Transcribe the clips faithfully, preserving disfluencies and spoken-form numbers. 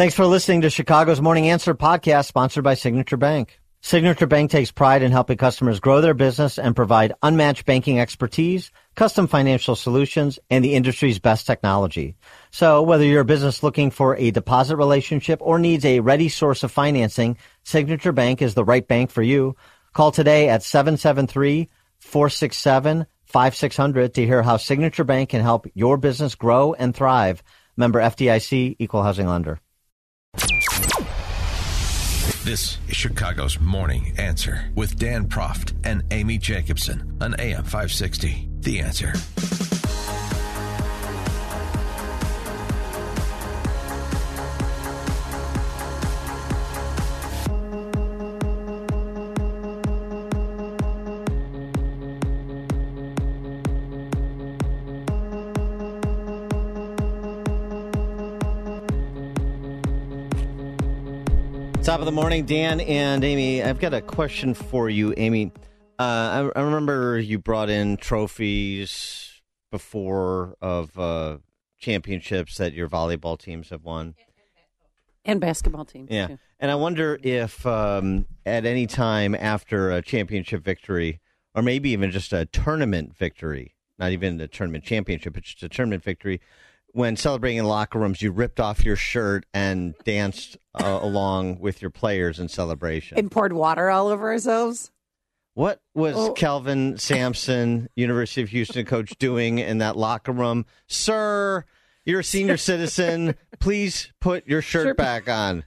Thanks for listening to Chicago's Morning Answer podcast, sponsored by Signature Bank. Signature Bank takes pride in helping customers grow their business and provide unmatched banking expertise, custom financial solutions, and the industry's best technology. So whether you're a business looking for a deposit relationship or needs a ready source of financing, Signature Bank is the right bank for you. Call today at seven seven three, four six seven, five six zero zero to hear how Signature Bank can help your business grow and thrive. Member F D I C, Equal Housing Lender. This is Chicago's Morning Answer with Dan Proft and Amy Jacobson on A M five sixty. The Answer. Top of the morning, Dan and Amy. I've got a question for you, Amy. Uh, I, I remember you brought in trophies before of uh, championships that your volleyball teams have won. And basketball teams, Yeah. too. And I wonder if um, at any time after a championship victory, or maybe even just a tournament victory, not even a tournament championship, but just a tournament victory, when celebrating in locker rooms, you ripped off your shirt and danced uh, along with your players in celebration. And poured water all over ourselves. What was Oh. Kelvin Sampson, University of Houston coach, doing in that locker room? Sir, you're a senior citizen. Please put your shirt Sure. back on.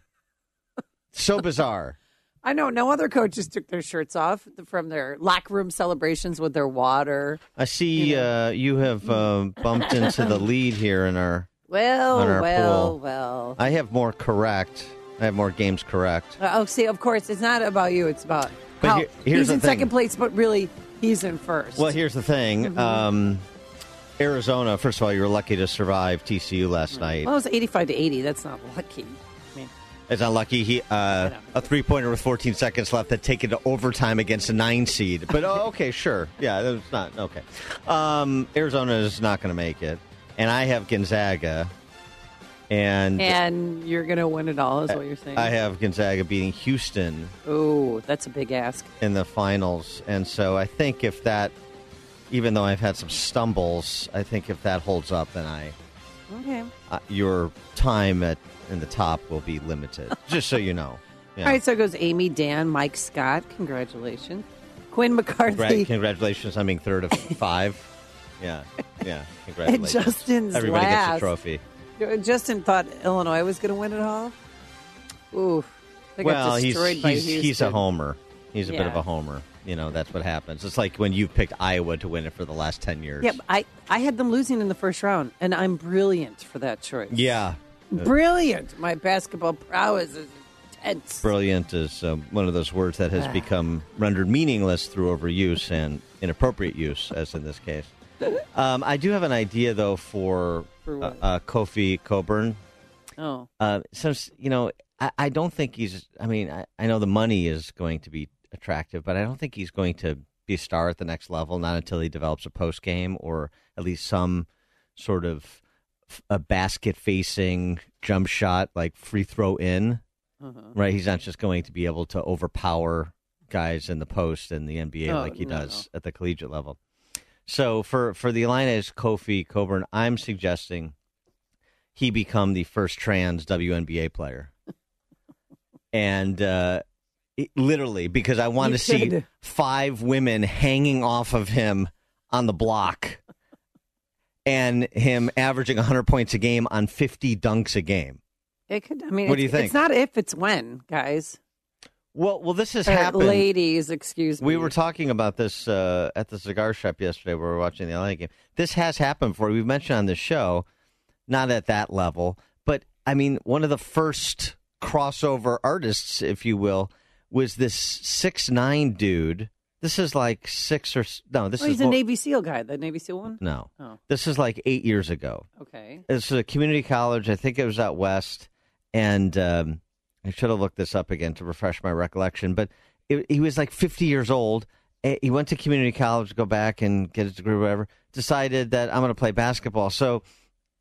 So bizarre. I know no other coaches took their shirts off from their locker room celebrations with their water. I see uh, you have uh, bumped into the lead here in our Well, on our well, pool. well. I have more correct. I have more games correct. Uh, Oh, see, of course, it's not about you. It's about But how here- here's he's the in thing. second place, but really he's in first. Well, here's the thing. Mm-hmm. Um, Arizona, first of all, you were lucky to survive T C U last night. Well, it was eighty-five to eighty. That's not lucky. I mean, It's unlucky. He uh, a three-pointer with fourteen seconds left that take it to overtime against a nine seed. But oh, okay, sure, yeah, that's not okay. Um, Arizona is not going to make it, and I have Gonzaga, and and you're going to win it all, is what you're saying. I have Gonzaga beating Houston Oh, that's a big ask. in the finals, and so I think if that, even though I've had some stumbles, I think if that holds up, then I Okay. uh, your time at in the top will be limited. Just so you know. Yeah. All right, so it goes Amy, Dan, Mike, Scott. Congratulations. Quinn McCarthy. Congra- congratulations on being third of five. Yeah, yeah. And Congratulations. Justin's Everybody last. gets a trophy. Justin thought Illinois was going to win it all. Ooh. They Well, got he's destroyed by he's, he's a Houston. homer. He's a bit Yeah. of a homer. You know, that's what happens. It's like when you've picked Iowa to win it for the last ten years. Yeah, but I, I had them losing in the first round, and I'm brilliant for that choice. Yeah. Brilliant. My basketball prowess is intense. Brilliant is um, one of those words that has become rendered meaningless through overuse and inappropriate use, as in this case. Um, I do have an idea, though, for, For uh, what? uh, Kofi Coburn. Oh. Uh, since, you know, I, I don't think he's, I mean, I, I know the money is going to be attractive, but I don't think he's going to be a star at the next level, not until he develops a post game or at least some sort of f- a basket facing jump shot, like free throw in, Uh-huh. right? He's not just going to be able to overpower guys in the post in the N B A Oh, like he no, does at the collegiate level. So for, for the Illini's Kofi Coburn, I'm suggesting he become the first trans W N B A player. and uh, it, literally, because I want You to see could. five women hanging off of him on the block and him averaging one hundred points a game on fifty dunks a game. It could, I mean, What do it's, you think? It's not if, it's when, guys. Well, well, this has Or happened. ladies, excuse me. We were talking about this uh, at the cigar shop yesterday where we were watching the L A game. This has happened before. We've mentioned on the show, not at that level, but, I mean, one of the first crossover artists, if you will, was this six nine dude. This is like six or... No, this Oh, is... he's a more- Navy SEAL guy, the Navy SEAL one? No. Oh. This is like eight years ago. Okay. It's a community college. I think it was out west. And um, I should have looked this up again to refresh my recollection. But it, he was like fifty years old. Eh, He went to community college to go back and get his degree or whatever. Decided that I'm going to play basketball. So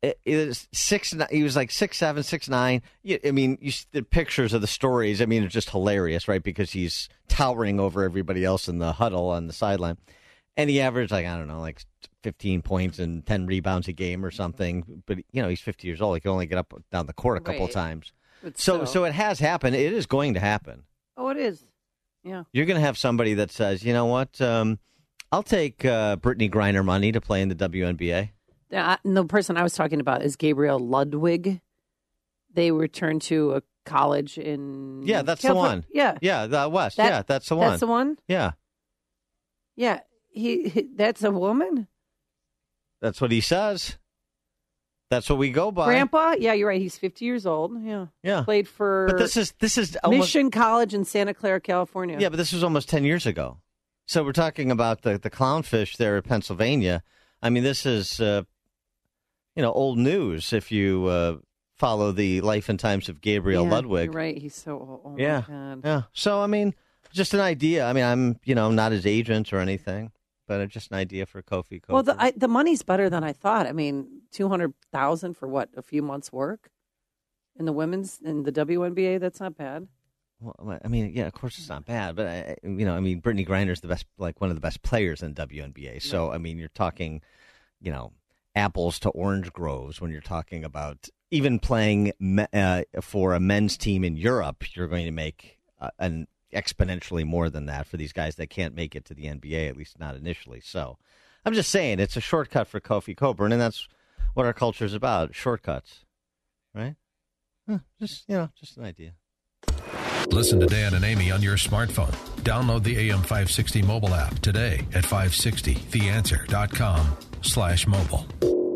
it, it was six. He was like six seven, six nine. I mean, you see the pictures of the stories. I mean, it's just hilarious, right? Because he's towering over everybody else in the huddle on the sideline, and he averaged like I don't know, like fifteen points and ten rebounds a game or something. But you know, he's fifty years old. He can only get up down the court a couple right. of times. But So, so, so it has happened. It is going to happen. oh, it is. Yeah. You're going to have somebody that says, you know what, um, I'll take uh, Brittany Griner money to play in the W N B A. The, the person I was talking about is Gabriel Ludwig. They returned to a college in Yeah, that's California. the one. Yeah, Yeah, the West. That- yeah, that's the one. that's the one. Yeah, Yeah, he, he that's a woman. that's what he says. That's what we go by. Grandpa. Yeah, you're right. He's fifty years old. Yeah, Yeah. played for But this is this is almost, Mission College in Santa Clara, California. Yeah, but this was almost ten years ago. So we're talking about the the clownfish there in Pennsylvania. I mean, this is uh, you know old news if you uh, follow the life and times of Gabriel Yeah, Ludwig. You're right. He's so old. Oh Yeah. My God. Yeah. So, I mean, just an idea. I mean, I'm, you know, not his agent or anything, but it's just an idea for Kofi Coburn. Well, the I, the money's better than I thought. I mean, two hundred thousand for what? A few months' work in the women's in the W N B A. That's not bad. Well, I mean, yeah, of course it's not bad, but, I, you know, I mean, Brittany Griner's the best, like one of the best players in W N B A. So, I mean, you're talking, you know, apples to orange groves when you're talking about even playing me, uh, for a men's team in Europe. You're going to make uh, an exponentially more than that for these guys that can't make it to the N B A, at least not initially. So I'm just saying it's a shortcut for Kofi Coburn, and that's what our culture is about, shortcuts, right? Huh, just, you know, just an idea. Listen to Dan and Amy on your smartphone. Download the A M five sixty mobile app today at five sixty the answer dot com slash mobile.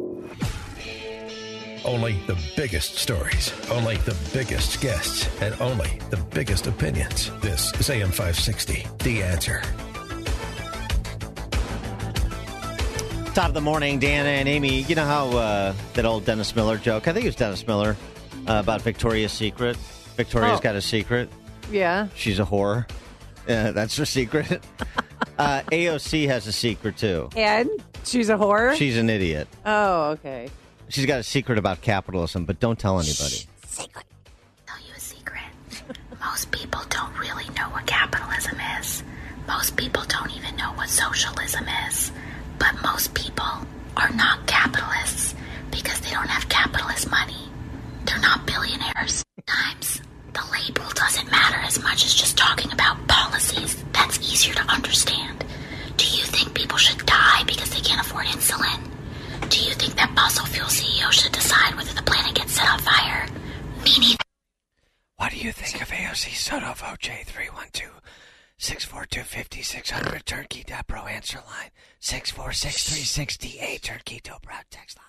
Only the biggest stories, only the biggest guests, and only the biggest opinions. This is A M five sixty, The Answer. Top of the morning, Dan and Amy. You know how uh, that old Dennis Miller joke? I think it was Dennis Miller uh, about Victoria's Secret. Victoria's Oh. got a secret. Yeah. She's a whore. Yeah, that's her secret. uh, A O C has a secret, too. And she's a whore. She's an idiot. Oh, okay. She's got a secret about capitalism, but don't tell anybody. Secret. Tell you a secret. Most people don't really know what capitalism is. Most people don't even know what socialism is. But most people are not capitalists because they don't have capitalist money. They're not billionaires. Sometimes the label doesn't matter as much as just talking about policies. That's easier to understand. Do you think people should die because they can't afford insulin? Do you think that fossil fuel C E O should decide whether the planet gets set on fire? Me neither. What do you think of A O C Soto Voce three one two, six four two, five six zero zero Turkey Depro answer line six four six, three six eight Turkey Dobro text line?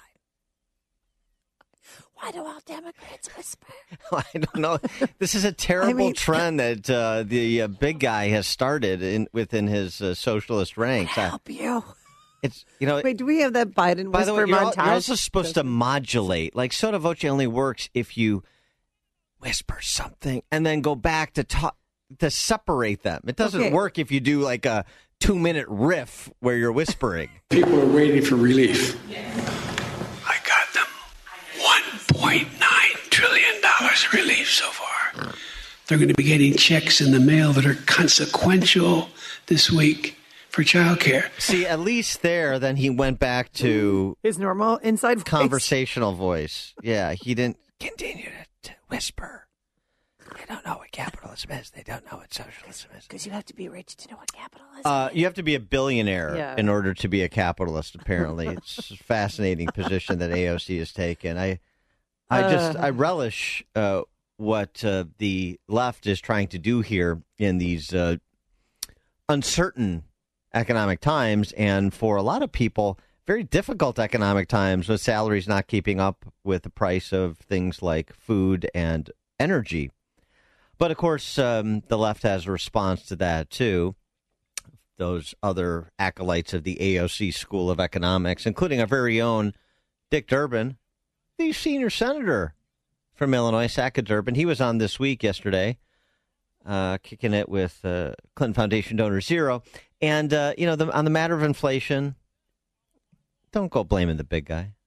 Why do all Democrats whisper? I don't know. This is a terrible I mean- trend that uh, the uh, big guy has started in, within his uh, socialist ranks. I- Help you. it's you know. Wait, do we have that Biden By the way, whisper you're, al- montage? you're also supposed to modulate. Like Soto Voce only works if you whisper something and then go back to talk to separate them. It doesn't Okay. work if you do like a two minute riff where you're whispering. People are waiting for relief. I got them one point nine trillion dollars of relief so far. They're going to be getting checks in the mail that are consequential this week for childcare. See, at least there, then he went back to His normal inside voice. conversational voice. Yeah, he didn't continue to, to whisper. They don't know what capitalism is. They don't know what socialism is. Because you have to be rich to know what capitalism Uh, is. you have to be a billionaire Yeah. in order to be a capitalist, apparently. It's a fascinating position that A O C has taken. I I just, I relish uh, what uh, the left is trying to do here in these uh, uncertain economic times, and for a lot of people, very difficult economic times with salaries not keeping up with the price of things like food and energy. But, of course, um, the left has a response to that, too. Those other acolytes of the A O C School of Economics, including our very own Dick Durbin, the senior senator from Illinois, Saca Durbin. He was on This Week yesterday, uh, kicking it with uh, Clinton Foundation Donor Zero. And, uh, you know, the, on the matter of inflation, don't go blaming the big guy.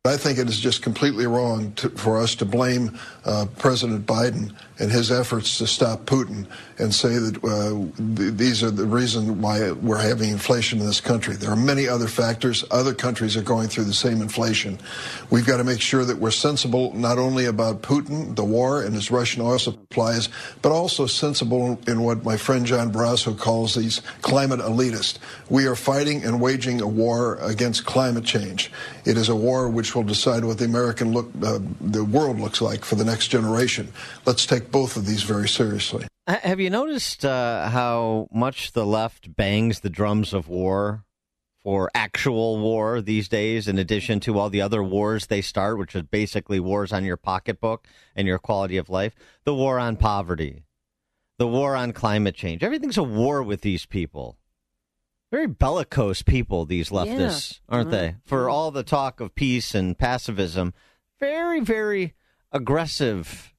I think it is just completely wrong to, for us to blame uh, President Biden and his efforts to stop Putin and say that uh, th- these are the reason why we're having inflation in this country. There are many other factors. Other countries are going through the same inflation. We've got to make sure that we're sensible not only about Putin, the war, and his Russian oil supplies, but also sensible in what my friend John Barrasso calls these climate elitists. We are fighting and waging a war against climate change. It is a war which will decide what the American look, uh, the world looks like for the next generation. Let's take both of these very seriously. Have you noticed uh, how much the left bangs the drums of war for actual war these days, in addition to all the other wars they start, which is basically wars on your pocketbook and your quality of life? The war on poverty, the war on climate change. Everything's a war with these people. Very bellicose people, these leftists, yeah. aren't mm-hmm. they? For all the talk of peace and pacifism, very, very aggressive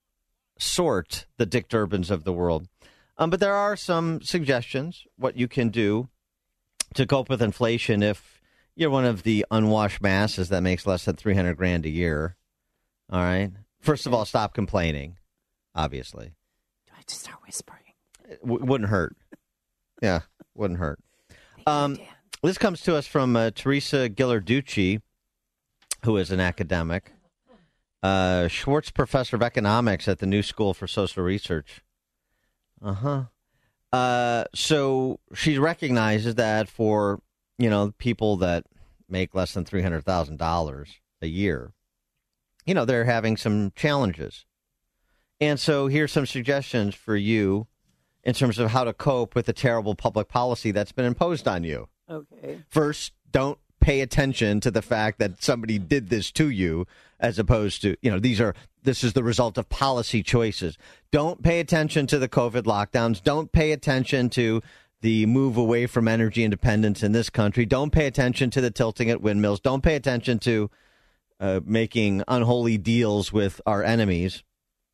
sort, the Dick Durbins of the world. Um, but there are some suggestions what you can do to cope with inflation if you're one of the unwashed masses that makes less than three hundred grand a year. All right. First of all, stop complaining, obviously. Do I have to start whispering? It w- wouldn't hurt. Yeah, wouldn't hurt. Um, this comes to us from uh, Teresa Ghilarducci, who is an academic, uh, Schwartz Professor of Economics at the New School for Social Research. Uh-huh. Uh, so she recognizes that for, you know, people that make less than three hundred thousand dollars a year, you know, they're having some challenges. And so here's some suggestions for you in terms of how to cope with the terrible public policy that's been imposed on you. Okay. First, don't pay attention to the fact that somebody did this to you, as opposed to, you know, these are, this is the result of policy choices. Don't pay attention to the COVID lockdowns. Don't pay attention to the move away from energy independence in this country. Don't pay attention to the tilting at windmills. Don't pay attention to uh, making unholy deals with our enemies.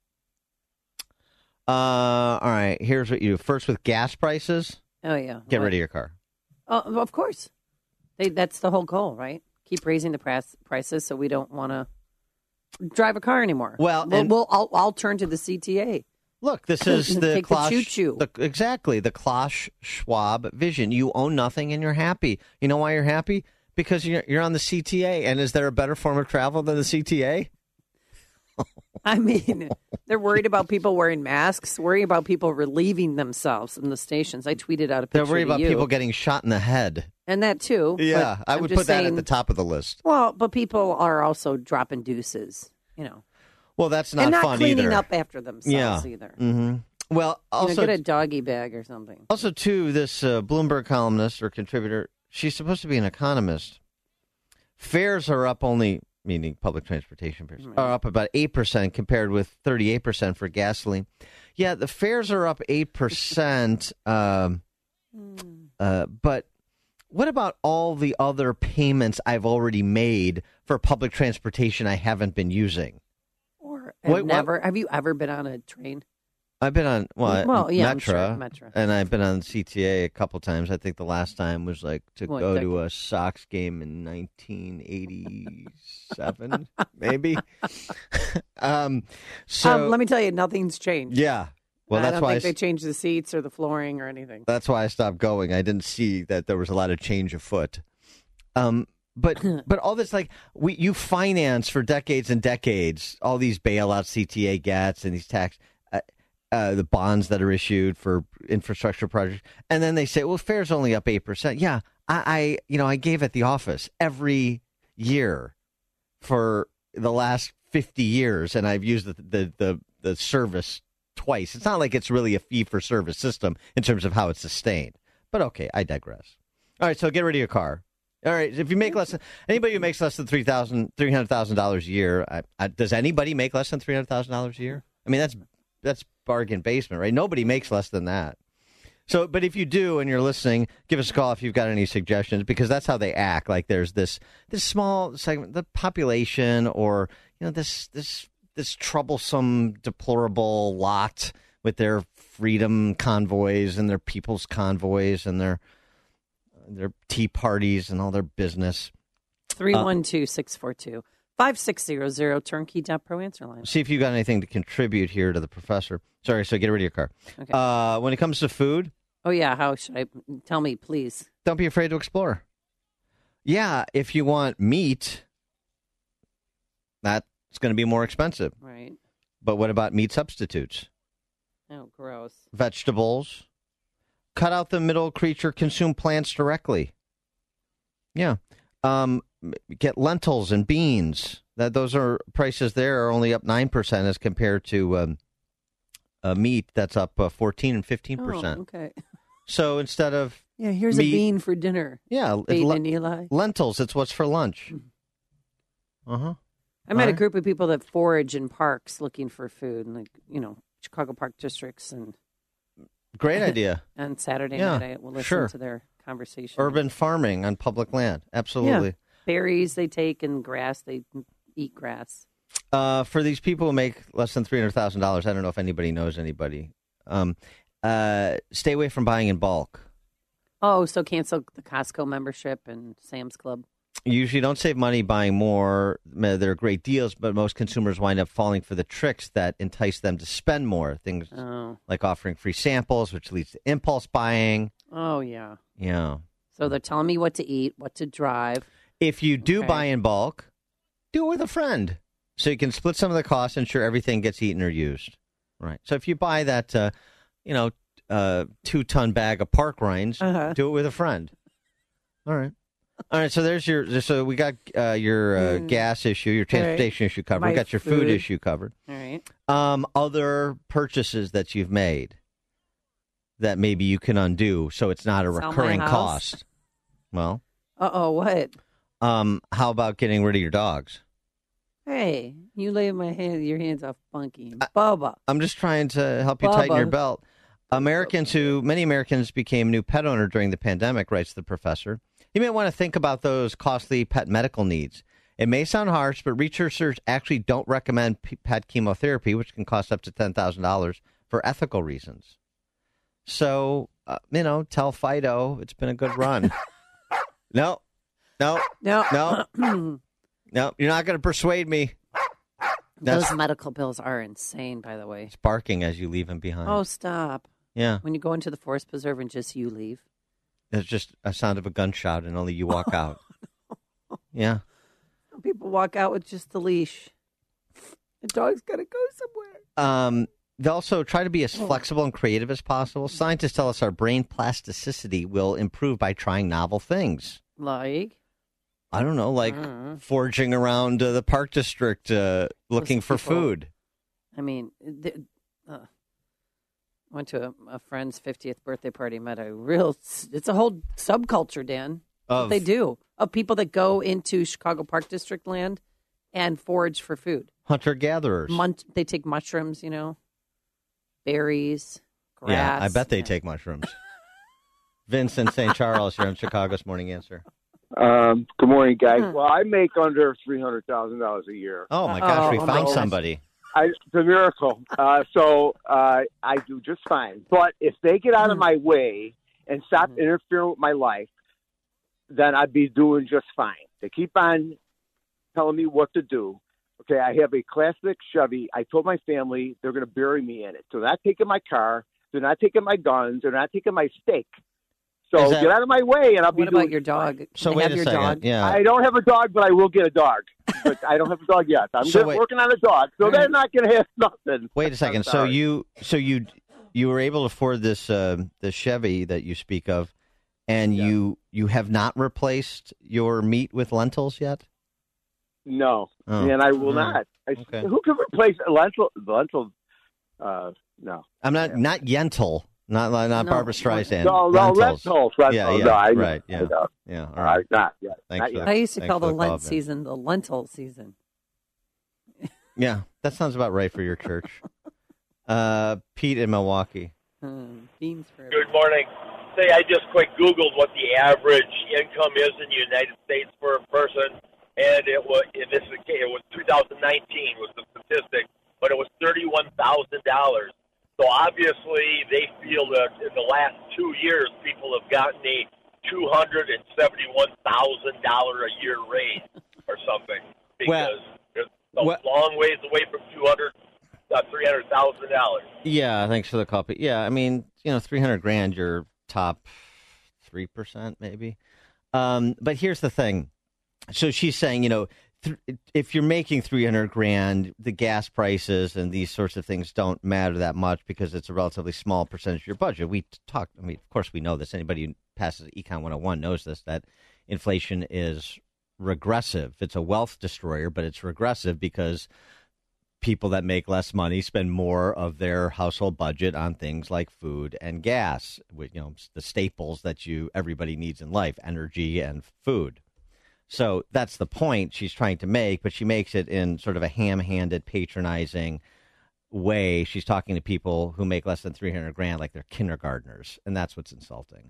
Uh, all right, here's what you do. First, with gas prices. Oh, yeah. Get what? rid of your car. Oh, of course. They, that's the whole goal, right? Keep raising the price, prices so we don't want to drive a car anymore. Well, we'll, and, we'll I'll, I'll turn to the C T A. Look, this is the Take Klaus, the choo-choo. The, exactly, the Klaus Schwab vision. You own nothing and you're happy. You know why you're happy? Because you're, you're on the C T A. And is there a better form of travel than the C T A? I mean, they're worried about people wearing masks, worried about people relieving themselves in the stations. I tweeted out a picture. They're worried to about you. people getting shot in the head. And that, too. Yeah, I I'm would just put that saying, at the top of the list. Well, but people are also dropping deuces, you know. Well, that's not, and not fun cleaning either. up after themselves yeah. either. Mm-hmm. Well, also, you know, get a doggy bag or something. Also, too, this uh, Bloomberg columnist or contributor, she's supposed to be an economist. Fares are up only, meaning public transportation fares, right. are up about eight percent compared with thirty-eight percent for gasoline. Yeah, the fares are up eight percent, um, mm. uh, but what about all the other payments I've already made for public transportation I haven't been using? Or have what, never, what? have you ever been on a train? I've been on well, well yeah, Metro, I'm sure, Metro, and I've been on C T A a couple times. I think the last time was like to what, go that... to a Sox game in nineteen eighty-seven, maybe. um, so um, let me tell you, nothing's changed. Yeah, well, I that's don't why think I, they changed the seats or the flooring or anything. That's why I stopped going. I didn't see that there was a lot of change afoot. Um, but but all this, like, we you finance for decades and decades all these bailouts C T A gets and these tax. Uh, Uh, the bonds that are issued for infrastructure projects, and then they say, "Well, fare's only up eight percent." Yeah, I, I, you know, I gave at the office every year for the last fifty years, and I've used the the the, the service twice. It's not like it's really a fee for service system in terms of how it's sustained. But okay, I digress. All right, so get rid of your car. All right, if you make less than anybody who makes less than three thousand three hundred thousand dollars a year, I, I, does anybody make less than three hundred thousand dollars a year? I mean, that's that's bargain basement, right? Nobody makes less than that. So, but if you do and you're listening, give us a call if you've got any suggestions, because that's how they act. Like there's this this small segment, the population, or you know this this this troublesome, deplorable lot with their freedom convoys and their people's convoys and their their tea parties and all their business. three one two, six four two, five six zero zero, turnkey dot pro answer line. See if you got anything to contribute here to the professor. Sorry, so get rid of your car. Okay. Uh, when it comes to food, Oh, yeah. How should I? Tell me, please. don't be afraid to explore. Yeah, if you want meat, that's going to be more expensive. Right. But what about meat substitutes? Oh, gross. Vegetables. Cut out the middle creature, consume plants directly. Yeah. Um, get lentils and beans. That Those are prices there are only up nine percent as compared to um, uh, meat that's up uh, fourteen and fifteen percent. Oh, okay. So instead of Yeah, here's meat, a bean for dinner. Yeah, it's Bait le- and Eli. lentils, it's what's for lunch. Uh-huh. I met All a right. group of people that forage in parks looking for food, and like, you know, Chicago Park districts, and Great idea. on Saturday Yeah, night I will listen sure. to their conversation. Urban farming on public land. Absolutely. Yeah. Berries they take and grass, they eat grass. Uh, for these people who make less than three hundred thousand dollars, I don't know if anybody knows anybody. Um, uh, stay away from buying in bulk. Oh, so cancel the Costco membership and Sam's Club. You usually don't save money buying more. They're great deals, but most consumers wind up falling for the tricks that entice them to spend more. Things Oh, like offering free samples, which leads to impulse buying. oh yeah. Yeah. So they're telling me what to eat, what to drive. If you do Okay. buy in bulk, do it with a friend. So you can split some of the costs and ensure everything gets eaten or used. Right. So if you buy that, uh, you know, uh, two-ton bag of park rinds, Uh-huh. do it with a friend. All right. All right. So there's your. So we got uh, your uh, Mm. gas issue, your transportation issue covered. My We got your food. food. issue covered. All right. Um, other purchases that you've made that maybe you can undo, so it's not a Sell my recurring house. cost. Well, Uh oh, what? um, how about getting rid of your dogs? Hey, you lay my hand, your hands off Bunky and Bubba. I'm just trying to help you tighten Bubba. your belt. Americans who, many Americans became new pet owner during the pandemic, writes the professor. You may want to think about those costly pet medical needs. It may sound harsh, but researchers actually don't recommend p- pet chemotherapy, which can cost up to ten thousand dollars for ethical reasons. So, uh, you know, tell Fido it's been a good run. no, no, No, no, no, you're not going to persuade me. That's those medical bills are insane, by the way. it's barking as you leave him behind. Oh, stop. Yeah. When you go into the forest preserve and just you leave. There's just a sound of a gunshot and only you walk out. Yeah. Some people walk out with just the leash. The dog's got to go somewhere. Um, they also try to be as flexible and creative as possible. Scientists tell us our brain plasticity will improve by trying novel things. Like? I don't know, like Mhm. foraging around uh, the park district uh, looking for people- food. I mean, th- uh, went to a, a friend's fiftieth birthday party, met a real, it's a whole subculture, Dan. That's Of- what they do. Of people that go into Chicago Park District land and forage for food. Hunter-gatherers. Mun- they take mushrooms, you know, berries, grass. Yeah, I bet they Yeah. take mushrooms. Vincent Saint Charles, you're on Chicago's Morning Answer. Um, good morning, guys. Hmm. Well, I make under three hundred thousand dollars a year. Oh, my gosh, we Oh, my found gosh. somebody. I, it's a miracle. Uh, so uh, I do just fine. But if they get out of Hmm. my way and stop Mhm. interfering with my life, then I'd be doing just fine. They keep on telling me what to do. Okay, I have a classic Chevy. I told my family they're going to bury me in it. So they're not taking my car. They're not taking my guns. They're not taking my steak. So Is that- get out of my way, and I'll be What doing about your fine. dog? So They wait have a your second. dog? Yeah. I don't have a dog, but I will get a dog. But I don't have a dog yet. I'm So just wait- working on a dog, so they're not going to have nothing. Wait a second. I'm So sorry. you, so you, you were able to afford this, uh, the Chevy that you speak of, and Yeah. you, you have not replaced your meat with lentils yet. No, Oh. and I will Mm. not. I, Okay. Who can replace a lentil? Lentil? Uh, no. I'm not, not Yentl, not not No. Barbara Streisand. no, no, lentils. lentils. Lentils. Yeah, yeah, no, I know. right, yeah. I know. Yeah. All All right. right, not yet. Thanks Not for yet. that. I used to Thanks call for the the call, Lent Vin. season the lentil season. Yeah, that sounds about right for your church. uh, Pete in Milwaukee. Hmm, beans for Good morning. Say, I just quick Googled what the average income is in the United States for a person, and it was in this it was two thousand nineteen was the statistic, but it was thirty-one thousand dollars. So obviously, they feel that in the last two years, people have gotten a two hundred seventy-one thousand dollars a year raise or something, because well, it's a well, long ways away from two hundred, uh, three hundred thousand dollars. Yeah, thanks for the call. Yeah, I mean, you know, three hundred grand, you're top three percent maybe. Um, but here's the thing. So she's saying, you know, th- if you're making three hundred grand, the gas prices and these sorts of things don't matter that much because it's a relatively small percentage of your budget. We talk, I mean, of course we know this. Anybody who passes Econ one oh one knows this, that inflation is regressive. It's a wealth destroyer, but it's regressive because people that make less money spend more of their household budget on things like food and gas, you know, the staples that you everybody needs in life, energy and food. So that's the point she's trying to make, but she makes it in sort of a ham-handed, patronizing way. She's talking to people who make less than three hundred grand like they're kindergartners, and that's what's insulting.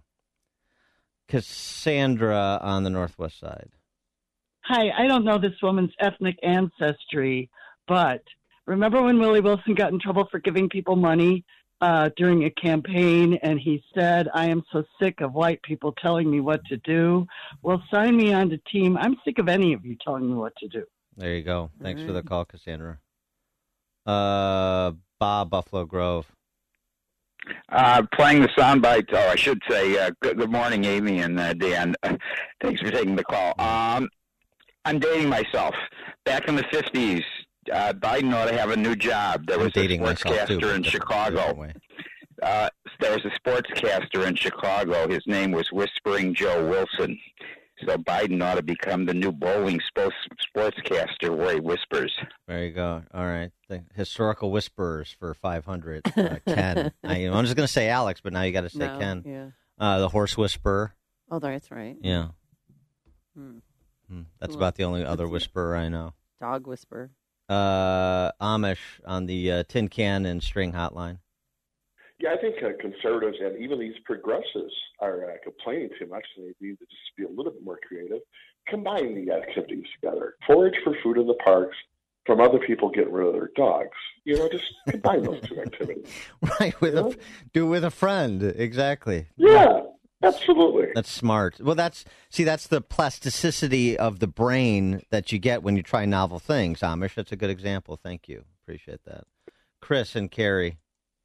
Cassandra on the Northwest Side. Hi, I don't know this woman's ethnic ancestry, but remember when Willie Wilson got in trouble for giving people money uh, during a campaign, and he said, I am so sick of white people telling me what to do. Well, sign me on to team. I'm sick of any of you telling me what to do. There you go. Thanks right. for the call, Cassandra. Uh, Bob, Buffalo Grove. Uh, playing the soundbite, oh, I should say, uh, good, good morning, Amy and uh, Dan. Thanks for taking the call. Um, I'm dating myself. Back in the fifties, uh, Biden ought to have a new job. There was a sportscaster in Chicago. Uh, there was a sportscaster in Chicago. His name was Whispering Joe Wilson. So Biden ought to become the new bowling sports sportscaster where he whispers. There you go. All right. The historical whisperers for five hundred. Uh, Ken. I, I'm just going to say Alex, but now you got to say no, Ken. Yeah. Uh, the horse whisperer. Oh, that's right. Yeah. Hmm. Hmm. That's about the only other whisperer I know. Dog whisperer. Uh, Amish on the uh, tin can and string hotline. Yeah, I think uh, conservatives and even these progressives are uh, complaining too much, and they need to just be a little bit more creative. Combine the activities together. Forage for food in the parks from other people getting rid of their dogs. You know, just combine those two activities. Right, with a, do it with a friend. Exactly. Yeah, absolutely. That's smart. Well, that's see, that's the plasticity of the brain that you get when you try novel things, Amish. That's a good example. Thank you. Appreciate that. Chris and Carrie.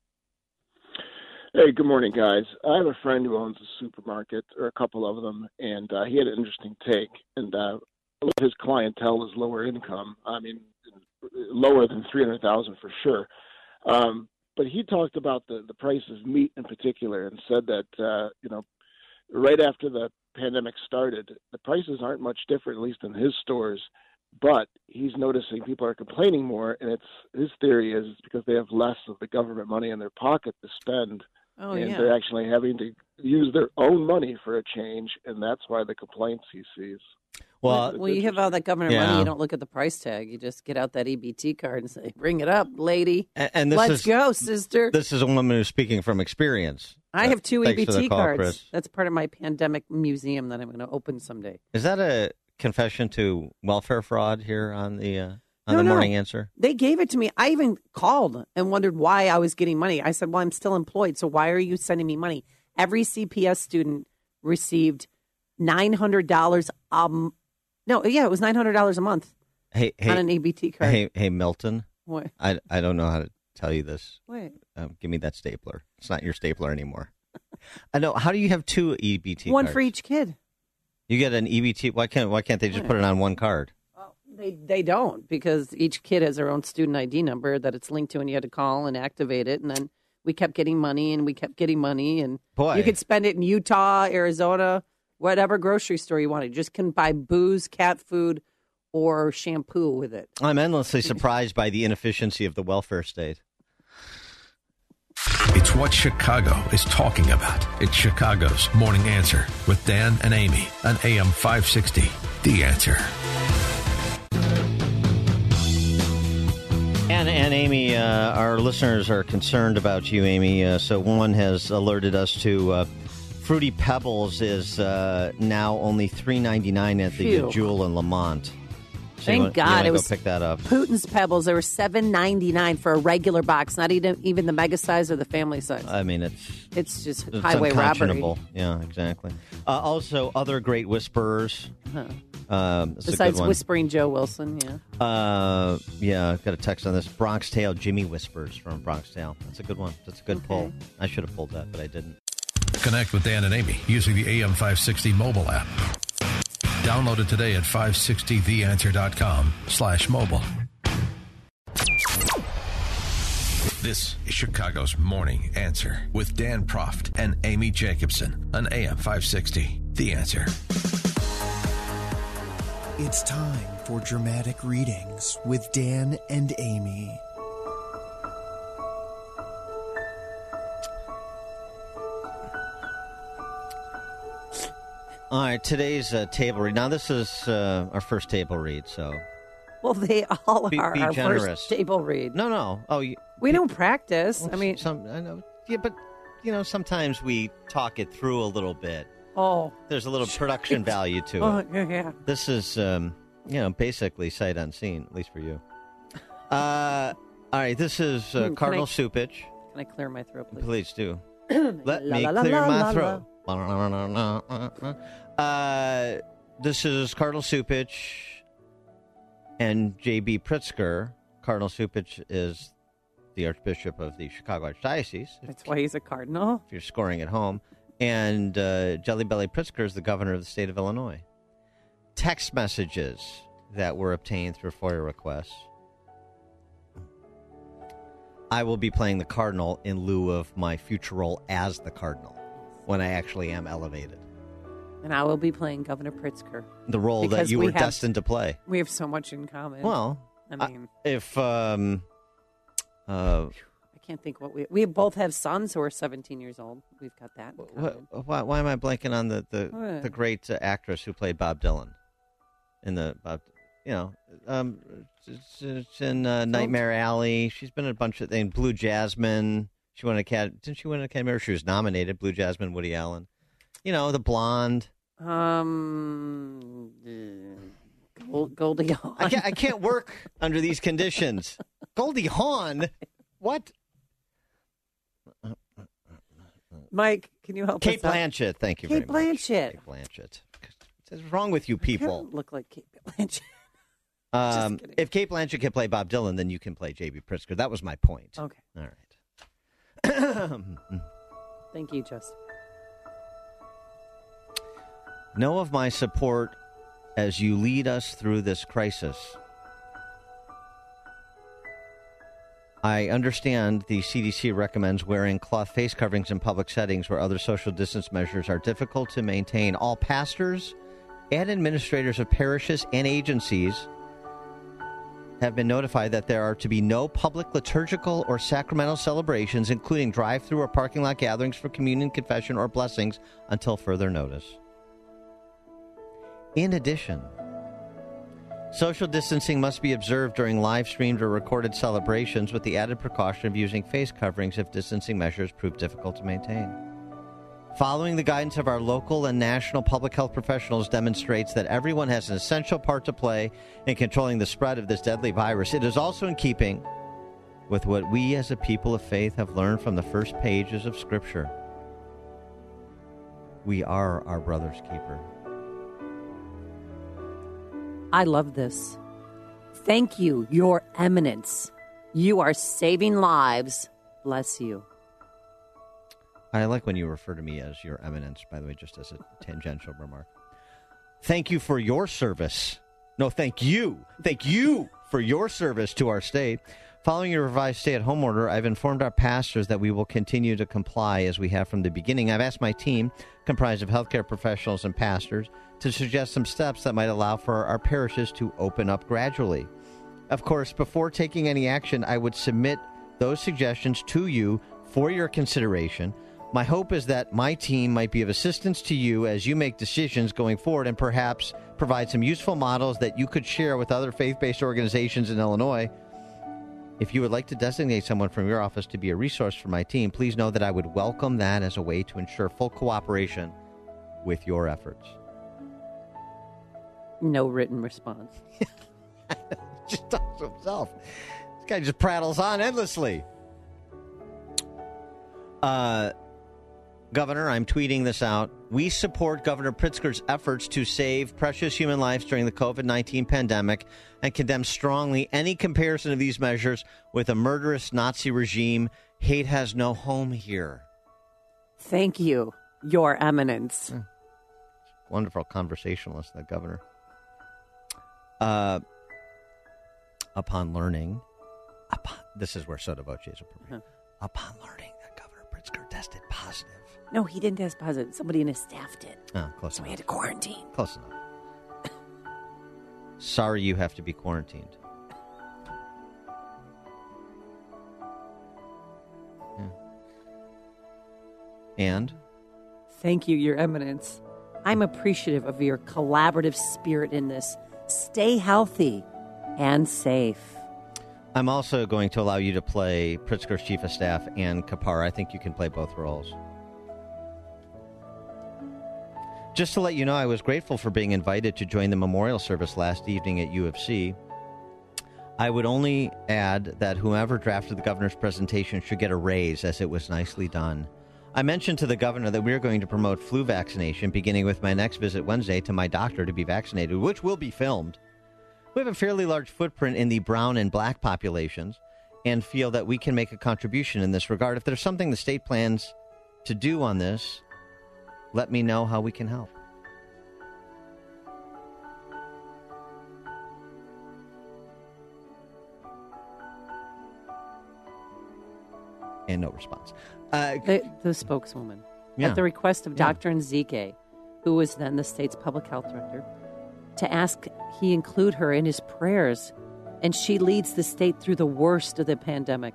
Hey, good morning, guys. I have a friend who owns a supermarket, or a couple of them, and uh, he had an interesting take. And uh, his clientele is lower income. I mean, lower than three hundred thousand dollars for sure. Um, but he talked about the, the price of meat in particular, and said that uh, you know, right after the pandemic started, the prices aren't much different, at least in his stores. But he's noticing people are complaining more, and it's his theory is it's because they have less of the government money in their pocket to spend. Oh, and yeah. they're actually having to use their own money for a change, and that's why the complaints he sees. Well, well, you have all that government yeah. money. You don't look at the price tag. You just get out that E B T card and say, "Bring it up, lady. And, and this let's is, go, sister." This is a woman who's speaking from experience. I have two Thanks E B T call, cards. Chris. That's part of my pandemic museum that I'm going to open someday. Is that a confession to welfare fraud here on the uh, on no, the no. morning answer? They gave it to me. I even called and wondered why I was getting money. I said, "Well, I'm still employed, so why are you sending me money?" Every C P S student received nine hundred dollars. Um, no, yeah, it was nine hundred dollars a month. Hey, hey, on an E B T card. Hey, hey, Milton. What? I I don't know how to tell you this. Wait. Um, give me that stapler. It's not your stapler anymore. I know. How do you have two E B T? One cards? for each kid. You get an E B T. Why can't Why can't they just put it on one card? They they don't, because each kid has their own student I D number that it's linked to, and you had to call and activate it. And then we kept getting money, and we kept getting money, and Boy. you could spend it in Utah, Arizona, whatever grocery store you wanted. You just couldn't buy booze, cat food, or shampoo with it. I'm endlessly surprised by the inefficiency of the welfare state. It's what Chicago is talking about. It's Chicago's Morning Answer with Dan and Amy on A M five sixty. The Answer. And, and Amy, uh, our listeners are concerned about you, Amy. Uh, so one has alerted us to uh, Fruity Pebbles is uh, now only three ninety-nine at the Phew. Jewel in Lamont. So Thank you want, God you wanna it go was pick that up. Putin's Pebbles. They were seven ninety-nine for a regular box, not even even the mega size or the family size. I mean, it's it's just it's highway robbery. unconscionable. Yeah, exactly. Uh, also, other great whisperers. Huh. Um, it's a Besides good one. Whispering Joe Wilson, yeah. Uh, yeah, got a text on this. Bronx Tale, Jimmy Whispers from Bronx Tale. That's a good one. That's a good Okay. pull. I should have pulled that, but I didn't. Connect with Dan and Amy using the A M five sixty mobile app. Download it today at five sixty the answer dot com slash mobile. This is Chicago's Morning Answer with Dan Proft and Amy Jacobson on A M five sixty. The Answer. It's time for Dramatic Readings with Dan and Amy. All right, today's uh, table read. Now, this is uh, our first table read, so Well, they all be, are be our generous. first table read. No, no. Oh, you, We don't practice. I mean, some I know. Yeah, but you know, sometimes we talk it through a little bit. oh, There's a little production value to oh, it. yeah, yeah. This is, um, you know, basically sight unseen, at least for you. Uh, all right, this is uh, Hmm, can Cardinal I- Supich. Can I clear my throat, please? Please do. Let La, me la, la, clear la, my la, throat. Uh, this is Cardinal Supich and J B Pritzker. Cardinal Supich is the Archbishop of the Chicago Archdiocese. That's why he's a cardinal. If you're scoring at home. And uh, Jelly Belly Pritzker is the governor of the state of Illinois. Text messages that were obtained through FOIA requests. I will be playing the Cardinal in lieu of my future role as the Cardinal when I actually am elevated. And I will be playing Governor Pritzker. The role that Because you we were have- destined to play. We have so much in common. Well, I mean, if um, uh, I can't think what we we both have sons who are seventeen years old. We've got that. In common. wh- why, why am I blanking on the the, What? the great uh, actress who played Bob Dylan in the Bob, you know, um, it's, it's in uh, Nightmare Alley. She's been in a bunch of things. Blue Jasmine. She won a cat. Didn't she win an Academy? She was nominated. Blue Jasmine, Woody Allen. You know, the blonde. Um, uh, Gold, Goldie Hawn. I can't, I can't work under these conditions. Goldie Hawn? What? Mike, can you help Kate us out? Blanchett. Thank you Kate very much. Blanchett. Kate Blanchett. What's wrong with you people? Look like Kate Blanchett. Um, if Kate Blanchett can play Bob Dylan, then you can play J B Pritzker. That was my point. Okay. All right. Thank you, Justin. Know of my support as you lead us through this crisis. I understand the C D C recommends wearing cloth face coverings in public settings where other social distance measures are difficult to maintain. All pastors and administrators of parishes and agencies have been notified that there are to be no public liturgical or sacramental celebrations, including drive-through or parking lot gatherings for communion, confession, or blessings until further notice. In addition, social distancing must be observed during live-streamed or recorded celebrations with the added precaution of using face coverings if distancing measures prove difficult to maintain. Following the guidance of our local and national public health professionals demonstrates that everyone has an essential part to play in controlling the spread of this deadly virus. It is also in keeping with what we as a people of faith have learned from the first pages of Scripture. We are our brother's keeper. I love this. Thank you, Your Eminence. You are saving lives. Bless you. I like when you refer to me as Your Eminence, by the way, just as a tangential remark. Thank you for your service. No, thank you. Thank you for your service to our state. Following your revised stay-at-home order, I've informed our pastors that we will continue to comply as we have from the beginning. I've asked my team, comprised of healthcare professionals and pastors, to suggest some steps that might allow for our parishes to open up gradually. Of course, before taking any action, I would submit those suggestions to you for your consideration. My hope is that my team might be of assistance to you as you make decisions going forward and perhaps provide some useful models that you could share with other faith-based organizations in Illinois. If you would like to designate someone from your office to be a resource for my team, please know that I would welcome that as a way to ensure full cooperation with your efforts. No written response. Just talks to himself. This guy just prattles on endlessly. Uh, Governor, I'm tweeting this out. We support Governor Pritzker's efforts to save precious human lives during the COVID nineteen pandemic and condemn strongly any comparison of these measures with a murderous Nazi regime. Hate has no home here. Thank you, Your Eminence. Hmm. Wonderful conversationalist, that governor. Uh, upon learning, upon, this is where soda voce is appropriate. Huh. Upon learning that Governor Pritzker tested positive. No, he didn't test positive. Somebody in his staff did. Oh, close so enough. he had to quarantine. Close enough. Sorry you have to be quarantined. Yeah. And? Thank you, Your Eminence. I'm appreciative of your collaborative spirit in this. Stay healthy and safe. I'm also going to allow you to play Pritzker's Chief of Staff and Kapar. I think you can play both roles. Just to let you know, I was grateful for being invited to join the memorial service last evening at U of C. I would only add that whoever drafted the governor's presentation should get a raise, as it was nicely done. I mentioned to the governor that we are going to promote flu vaccination, beginning with my next visit Wednesday to my doctor to be vaccinated, which will be filmed. We have a fairly large footprint in the brown and black populations and feel that we can make a contribution in this regard. If there's something the state plans to do on this, let me know how we can help. And no response. Uh, the, the spokeswoman, yeah. at the request of Yeah. Doctor Nzike, who was then the state's public health director, to ask he include her in his prayers, and she leads the state through the worst of the pandemic.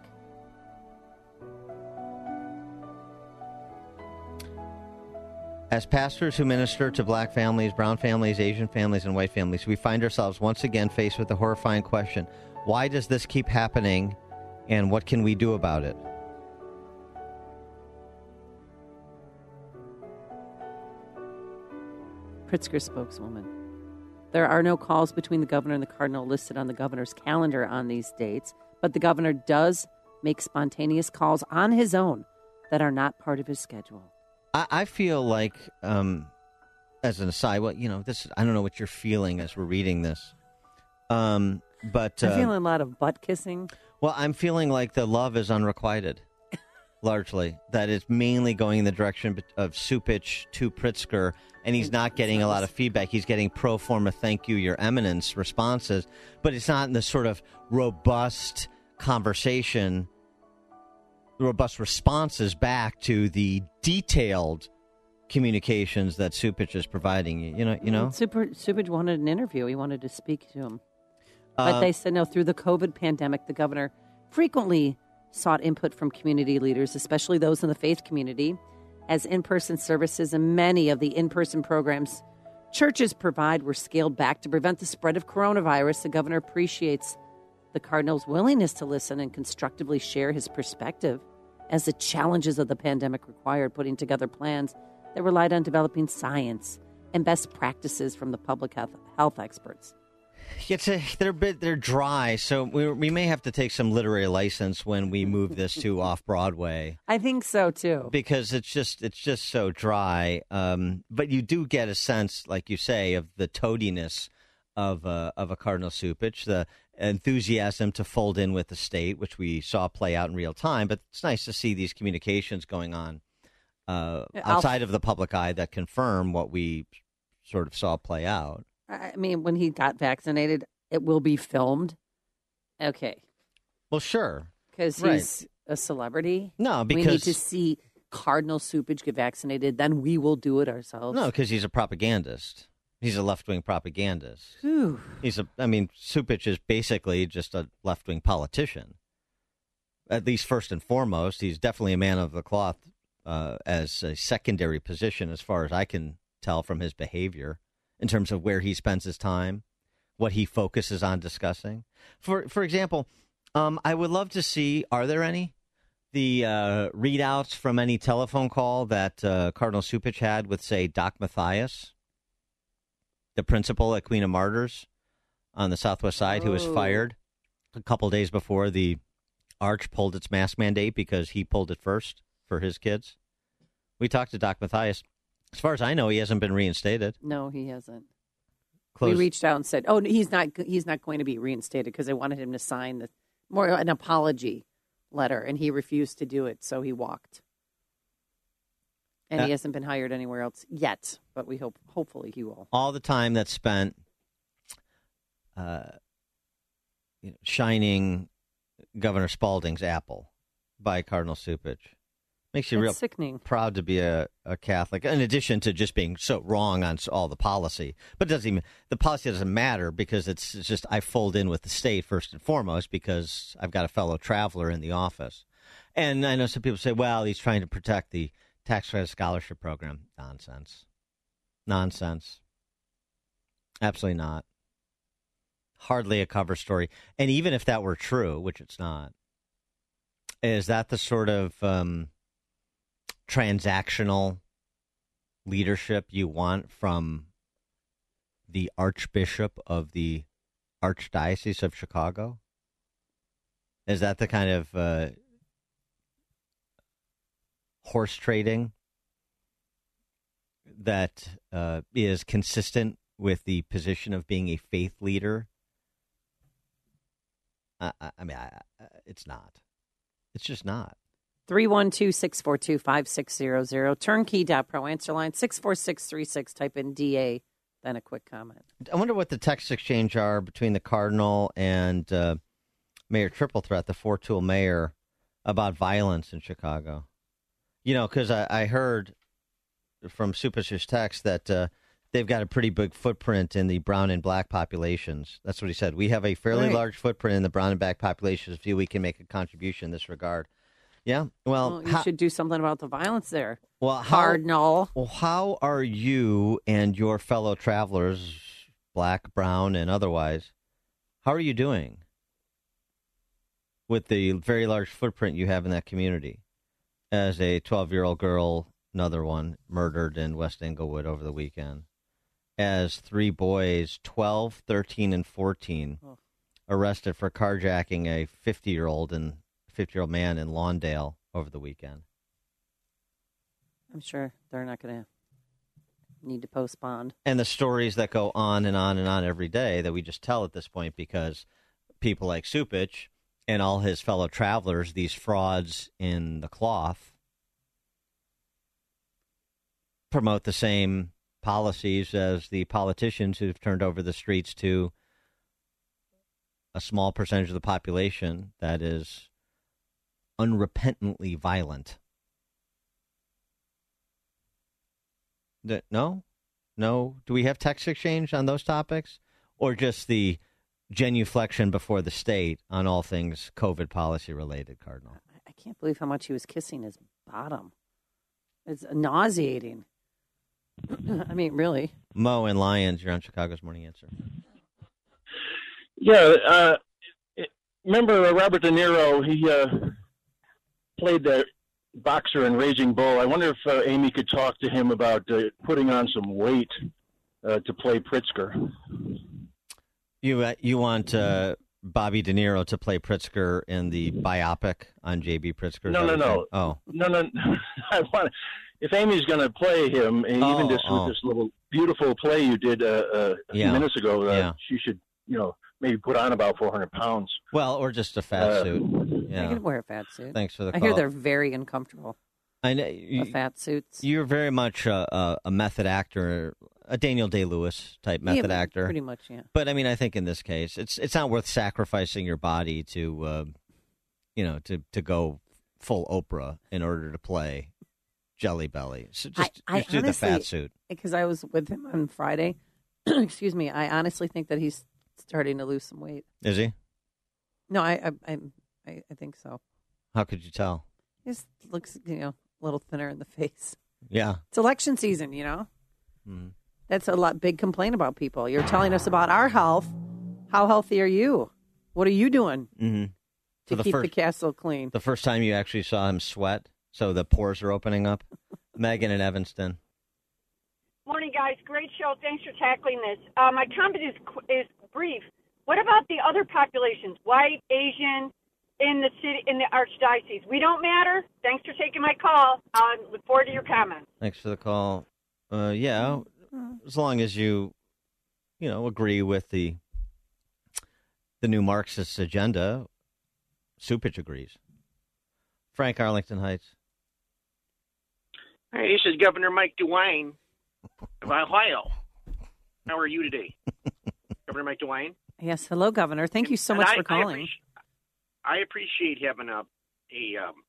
As pastors who minister to black families, brown families, Asian families, and white families, we find ourselves once again faced with the horrifying question, why does this keep happening, and what can we do about it? Pritzker spokeswoman. There are no calls between the governor and the cardinal listed on the governor's calendar on these dates, but the governor does make spontaneous calls on his own that are not part of his schedule. I, I feel like, um, as an aside, well, you know, this. I don't know what you're feeling as we're reading this, um, but I'm uh, feeling a lot of butt kissing. Well, I'm feeling like the love is unrequited, largely. That it's mainly going in the direction of Cupich to Pritzker, and he's not getting a lot of feedback. He's getting pro forma thank you, Your Eminence responses, but it's not in the sort of robust conversation, robust responses back to the detailed communications that Cupich is providing you. You know, you know. Super, Cupich wanted an interview. He wanted to speak to him. But Uh, they said no, through the COVID pandemic, the governor frequently sought input from community leaders, especially those in the faith community, as in-person services and many of the in-person programs churches provide were scaled back to prevent the spread of coronavirus. The governor appreciates the cardinal's willingness to listen and constructively share his perspective as the challenges of the pandemic required putting together plans that relied on developing science and best practices from the public health, health experts. It's a, they're a bit they're dry, so we we may have to take some literary license when we move this to off Broadway. I think so too, because it's just it's just so dry. Um, but you do get a sense, like you say, of the toadiness of uh, of a Cardinal Cupich, the enthusiasm to fold in with the state, which we saw play out in real time. But it's nice to see these communications going on uh, outside of the public eye that confirm what we sort of saw play out. I mean, when he got vaccinated, it will be filmed. Okay. Well, sure. Because Right. he's a celebrity. No, we need because- to see Cardinal Cupich get vaccinated. Then we will do it ourselves. No, because he's a propagandist. He's a left-wing propagandist. Whew. He's a. I mean, Cupich is basically just a left-wing politician. At least first and foremost, he's definitely a man of the cloth uh, as a secondary position, as far as I can tell from his behavior, in terms of where he spends his time, what he focuses on discussing. For for example, um, I would love to see, are there any, the uh, readouts from any telephone call that uh, Cardinal Cupich had with, say, Doc Mathias, the principal at Queen of Martyrs, on the Southwest Side who was Oh. fired a couple days before the Arch pulled its mask mandate because he pulled it first for his kids. We talked to Doc Mathias. As far as I know, he hasn't been reinstated. No, he hasn't. Close. We reached out and said, "Oh, he's not. He's not going to be reinstated," because they wanted him to sign the more an apology letter, and he refused to do it, so he walked. And Uh, he hasn't been hired anywhere else yet, but we hope, hopefully, he will. All the time that's spent uh, you know, shining Governor Spalding's apple by Cardinal Cupich makes you That's real sickening. proud to be a, a Catholic, in addition to just being so wrong on s- all the policy. But it doesn't even, the policy doesn't matter because it's, it's just I fold in with the state first and foremost because I've got a fellow traveler in the office. And I know some people say, well, he's trying to protect the tax credit scholarship program. Nonsense. Nonsense. Absolutely not. Hardly a cover story. And even if that were true, which it's not, is that the sort of um, transactional leadership you want from the Archbishop of the Archdiocese of Chicago? Is that the kind of uh, horse trading that uh, is consistent with the position of being a faith leader? I, I, I mean, I, I, it's not. It's just not. three one two, six four two, five six zero zero. Turnkey dot pro. Answer line six four six three six. Type in D A, then a quick comment. I wonder what the text exchange are between the Cardinal and uh, Mayor Triple Threat, the four-tool mayor, about violence in Chicago. You know, because I, I heard from Supich's text that uh, they've got a pretty big footprint in the brown and black populations. That's what he said. We have a fairly Right. large footprint in the brown and black populations. Feel we can make a contribution in this regard. Yeah, well, Well, you how, should do something about the violence there. well, how, Cardinal. well, how are you and your fellow travelers, black, brown, and otherwise, how are you doing with the very large footprint you have in that community? As a twelve-year-old girl, another one, murdered in West Englewood over the weekend. As three boys, twelve, thirteen, and fourteen, Oh. arrested for carjacking a fifty-year-old and fifty-year-old man in Lawndale over the weekend. I'm sure they're not going to need to postpone. And the stories that go on and on and on every day that we just tell at this point because people like Cupich and all his fellow travelers, these frauds in the cloth, promote the same policies as the politicians who've turned over the streets to a small percentage of the population that is unrepentantly violent. The- no? No? Do we have text exchange on those topics? Or just the genuflection before the state on all things COVID policy related, Cardinal? I can't believe how much he was kissing his bottom. It's nauseating. I mean, really. Mo and Lyons, you're on Chicago's Morning Answer. Yeah, uh, remember Robert De Niro? He uh, played the boxer in Raging Bull. I wonder if uh, Amy could talk to him about uh, putting on some weight uh, to play Pritzker. You uh, you want uh, Bobby De Niro to play Pritzker in the biopic on J B Pritzker? No, no, no. Oh, no, no. I want. If Amy's going to play him, and Oh, even just oh. with this little beautiful play you did uh, uh, a few Yeah. minutes ago, uh, Yeah. she should, you know, maybe put on about four hundred pounds. well, or just a fat Uh, suit. I Yeah. can wear a fat suit. Thanks for the I call. hear they're very uncomfortable. I know The you, fat suits. you're very much a, a, a method actor, a Daniel Day-Lewis type method Yeah, actor. Pretty much, yeah. But I mean, I think in this case, it's it's not worth sacrificing your body to, uh, you know, to, to go full Oprah in order to play Jelly Belly. So just, I, I just do the honestly, fat suit. Because I was with him on Friday. Excuse me. I honestly think that he's starting to lose some weight. Is he? No, I, I, I, I I think so. How could you tell? He just looks, you know, a little thinner in the face. Yeah. It's election season, you know. Mhm. That's a lot big complaint about people. You're telling us about our health. How healthy are you? What are you doing Mm-hmm. to the keep first, the castle clean? the first time you actually saw him sweat, so the pores are opening up. Megan in Evanston. Morning, guys. Great show. Thanks for tackling this. Uh, my comment is qu- is brief. What about the other populations, white, Asian, in the city, in the archdiocese? We don't matter? Thanks for taking my call. I look forward to your comments. Thanks for the call. Uh, yeah, as long as you, you know, agree with the the new Marxist agenda, Supich agrees. Frank, Arlington Heights. Hey, this is Governor Mike DeWine of Ohio. How are you today, Governor Mike DeWine? Yes, hello, Governor. Thank you so And much I, for calling. I appreciate, I appreciate having a a um,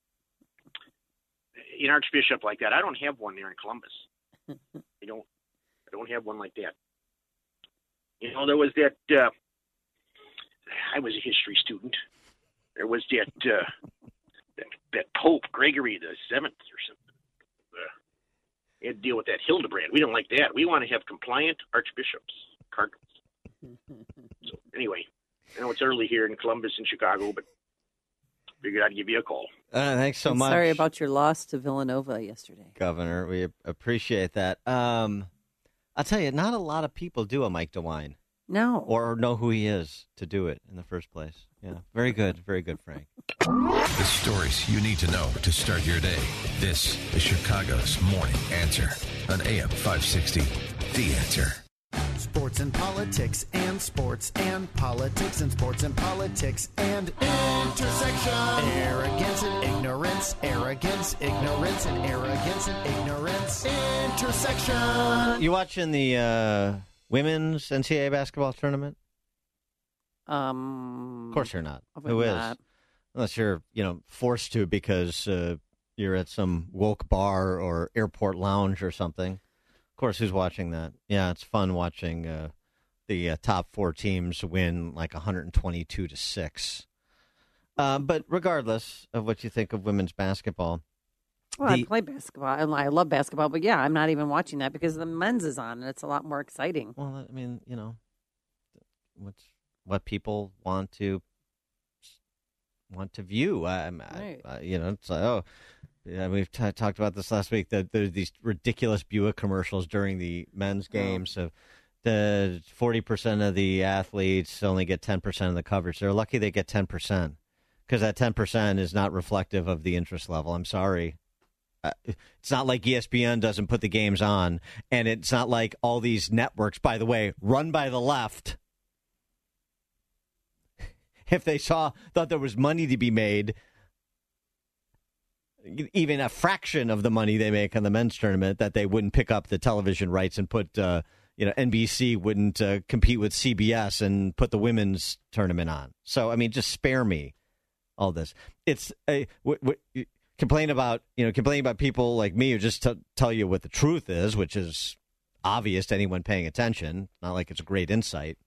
an archbishop like that. I don't have one there in Columbus. I don't. I don't have one like that. You know, there was that. Uh, I was a history student. There was that uh, that, that Pope Gregory the Seventh or something. Uh, he had to deal with that Hildebrand. We don't like that. We want to have compliant archbishops, cardinals. So anyway, I know it's early here in Columbus and Chicago, but figured I'd give you a call. Uh, thanks so I'm much. Sorry about your loss to Villanova yesterday. Governor. We appreciate that. Um, I'll tell you, not a lot of people do a Mike DeWine. No. Or know who he is to do it in the first place. Yeah, very good. Very good, Frank. The stories you need to know to start your day. This is Chicago's Morning Answer on A M five sixty, The Answer. Sports and politics and sports and politics and sports and politics and intersection. Arrogance and ignorance, arrogance, ignorance, and arrogance and ignorance. Intersection. You watching the uh, women's N C double A basketball tournament? Um, Of course you're not. Probably Who is? not. Unless you're, you know, forced to because uh, you're at some woke bar or airport lounge or something. Of course, who's watching that? Yeah, it's fun watching uh, the uh, top four teams win like one hundred twenty-two to six. Uh, but regardless of what you think of women's basketball, Well, the- I play basketball. and I love basketball, but yeah, I'm not even watching that because the men's is on, and it's a lot more exciting. Well, I mean, you know, what's what people want to want to view. I, I, Right. I, you know, it's like, oh, yeah, we've t- talked about this last week. That there's these ridiculous Buick commercials during the men's games. So the forty percent of the athletes only get ten percent of the coverage. They're lucky they get ten percent because that ten percent is not reflective of the interest level. I'm sorry. Uh, it's not like E S P N doesn't put the games on, and it's not like all these networks, by the way, run by the left. If they saw, thought there was money to be made, even a fraction of the money they make on the men's tournament, that they wouldn't pick up the television rights and put, uh, you know, N B C wouldn't uh, compete with C B S and put the women's tournament on. So, I mean, just spare me all this. It's a w- w- complain about, you know, complain about people like me who just t- tell you what the truth is, which is obvious to anyone paying attention. Not like it's a great insight.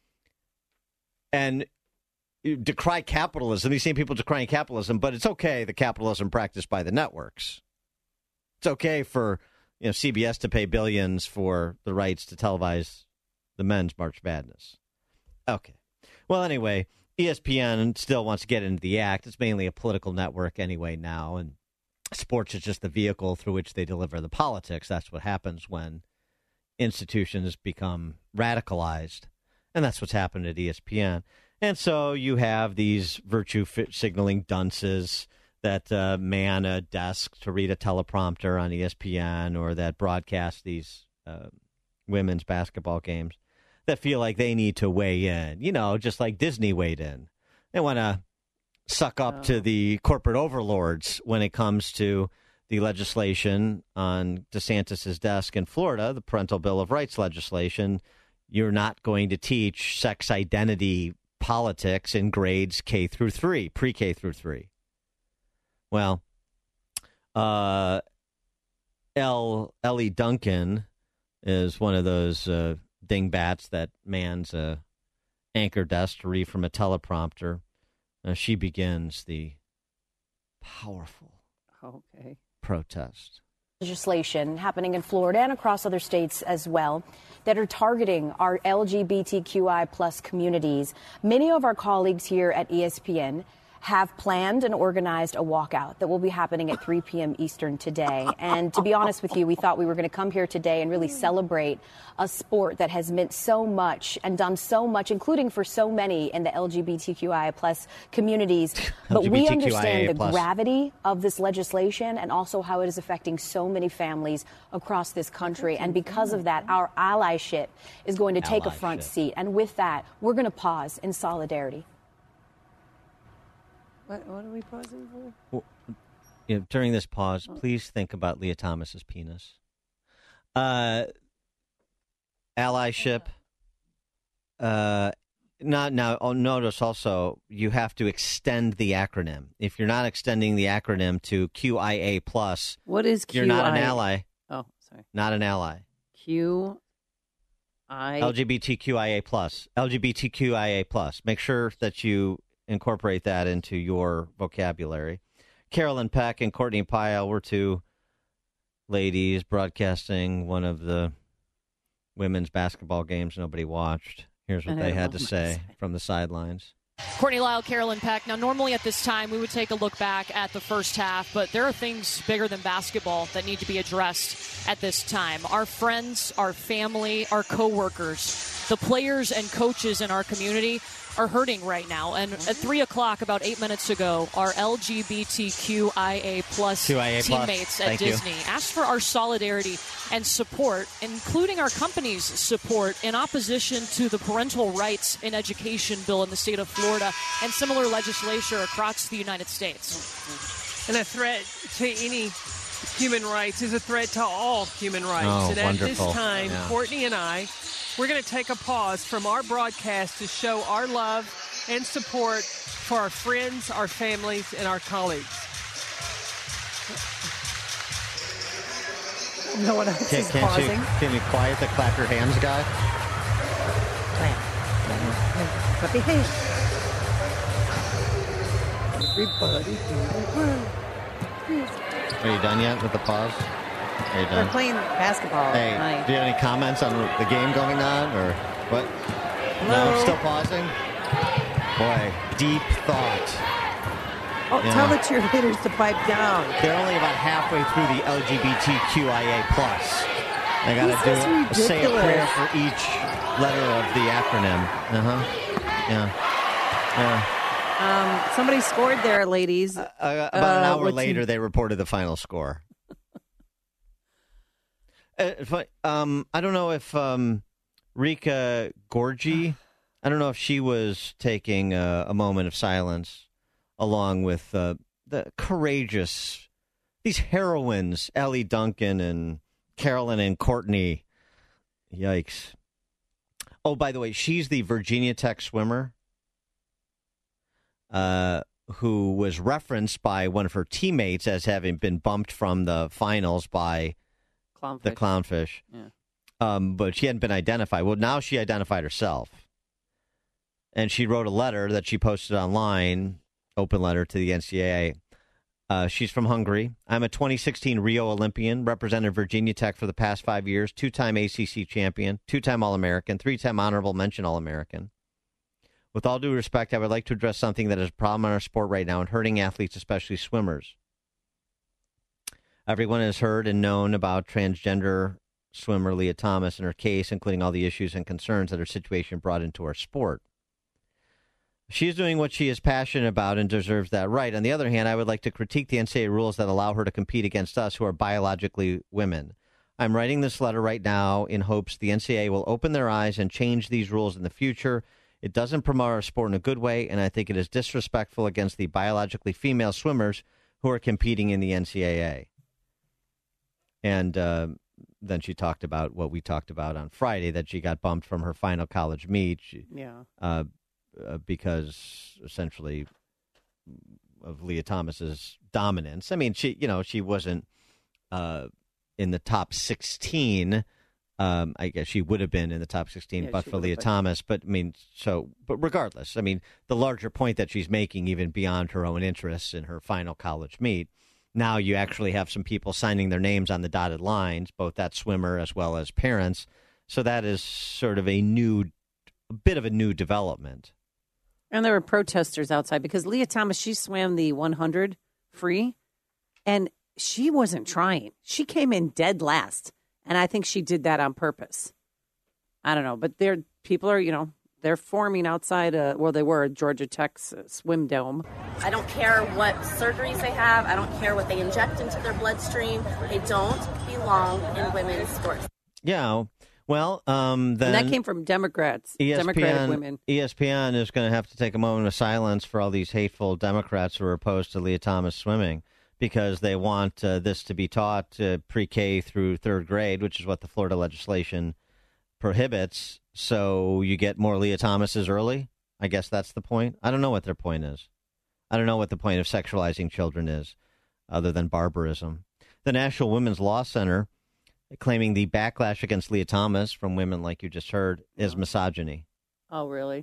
And you decry capitalism. These same people decrying capitalism, but it's okay, the capitalism practiced by the networks. It's okay for, you know, C B S to pay billions for the rights to televise the men's March Madness. Okay. Well, anyway, E S P N still wants to get into the act. It's mainly a political network anyway now, and sports is just the vehicle through which they deliver the politics. That's what happens when institutions become radicalized, and that's what's happened at E S P N. And so you have these virtue signaling dunces that uh, man a desk to read a teleprompter on E S P N or that broadcast these uh, women's basketball games that feel like they need to weigh in, you know, just like Disney weighed in. They want to suck up oh. to the corporate overlords when it comes to the legislation on DeSantis's desk in Florida, the Parental Bill of Rights legislation. You're not going to teach sex identity politics in grades K through three, pre-K through three. Well, uh, L. Ellie Duncan is one of those uh, dingbats that mans a anchor desk to read from a teleprompter. Uh, she begins the powerful okay. protest. Legislation happening in Florida and across other states as well that are targeting our L G B T Q I plus communities. Many of our colleagues here at E S P N have planned and organized a walkout that will be happening at three p.m. Eastern today. And to be honest with you, we thought we were going to come here today and really celebrate a sport that has meant so much and done so much, including for so many in the L G B T Q I A plus communities. But we understand the gravity of this legislation and also how it is affecting so many families across this country. And because of that, our allyship is going to take a front seat. And with that, we're going to pause in solidarity. What, what are we pausing for? Well, you know, during this pause, please think about Leah Thomas's penis. Uh, allyship. Uh, not now. Oh, notice also you have to extend the acronym. If you're not extending the acronym to Q I A plus, what is Q I A? You're not an ally. Oh, sorry. Not an ally. Q I L G B T Q I A plus. L G B T Q I A plus. Make sure that you incorporate that into your vocabulary. Carolyn Peck and Courtney Pyle were two ladies broadcasting one of the women's basketball games nobody watched. Here's what they had to say from the sidelines. Courtney Lyle, Carolyn Peck. Now, normally at this time, we would take a look back at the first half, but there are things bigger than basketball that need to be addressed at this time. Our friends, our family, our coworkers, the players and coaches in our community are hurting right now. And at three o'clock, about eight minutes ago, our L G B T Q I A plus Q I A teammates plus. at Thank Disney you. asked for our solidarity and support, including our company's support in opposition to the parental rights in education bill in the state of Florida and similar legislation across the United States. And a threat to any human rights is a threat to all human rights. Oh, and at wonderful. this time, Yeah. Courtney and I, we're going to take a pause from our broadcast to show our love and support for our friends, our families, and our colleagues. No one else Can, is can't pausing. you, can you quiet the clap your hands guy? Clap your hands. Everybody in the world. Are you done yet with the pause? Are you We're done? playing basketball Hey, tonight. do you have any comments on the game going on, or what? No, Hello? still pausing? Boy, deep thought. Oh, Yeah. tell the cheerleaders to pipe down. They're only about halfway through the L G B T Q I A plus. They got This to is do say a ridiculous. prayer for each letter of the acronym. Uh huh. Yeah. Yeah. Um, somebody scored there, ladies. Uh, about an Uh, hour what's later, in- they reported the final score. uh, if I, um, I don't know if um, Rika Gorgi, I don't know if she was taking a, a moment of silence along with uh, the courageous, these heroines, Ellie Duncan and Carolyn and Courtney. Yikes. Oh, by the way, she's the Virginia Tech swimmer. Uh, who was referenced by one of her teammates as having been bumped from the finals by Clownfish. the Clownfish. Yeah. Um, but she hadn't been identified. Well, now she identified herself. And she wrote a letter that she posted online, open letter to the N C double A. Uh, she's from Hungary. I'm a twenty sixteen Rio Olympian, represented Virginia Tech for the past five years, two-time A C C champion, two-time All-American, three-time honorable mention All-American. With all due respect, I would like to address something that is a problem in our sport right now and hurting athletes, especially swimmers. Everyone has heard and known about transgender swimmer Leah Thomas and her case, including all the issues and concerns that her situation brought into our sport. She is doing what she is passionate about and deserves that right. On the other hand, I would like to critique the N C double A rules that allow her to compete against us who are biologically women. I'm writing this letter right now in hopes the N C double A will open their eyes and change these rules in the future. It doesn't promote our sport in a good way, and I think it is disrespectful against the biologically female swimmers who are competing in the N C double A. And uh, then she talked about what we talked about on Friday, that she got bumped from her final college meet. She, Yeah. Uh, uh, because essentially of Leah Thomas's dominance. I mean, she, you know, she wasn't uh, in the top sixteen. Um, I guess she would have been in the top sixteen, Yeah, but she for would have Leah been. Thomas. But I mean, so, but regardless, I mean, the larger point that she's making, even beyond her own interests in her final college meet, now you actually have some people signing their names on the dotted lines, both that swimmer as well as parents. So that is sort of a new, a bit of a new development. And there were protesters outside because Leah Thomas, she swam the one hundred free, and she wasn't trying. She came in dead last, and I think she did that on purpose. I don't know, but there people are, you know, they're forming outside, uh, well, they were at Georgia Tech's uh, swim dome. I don't care what surgeries they have. I don't care what they inject into their bloodstream. They don't belong in women's sports. Yeah, well, um, then... And that came from Democrats, E S P N, Democratic women. E S P N is going to have to take a moment of silence for all these hateful Democrats who are opposed to Leah Thomas swimming because they want uh, this to be taught uh, pre-K through third grade, which is what the Florida legislation prohibits. So you get more Leah Thomases early? I guess that's the point. I don't know what their point is. I don't know what the point of sexualizing children is, other than barbarism. The National Women's Law Center, claiming the backlash against Leah Thomas from women, like you just heard, is misogyny. Oh, really?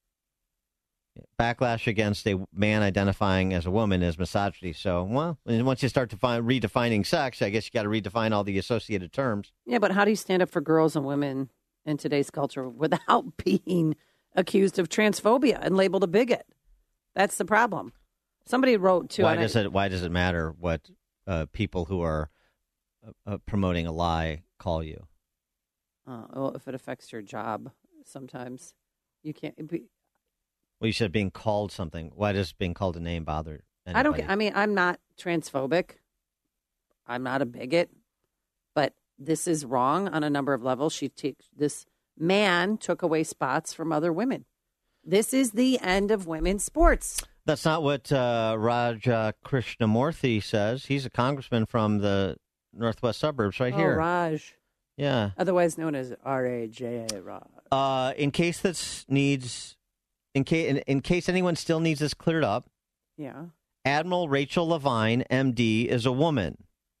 Backlash against a man identifying as a woman is misogyny. So, well, once you start to find, redefining sex, I guess you got to redefine all the associated terms. Yeah, but how do you stand up for girls and women in today's culture without being accused of transphobia and labeled a bigot? That's the problem. Somebody wrote too. Why does I, it? Why does it matter what uh, people who are uh, promoting a lie call you? Uh, well, if it affects your job, sometimes you can't be. Well, you said being called something. Why does being called a name bother anybody? I don't. I mean, I'm not transphobic. I'm not a bigot, but this is wrong on a number of levels. She takes this man took away spots from other women. This is the end of women's sports. That's not what uh, Raj uh, Krishnamurthy says. He's a congressman from the northwest suburbs right oh, here. Raj. Yeah. Otherwise known as R A J A Raj. Uh, in case this needs, in case in, in case anyone still needs this cleared up. Yeah. Admiral Rachel Levine, M D, is a woman.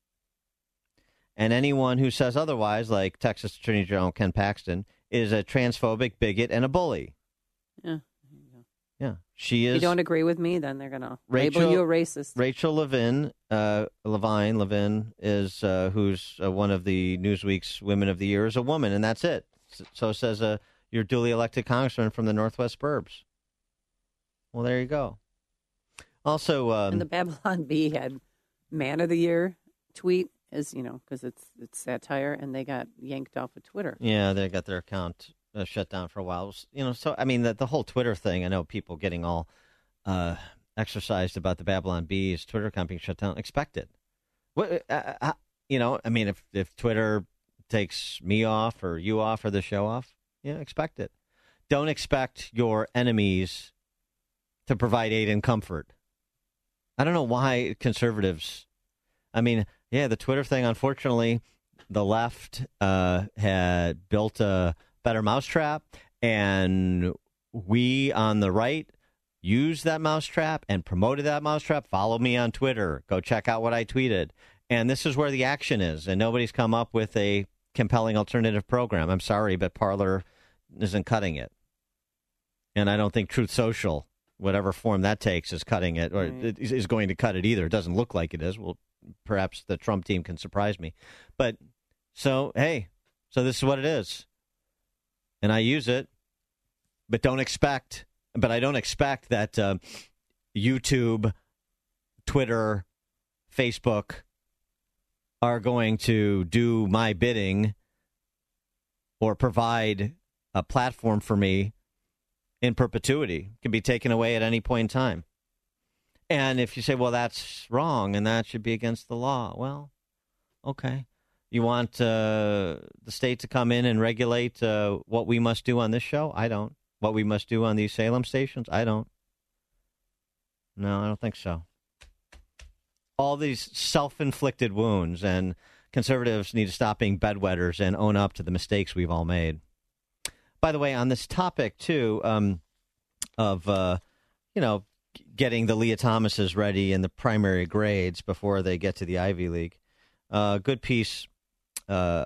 And anyone who says otherwise, like Texas Attorney General Ken Paxton, is a transphobic bigot and a bully. Yeah. Yeah, she is. If you don't agree with me, then they're going to Rachel, label you a racist. Rachel Levine, uh, Levine, Levine is uh, who's uh, one of the Newsweek's Women of the Year, is a woman, and that's it. So says uh, your duly elected congressman from the Northwest Burbs. Well, there you go. Also, um, and the Babylon Bee had Man of the Year tweet, as you know, because it's it's satire, and they got yanked off of Twitter. Yeah, they got their account Uh, shut down for a while. You know, so I mean, the, the whole Twitter thing. I know people getting all uh, exercised about the Babylon Bees Twitter account being shut down. Expect it. What uh, uh, you know? I mean, if if Twitter takes me off or you off or the show off, yeah, expect it. Don't expect your enemies to provide aid and comfort. I don't know why conservatives. I mean, yeah, the Twitter thing. Unfortunately, the left uh, had built a better mousetrap, and we on the right used that mousetrap and promoted that mousetrap. Follow me on Twitter. Go check out what I tweeted. And this is where the action is, and nobody's come up with a compelling alternative program. I'm sorry, but Parler isn't cutting it. And I don't think Truth Social, whatever form that takes, is cutting it, or right. is going to cut it either. It doesn't look like it is. Well, perhaps the Trump team can surprise me. But, so, hey, so this is what it is. And I use it, but don't expect, but I don't expect that uh, YouTube, Twitter, Facebook are going to do my bidding or provide a platform for me in perpetuity. It can be taken away at any point in time. And if you say, well, that's wrong and that should be against the law, well, okay. You want uh, the state to come in and regulate uh, what we must do on this show? I don't. What we must do on these Salem stations? I don't. No, I don't think so. All these self-inflicted wounds, and conservatives need to stop being bedwetters and own up to the mistakes we've all made. By the way, on this topic, too, um, of, uh, you know, getting the Leah Thomases ready in the primary grades before they get to the Ivy League, a uh, good piece Uh,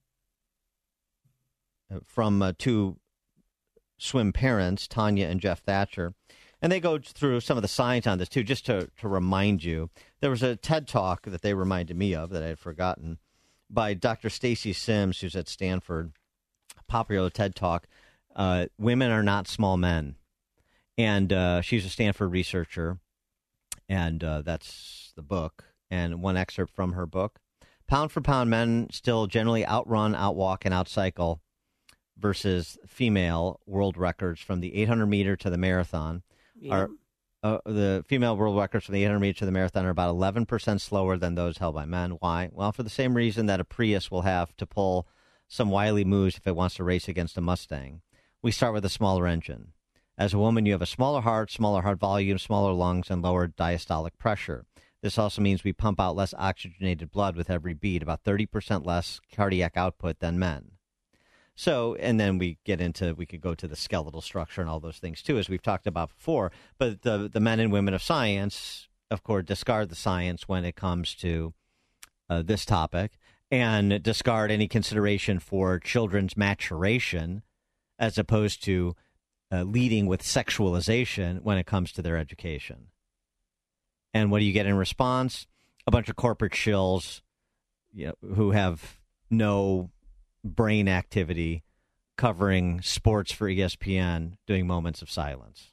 from uh, two swim parents, Tanya and Jeff Thatcher. And they go through some of the science on this, too, just to, to remind you. There was a TED Talk that they reminded me of that I had forgotten by Doctor Stacy Sims, who's at Stanford, popular TED Talk. Uh, Women are not small men. And uh, she's a Stanford researcher, and uh, that's the book. And one excerpt from her book. Pound for pound, men still generally outrun, outwalk, and outcycle versus female world records from the eight hundred meter to the marathon. Yeah. Are, uh, the female world records from the eight hundred meter to the marathon are about eleven percent slower than those held by men. Why? Well, for the same reason that a Prius will have to pull some wily moves if it wants to race against a Mustang. We start with a smaller engine. As a woman, you have a smaller heart, smaller heart volume, smaller lungs, and lower diastolic pressure. This also means we pump out less oxygenated blood with every beat, about thirty percent less cardiac output than men. So, and then we get into, we could go to the skeletal structure and all those things too, as we've talked about before. But the, the men and women of science, of course, discard the science when it comes to uh, this topic and discard any consideration for children's maturation as opposed to uh, leading with sexualization when it comes to their education. And what do you get in response? A bunch of corporate shills, you know, who have no brain activity covering sports for E S P N doing moments of silence.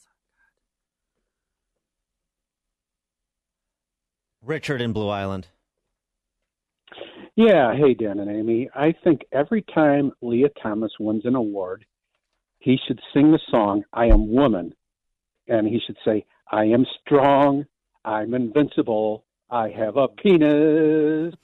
Richard in Blue Island. Yeah, hey, Dan and Amy. I think every time Leah Thomas wins an award, he should sing the song, I Am Woman. And he should say, I am strong, I'm invincible, I have a penis.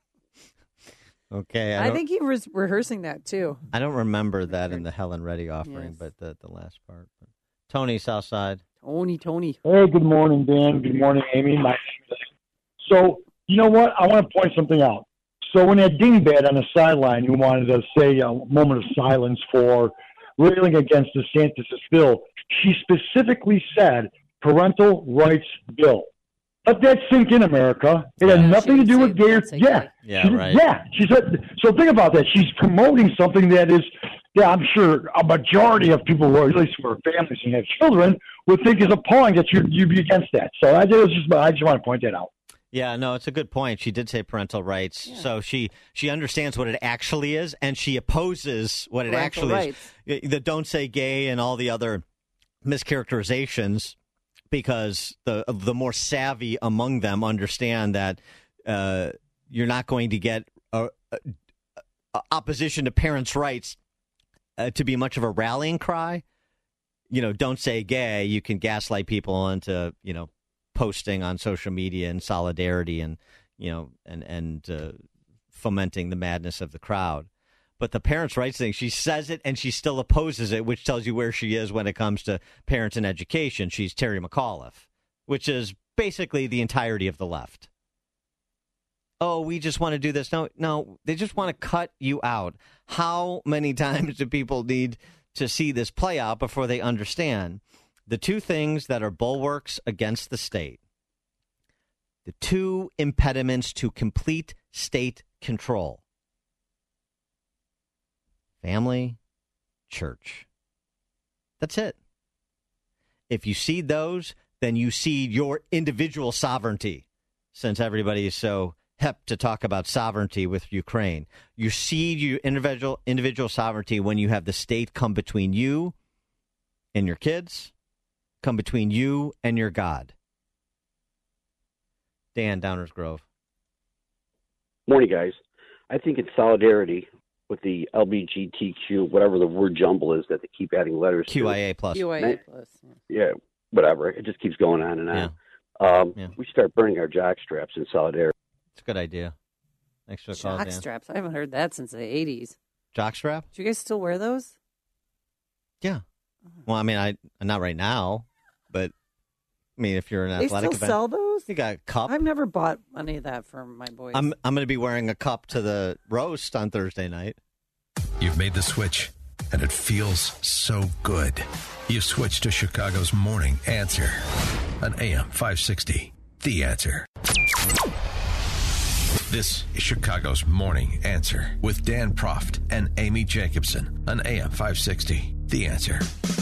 Okay. I, I think he was rehearsing that, too. I don't remember that in the Helen Reddy offering, Yes. but the, the last part. Tony, Southside. Tony, Tony. Hey, good morning, Dan. Good morning, Amy. My So, you know what? I want to point something out. So when that dingbat on the sideline who wanted to say a moment of silence for railing against DeSantis' bill, she specifically said parental rights bill. Let that sink in, America. It had nothing to do with gay. Yeah, Yeah, She- right. Yeah, she said. So think about that. She's promoting something that is, yeah, I'm sure a majority of people, who are, at least who are families and have children, would think is appalling that you you'd be against that. So I just, I just want to point that out. Yeah, no, it's a good point. She did say parental rights, so she she understands what it actually is, and she opposes what it Parental actually is. The don't say gay and all the other mischaracterizations, because the the more savvy among them understand that uh, you're not going to get a, a, a opposition to parents' rights uh, to be much of a rallying cry. You know, don't say gay. You can gaslight people into, you know, posting on social media in solidarity and, you know, and, and uh, fomenting the madness of the crowd. But the parents' rights thing, she says it and she still opposes it, which tells you where she is when it comes to parents and education. She's Terry McAuliffe, which is basically the entirety of the left. Oh, we just want to do this. No, no, they just want to cut you out. How many times do people need to see this play out before they understand the two things that are bulwarks against the state, the two impediments to complete state control: family, church. That's it. If you cede those, then you cede your individual sovereignty, since everybody is so hep to talk about sovereignty with Ukraine. You cede your individual individual sovereignty when you have the state come between you and your kids, come between you and your God. Dan, Downers Grove. Morning, guys. I think in solidarity with the L G B T Q, whatever the word jumble is that they keep adding letters Q I A to. plus. Q I A plus. Yeah, whatever. It just keeps going on and on. Um, Yeah. We start burning our jock straps in solidarity. It's a good idea. Thanks for the call, Jock Dan. straps. I haven't heard that since the eighties. Jockstrap? Do you guys still wear those? Yeah. Well, I mean, I not right now, but I mean, if you're an They athletic still event, sell those? you got a cup. I've never bought any of that for my boys. I'm I'm going to be wearing a cup to the roast on Thursday night. You've made the switch, and it feels so good. You've switched to Chicago's Morning Answer on A M five sixty. The Answer. This is Chicago's Morning Answer with Dan Proft and Amy Jacobson on A M five sixty. The Answer.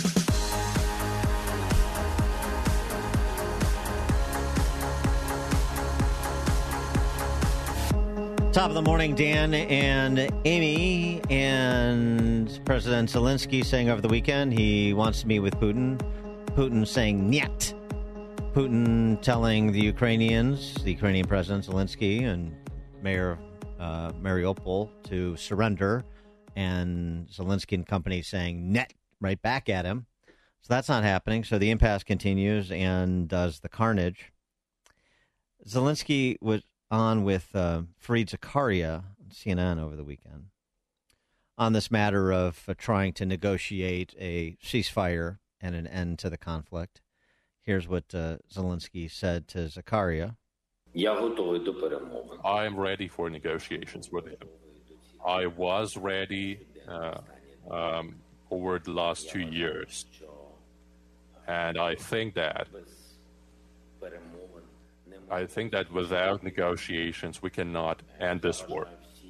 Top of the morning, Dan and Amy, and President Zelensky saying over the weekend he wants to meet with Putin Putin saying "niet." Putin telling the Ukrainians, the Ukrainian President Zelensky and Mayor uh, Mariupol to surrender, and Zelensky and company saying "net" right back at him. So that's not happening. So the impasse continues, and does the carnage. Zelensky was on with uh, Fareed Zakaria on C N N over the weekend on this matter of uh, trying to negotiate a ceasefire and an end to the conflict. Here's what uh, Zelensky said to Zakaria. I am ready for negotiations with him. I was ready uh, um, over the last two years. And I think that I think that without negotiations, we cannot end this war.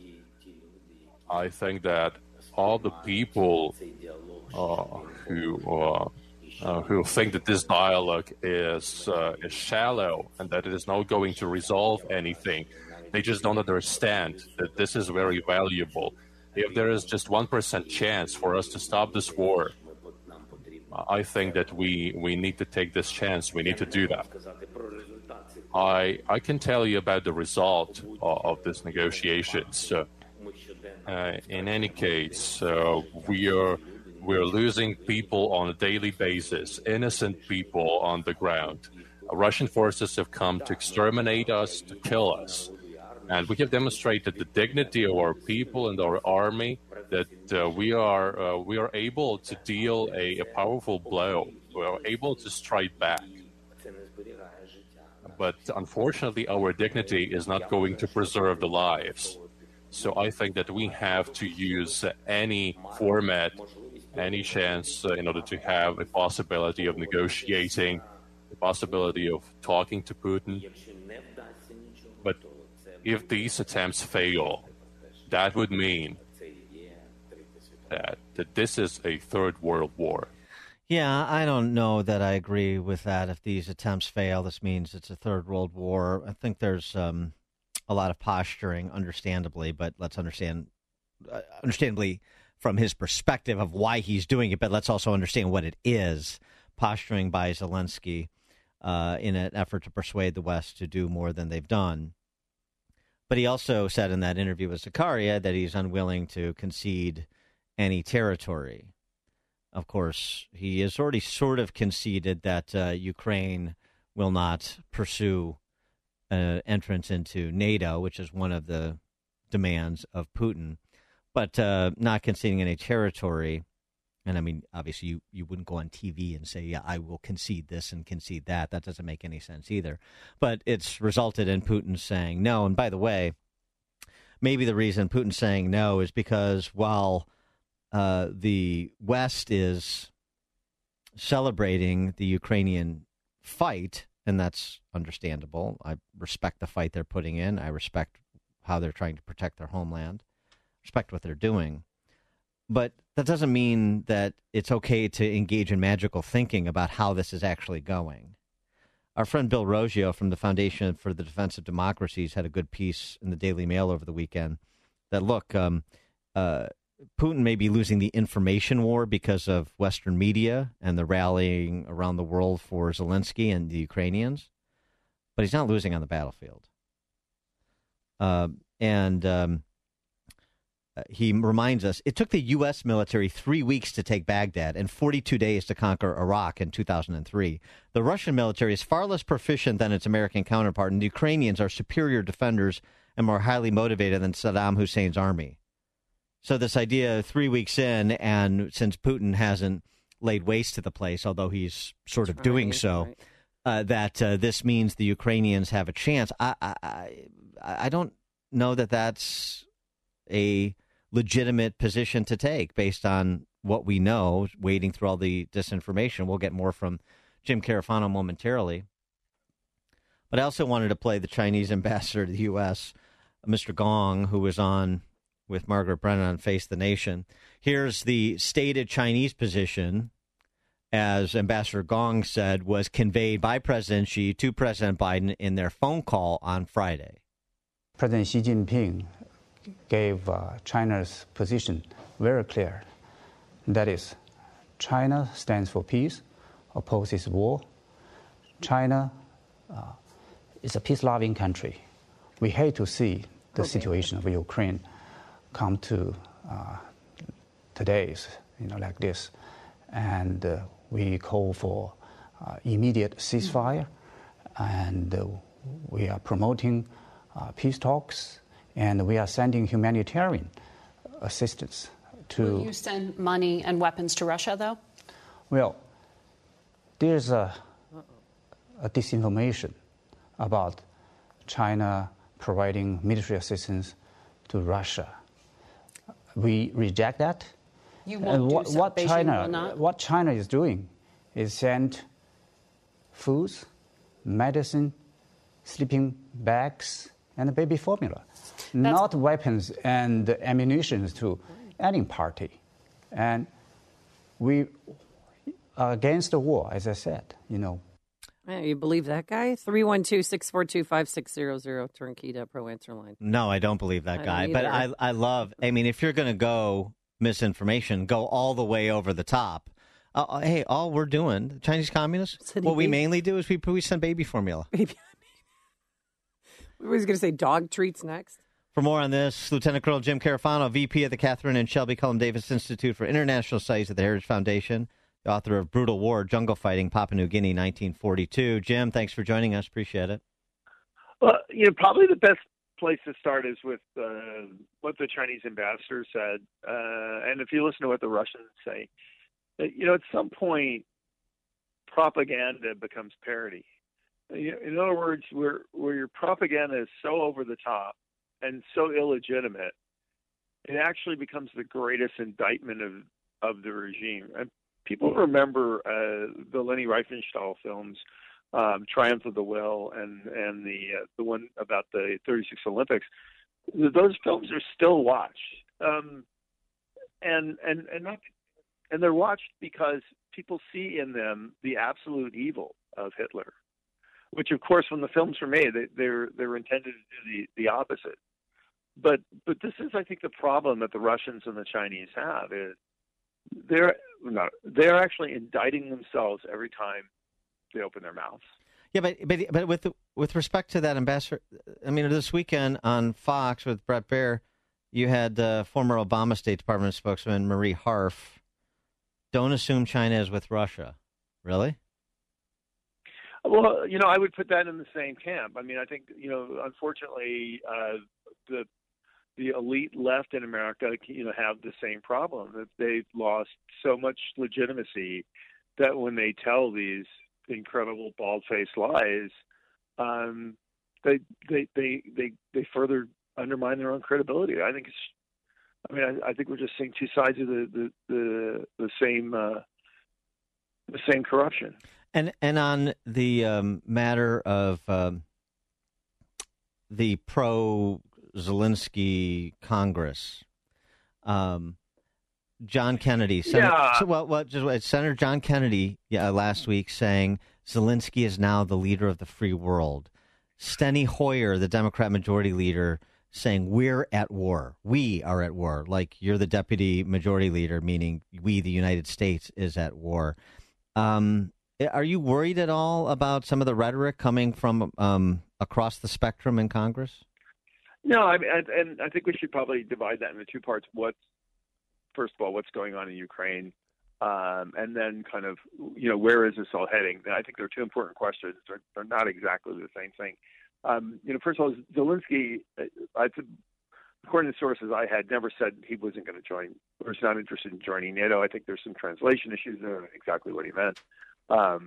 I think that all the people uh, who uh, uh, who think that this dialogue is uh, is shallow and that it is not going to resolve anything, they just don't understand that this is very valuable. If there is just one percent chance for us to stop this war, I think that we, we need to take this chance. We need to do that. I I can tell you about the result of, of this negotiations. Uh, uh, in any case, uh, we are we're losing people on a daily basis, innocent people on the ground. Uh, Russian forces have come to exterminate us, to kill us, and we have demonstrated the dignity of our people and our army. That uh, we are uh, we are able to deal a, a powerful blow. We are able to strike back. But unfortunately, our dignity is not going to preserve the lives. So I think that we have to use uh, any format, any chance uh, in order to have a possibility of negotiating, the possibility of talking to Putin. But if these attempts fail, that would mean that, that this is a third world war. Yeah, I don't know that I agree with that. If these attempts fail, this means it's a third world war. I think there's um, a lot of posturing, understandably, but let's understand, uh, understandably from his perspective of why he's doing it, but let's also understand what it is, posturing by Zelensky uh, in an effort to persuade the West to do more than they've done. But he also said in that interview with Zakaria that he's unwilling to concede any territory. Of course, he has already sort of conceded that uh, Ukraine will not pursue uh, entrance into NATO, which is one of the demands of Putin, but uh, not conceding any territory. And I mean, obviously, you, you wouldn't go on T V and say, yeah, I will concede this and concede that. That doesn't make any sense either. But it's resulted in Putin saying no. And by the way, maybe the reason Putin's saying no is because while Uh, the West is celebrating the Ukrainian fight, and that's understandable. I respect the fight they're putting in. I respect how they're trying to protect their homeland, respect what they're doing. But that doesn't mean that it's okay to engage in magical thinking about how this is actually going. Our friend Bill Roggio from the Foundation for the Defense of Democracies had a good piece in the Daily Mail over the weekend that, look, um, uh, Putin may be losing the information war because of Western media and the rallying around the world for Zelensky and the Ukrainians, but he's not losing on the battlefield. Uh, and um, he reminds us, it took the U S military three weeks to take Baghdad and forty-two days to conquer Iraq in two thousand three. The Russian military is far less proficient than its American counterpart, and the Ukrainians are superior defenders and more highly motivated than Saddam Hussein's army. So this idea of three weeks in, and since Putin hasn't laid waste to the place, although he's sort of right, doing so, right. uh, that uh, this means the Ukrainians have a chance. I, I, I don't know that that's a legitimate position to take based on what we know, wading through all the disinformation. We'll get more from Jim Carafano momentarily. But I also wanted to play the Chinese ambassador to the U S, Mister Gong, who was on with Margaret Brennan on Face the Nation. Here's the stated Chinese position, as Ambassador Gong said, was conveyed by President Xi to President Biden in their phone call on Friday. President Xi Jinping gave uh, China's position very clear. That is, China stands for peace, opposes war. China uh, is a peace-loving country. We hate to see the okay. situation of Ukraine come to uh, today's, you know, like this. And uh, we call for uh, immediate ceasefire, mm-hmm. and uh, we are promoting uh, peace talks, and we are sending humanitarian assistance to... Will you send money and weapons to Russia, though? Well, there's a, a disinformation about China providing military assistance to Russia. We reject that. You won't and what, do so. what Beijing China, will not? What China is doing is send foods, medicine, sleeping bags, and baby formula, That's... not weapons and ammunition to any party. And we are against the war, as I said, you know. Yeah, you believe that guy? three one two, six four two, five six zero zero, turnkey dot pro answer line. No, I don't believe that guy. But I, I love, I mean, if you're going to go misinformation, go all the way over the top. Uh, hey, all we're doing, the Chinese communists, Sending what we baby. mainly do is we, we send baby formula. Baby. We were going to say dog treats next. For more on this, Lieutenant Colonel Jim Carafano, V P of the Catherine and Shelby Cullum Davis Institute for International Studies at the Heritage Foundation, the author of Brutal War, Jungle Fighting, Papua New Guinea, nineteen forty-two. Jim, thanks for joining us. Appreciate it. Well, you know, probably the best place to start is with uh, what the Chinese ambassador said. Uh, and if you listen to what the Russians say, you know, at some point, propaganda becomes parody. In other words, where, where your propaganda is so over the top and so illegitimate, it actually becomes the greatest indictment of, of the regime. And people remember uh, the Leni Riefenstahl films, um, Triumph of the Will, and and the uh, the one about the thirty-six Olympics. Those films are still watched, um, and and and not, and they're watched because people see in them the absolute evil of Hitler, which of course, when the films were made, they, they're they're intended to do the, the opposite. But but this is, I think, the problem that the Russians and the Chinese have is they're no, they're actually indicting themselves every time they open their mouths. Yeah, but but but with the, with respect to that ambassador, I mean, this weekend on Fox with Brett Baer, you had uh, former Obama State Department spokesman Marie Harf. Don't assume China is with Russia. Really? Well, you know, I would put that in the same camp. I mean, I think, you know, unfortunately, uh, the the elite left in America, you know, have the same problem, that they've lost so much legitimacy that when they tell these incredible bald-faced lies, um, they, they they they they further undermine their own credibility. I think it's, I mean, I, I think we're just seeing two sides of the the the, the same uh, the same corruption. And and on the um, matter of um, the pro-Zelensky Congress, um, John Kennedy, Senator, yeah. so, well, well, just Senator John Kennedy yeah, last week saying Zelensky is now the leader of the free world. Steny Hoyer, the Democrat majority leader, saying we're at war. We are at war. Like you're the deputy majority leader, meaning we, the United States, is at war. Um, Are you worried at all about some of the rhetoric coming from um, across the spectrum in Congress? No, I mean, and, and I think we should probably divide that into two parts. What's, first of all, what's going on in Ukraine, um, and then kind of, you know, where is this all heading? And I think they're two important questions. They're, they're not exactly the same thing. Um, you know, first of all, Zelensky, I, according to sources I had, never said he wasn't going to join or is not interested in joining NATO. I think there's some translation issues there, exactly what he meant. Um,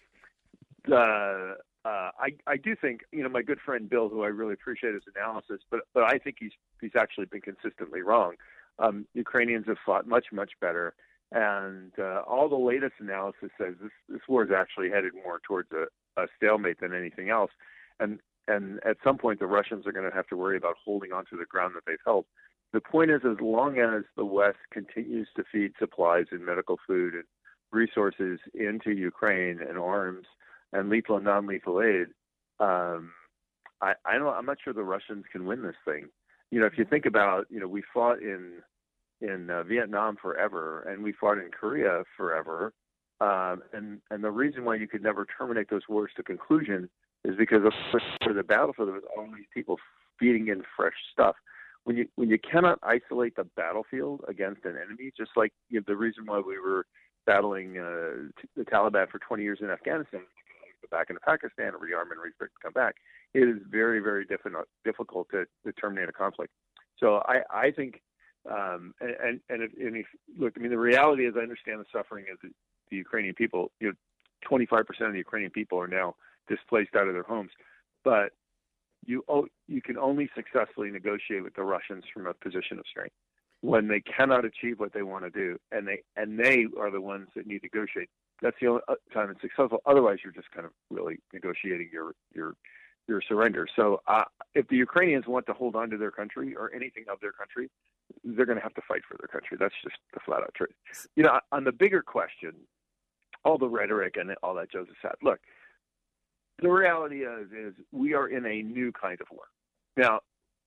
uh, uh, I, I do think, you know, my good friend Bill, who I really appreciate his analysis, but, but I think he's, he's actually been consistently wrong. Um, Ukrainians have fought much, much better. And, uh, all the latest analysis says this, this war is actually headed more towards a, a stalemate than anything else. And, and at some point, the Russians are going to have to worry about holding on to the ground that they've held. The point is, as long as the West continues to feed supplies and medical food and resources into Ukraine and arms and lethal and non-lethal aid, um, I, I don't, I'm not sure the Russians can win this thing. You know, if you think about, you know, we fought in in uh, Vietnam forever, and we fought in Korea forever, Um, and, and the reason why you could never terminate those wars to conclusion is because for the battlefield, there was all these people feeding in fresh stuff. When you when you cannot isolate the battlefield against an enemy, just like you know, the reason why we were battling uh, the Taliban for twenty years in Afghanistan, go back into Pakistan, rearm and restrict, come back, it is very, very difficult difficult to, to terminate a conflict. So I, I think, um, and and, and, if, and if, look, I mean, the reality is, I understand the suffering of the, the Ukrainian people. You know, twenty-five percent of the Ukrainian people are now displaced out of their homes, but you you can only successfully negotiate with the Russians from a position of strength when they cannot achieve what they want to do, and they and they are the ones that need to negotiate. That's the only time it's successful. Otherwise, you're just kind of really negotiating your your your surrender. So, uh, if the Ukrainians want to hold on to their country or anything of their country, they're going to have to fight for their country. That's just the flat out truth. You know, on the bigger question, all the rhetoric and all that Joseph said. Look, the reality is, is we are in a new kind of war. Now,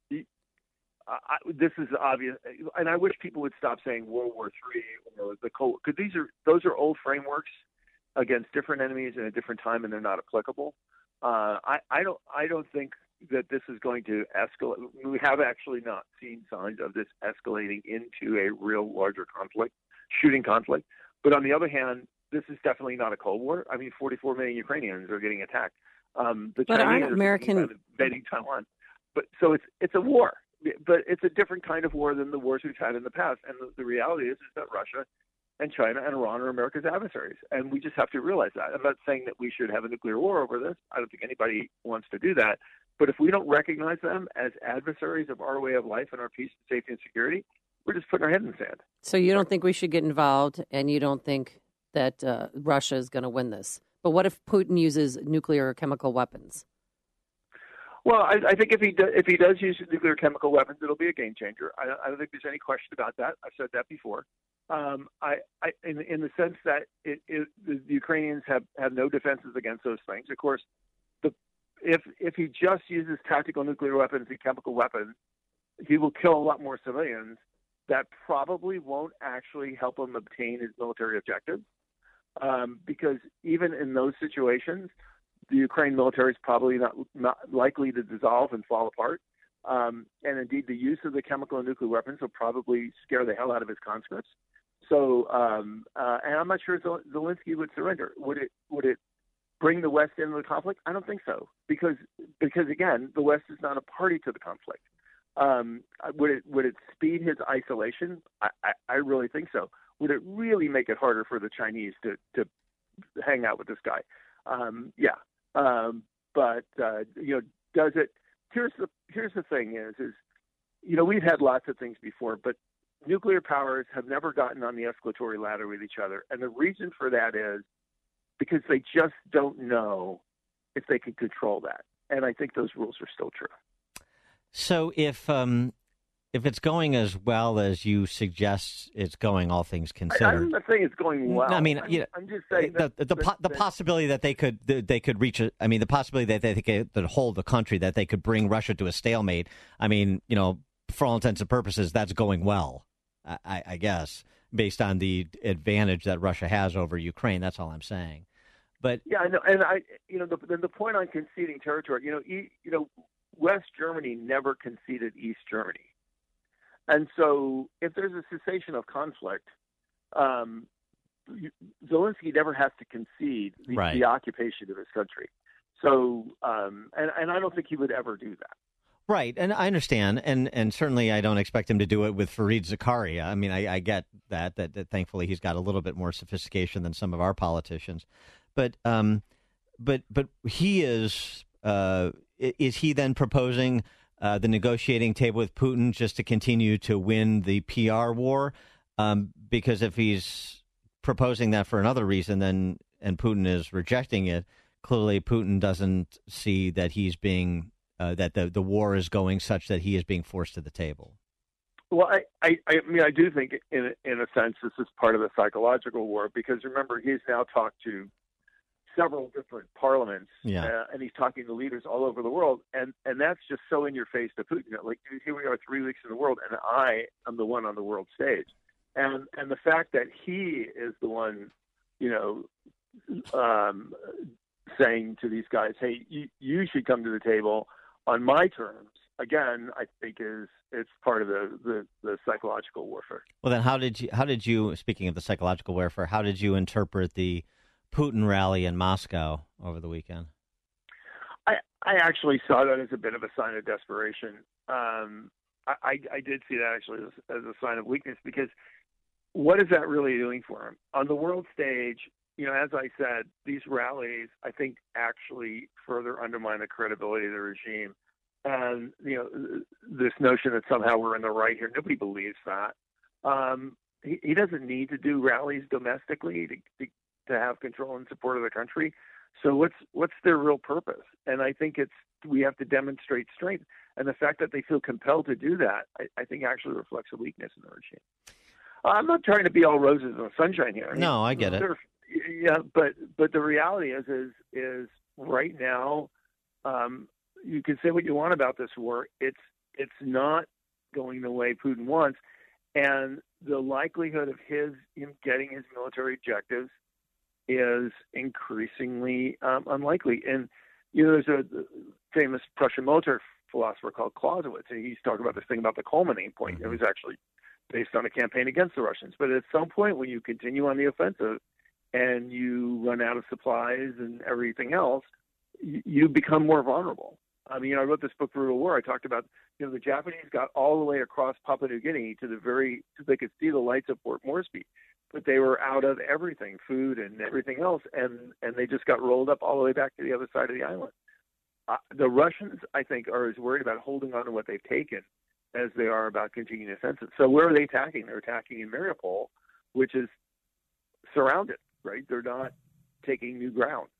I, this is obvious, and I wish people would stop saying World War Three or the Cold War, because these are those are old frameworks against different enemies in a different time, and they're not applicable. Uh, I, I don't I don't think that this is going to escalate. We have actually not seen signs of this escalating into a real larger conflict, shooting conflict. But on the other hand, this is definitely not a Cold War. I mean, forty-four million Ukrainians are getting attacked. Um, the but Chinese aren't are American invading Taiwan. But so it's it's a war, but it's a different kind of war than the wars we've had in the past. And the, the reality is, is that Russia and China and Iran are America's adversaries, and we just have to realize that. I'm not saying that we should have a nuclear war over this. I don't think anybody wants to do that. But if we don't recognize them as adversaries of our way of life and our peace, safety, and security, we're just putting our head in the sand. So you don't think we should get involved, and you don't think that uh, Russia is going to win this. But what if Putin uses nuclear or chemical weapons? Well, I, I think if he do, if he does use nuclear chemical weapons, it'll be a game changer. I, I don't think there's any question about that. I've said that before. Um, I, I in, in the sense that it, it, the Ukrainians have, have no defenses against those things. Of course, the, if if he just uses tactical nuclear weapons and chemical weapons, he will kill a lot more civilians. That probably won't actually help him obtain his military objectives, um, because even in those situations, the Ukraine military is probably not not likely to dissolve and fall apart. Um, and indeed, the use of the chemical and nuclear weapons will probably scare the hell out of his conscripts. So, um, uh, and I'm not sure Zelensky would surrender. Would it? Would it bring the West into the conflict? I don't think so, because because again, the West is not a party to the conflict. Um, would it? Would it speed his isolation? I, I, I really think so. Would it really make it harder for the Chinese to to hang out with this guy? Um, yeah. Um, but uh, you know, does it? Here's the here's the thing is is you know, we've had lots of things before, but nuclear powers have never gotten on the escalatory ladder with each other, and the reason for that is because they just don't know if they can control that. And I think those rules are still true. So if um, if it's going as well as you suggest it's going, all things considered, I, I'm not saying it's going well. I mean, I'm, you know, I'm just saying the that, the, the, that, po- the that, possibility that they could they could reach a, I mean, the possibility that they could that hold the country, that they could bring Russia to a stalemate. I mean, you know, for all intents and purposes, that's going well. I, I guess, based on the advantage that Russia has over Ukraine. That's all I'm saying. But yeah, I know, and I, you know, the, the, the point on conceding territory, you know, e, you know, West Germany never conceded East Germany, and so if there's a cessation of conflict, um, Zelensky never has to concede the, right. the occupation of his country. So, um, and and I don't think he would ever do that. Right, and I understand, and, and certainly I don't expect him to do it with Fareed Zakaria. I mean, I, I get that, that, that thankfully he's got a little bit more sophistication than some of our politicians, but um, but but he is uh, is he then proposing uh, the negotiating table with Putin just to continue to win the P R war? Um, because if he's proposing that for another reason, then and Putin is rejecting it, clearly Putin doesn't see that he's being Uh, that the, the war is going such that he is being forced to the table. Well, I, I, I mean, I do think in, in a sense this is part of the psychological war, because remember, he's now talked to several different parliaments, yeah. uh, and he's talking to leaders all over the world, and, and that's just so in your face to Putin. Like, here we are three weeks in the world, and I am the one on the world stage. And, and the fact that he is the one you know, um, saying to these guys, hey, you, you should come to the table on my terms, again, I think is it's part of the, the, the psychological warfare. Well, then how did you, how did you, speaking of the psychological warfare, how did you interpret the Putin rally in Moscow over the weekend? I, I actually saw that as a bit of a sign of desperation. Um, I, I, I did see that actually as, as a sign of weakness, because what is that really doing for him? On the world stage, you know, as I said, these rallies, I think, actually further undermine the credibility of the regime. And, you know, this notion that somehow we're in the right here, nobody believes that. Um, he, he doesn't need to do rallies domestically to, to, to have control and support of the country. So what's what's their real purpose? And I think it's we have to demonstrate strength. And the fact that they feel compelled to do that, I, I think actually reflects a weakness in the regime. I'm not trying to be all roses and sunshine here. I mean, no, I get it. Yeah, but but the reality is is is right now, um, you can say what you want about this war. It's it's not going the way Putin wants, and the likelihood of his him getting his military objectives is increasingly um, unlikely. And you know, there's a famous Prussian military philosopher called Clausewitz, and he's talking about this thing about the culminating point. Mm-hmm. It was actually based on a campaign against the Russians. But at some point, when you continue on the offensive and you run out of supplies and everything else, you, you become more vulnerable. I mean, you know, I wrote this book, Brutal War. I talked about, you know, the Japanese got all the way across Papua New Guinea to the very, so they could see the lights of Port Moresby, but they were out of everything, food and everything else, and, and they just got rolled up all the way back to the other side of the island. Uh, the Russians, I think, are as worried about holding on to what they've taken as they are about continuing offensive. So where are they attacking? They're attacking in Mariupol, which is surrounded, right? They're not taking new ground.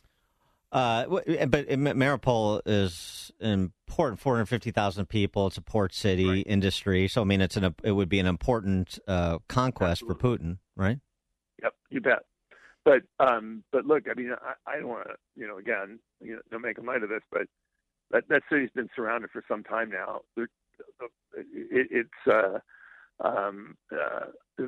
Uh, but Mariupol is important, four hundred fifty thousand people. It's a port city, right. Industry. So, I mean, it's an it would be an important uh, conquest Absolutely. For Putin, right? Yep, you bet. But um, but look, I mean, I, I don't want to, you know, again, you know, don't make a light of this, but that that city's been surrounded for some time now. They're, it, it's uh, um, uh,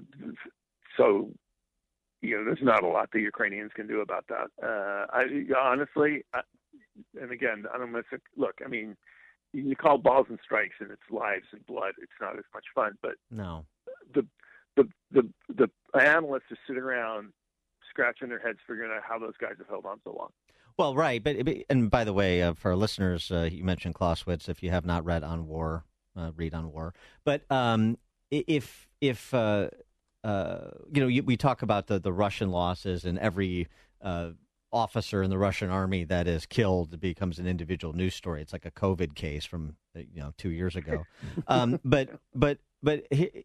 so. You know, there's not a lot the Ukrainians can do about that. Uh, I honestly, I, and again, I don't miss it. Look, I mean, you call balls and strikes, and it's lives and blood. It's not as much fun. But no, the the the the analysts are sitting around scratching their heads, figuring out how those guys have held on so long. Well, right, but and by the way, uh, for our listeners, uh, you mentioned Clausewitz. If you have not read On War, uh, read On War. But um, if if uh, Uh, you know, we talk about the, the Russian losses, and every uh, officer in the Russian army that is killed becomes an individual news story. It's like a COVID case from, you know, two years ago. Um, but but but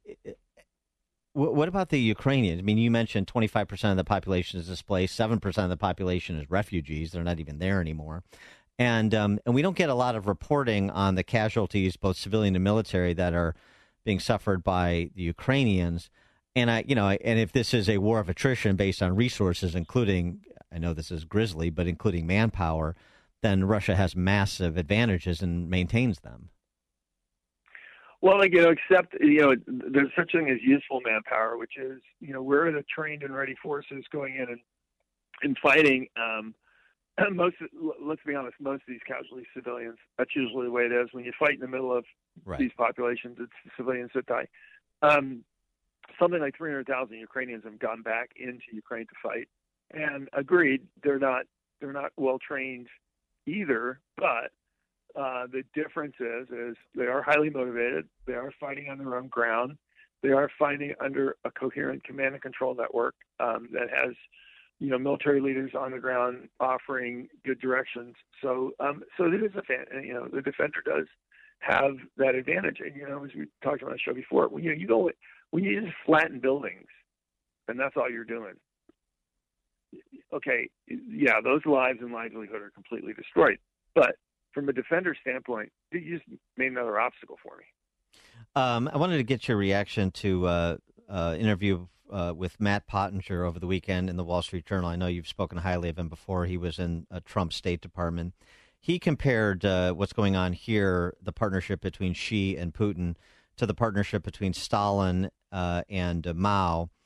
what about the Ukrainians? I mean, you mentioned twenty-five percent of the population is displaced, seven percent of the population is refugees. They're not even there anymore. And um, and we don't get a lot of reporting on the casualties, both civilian and military, that are being suffered by the Ukrainians. And I, you know, and if this is a war of attrition based on resources, including, I know this is grisly, but including manpower, then Russia has massive advantages and maintains them. Well, like, you know, except, you know, there's such a thing as useful manpower, which is, you know, where are the trained and ready forces going in and, and fighting? Um, most, let's be honest, most of these casualties, civilians. That's usually the way it is. When you fight in the middle of right. these populations, it's the civilians that die. Um, Something like three hundred thousand Ukrainians have gone back into Ukraine to fight, and agreed they're not they're not well trained either. But uh, the difference is is they are highly motivated. They are fighting on their own ground. They are fighting under a coherent command and control network um, that has, you know, military leaders on the ground offering good directions. So um, so it is a fan. You know, the defender does have that advantage. And you know, as we talked about on the show before, when you know, you go. When you just flatten buildings, and that's all you're doing, okay, yeah, those lives and livelihood are completely destroyed. But from a defender standpoint, you just made another obstacle for me. Um, I wanted to get your reaction to uh, uh, interview uh, with Matt Pottinger over the weekend in the Wall Street Journal. I know you've spoken highly of him before. He was in uh, Trump's State Department. He compared uh, what's going on here, the partnership between Xi and Putin, to the partnership between Stalin uh, and uh, Mao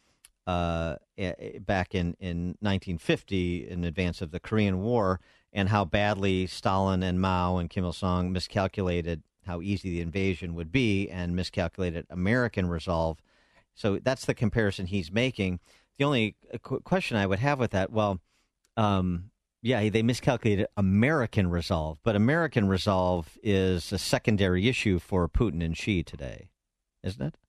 uh, back in, in nineteen fifty in advance of the Korean War, and how badly Stalin and Mao and Kim Il-sung miscalculated how easy the invasion would be and miscalculated American resolve. So that's the comparison he's making. The only qu- question I would have with that, well, um, yeah, they miscalculated American resolve, but American resolve is a secondary issue for Putin and Xi today, isn't it?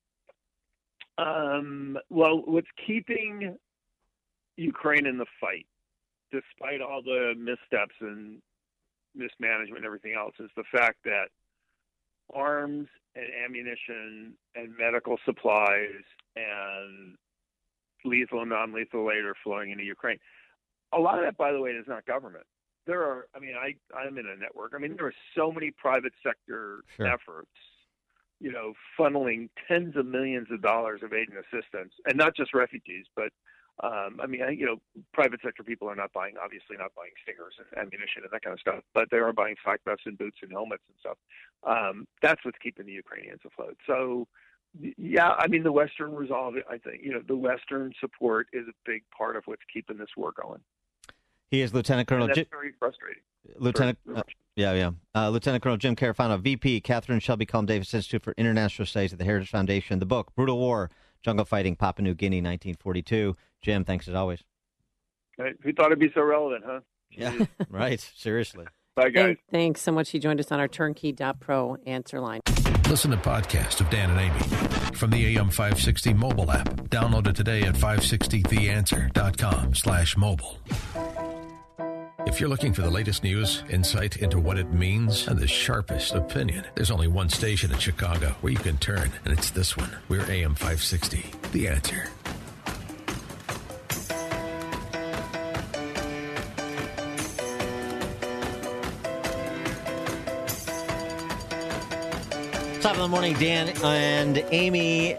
Um, well, what's keeping Ukraine in the fight, despite all the missteps and mismanagement and everything else, is the fact that arms and ammunition and medical supplies and lethal and non-lethal aid are flowing into Ukraine. A lot of that, by the way, is not government. There are, I mean, I, I'm in a network. I mean, there are so many private sector Sure. efforts, you know, funneling tens of millions of dollars of aid and assistance, and not just refugees, but Um, I mean, I, you know, private sector people are not buying, obviously not buying stingers and ammunition and that kind of stuff, but they are buying flak vests and boots and helmets and stuff. Um, that's what's keeping the Ukrainians afloat. So, yeah, I mean, the Western resolve, I think, you know, the Western support is a big part of what's keeping this war going. He is Lieutenant Colonel And that's Jim, very frustrating. Lieutenant, uh, yeah, yeah, uh, Lieutenant Colonel Jim Carafano, V P, Catherine Shelby Cullen Davis Institute for International Studies at the Heritage Foundation. The book, Brutal War, Jungle Fighting, Papua New Guinea, nineteen forty-two. Jim, thanks as always. Right. Who thought it'd be so relevant, huh? Yeah, right. Seriously. Bye, guys. Thank- Thanks so much. He joined us on our turnkey dot pro answer line. Listen to podcast of Dan and Amy from the A M five sixty mobile app. Download it today at five sixty the answer dot com slash mobile. If you're looking for the latest news, insight into what it means, and the sharpest opinion, there's only one station in Chicago where you can turn, and it's this one. We're A M five sixty, The Answer. Top of the morning, Dan and Amy.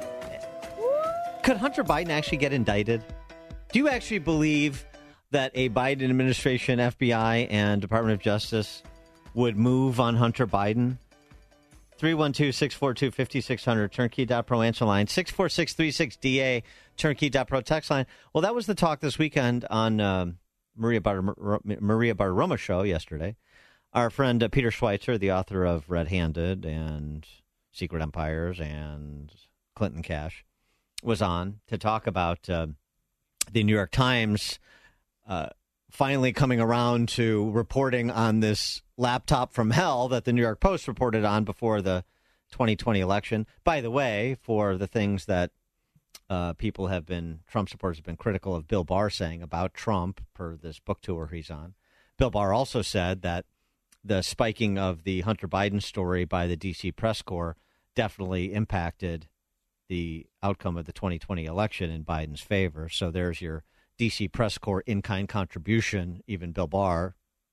Could Hunter Biden actually get indicted? Do you actually believe that a Biden administration, F B I, and Department of Justice would move on Hunter Biden? three one two, six four two, five six zero zero, turnkey dot pro answer line, six four six three six D A, turnkey dot pro text line. Well, that was the talk this weekend on um, Maria Bar- Maria Bartiromo show yesterday. Our friend uh, Peter Schweitzer, the author of Red Handed and Secret Empires and Clinton Cash, was on to talk about uh, the New York Times uh, finally coming around to reporting on this laptop from hell that the New York Post reported on before the twenty twenty election. By the way, for the things that uh, people have been, Trump supporters have been critical of Bill Barr saying about Trump per this book tour he's on. Bill Barr also said that the spiking of the Hunter Biden story by the D C press corps definitely impacted the outcome of the twenty twenty election in Biden's favor. So there's your D C press corps in-kind contribution. Even Bill Barr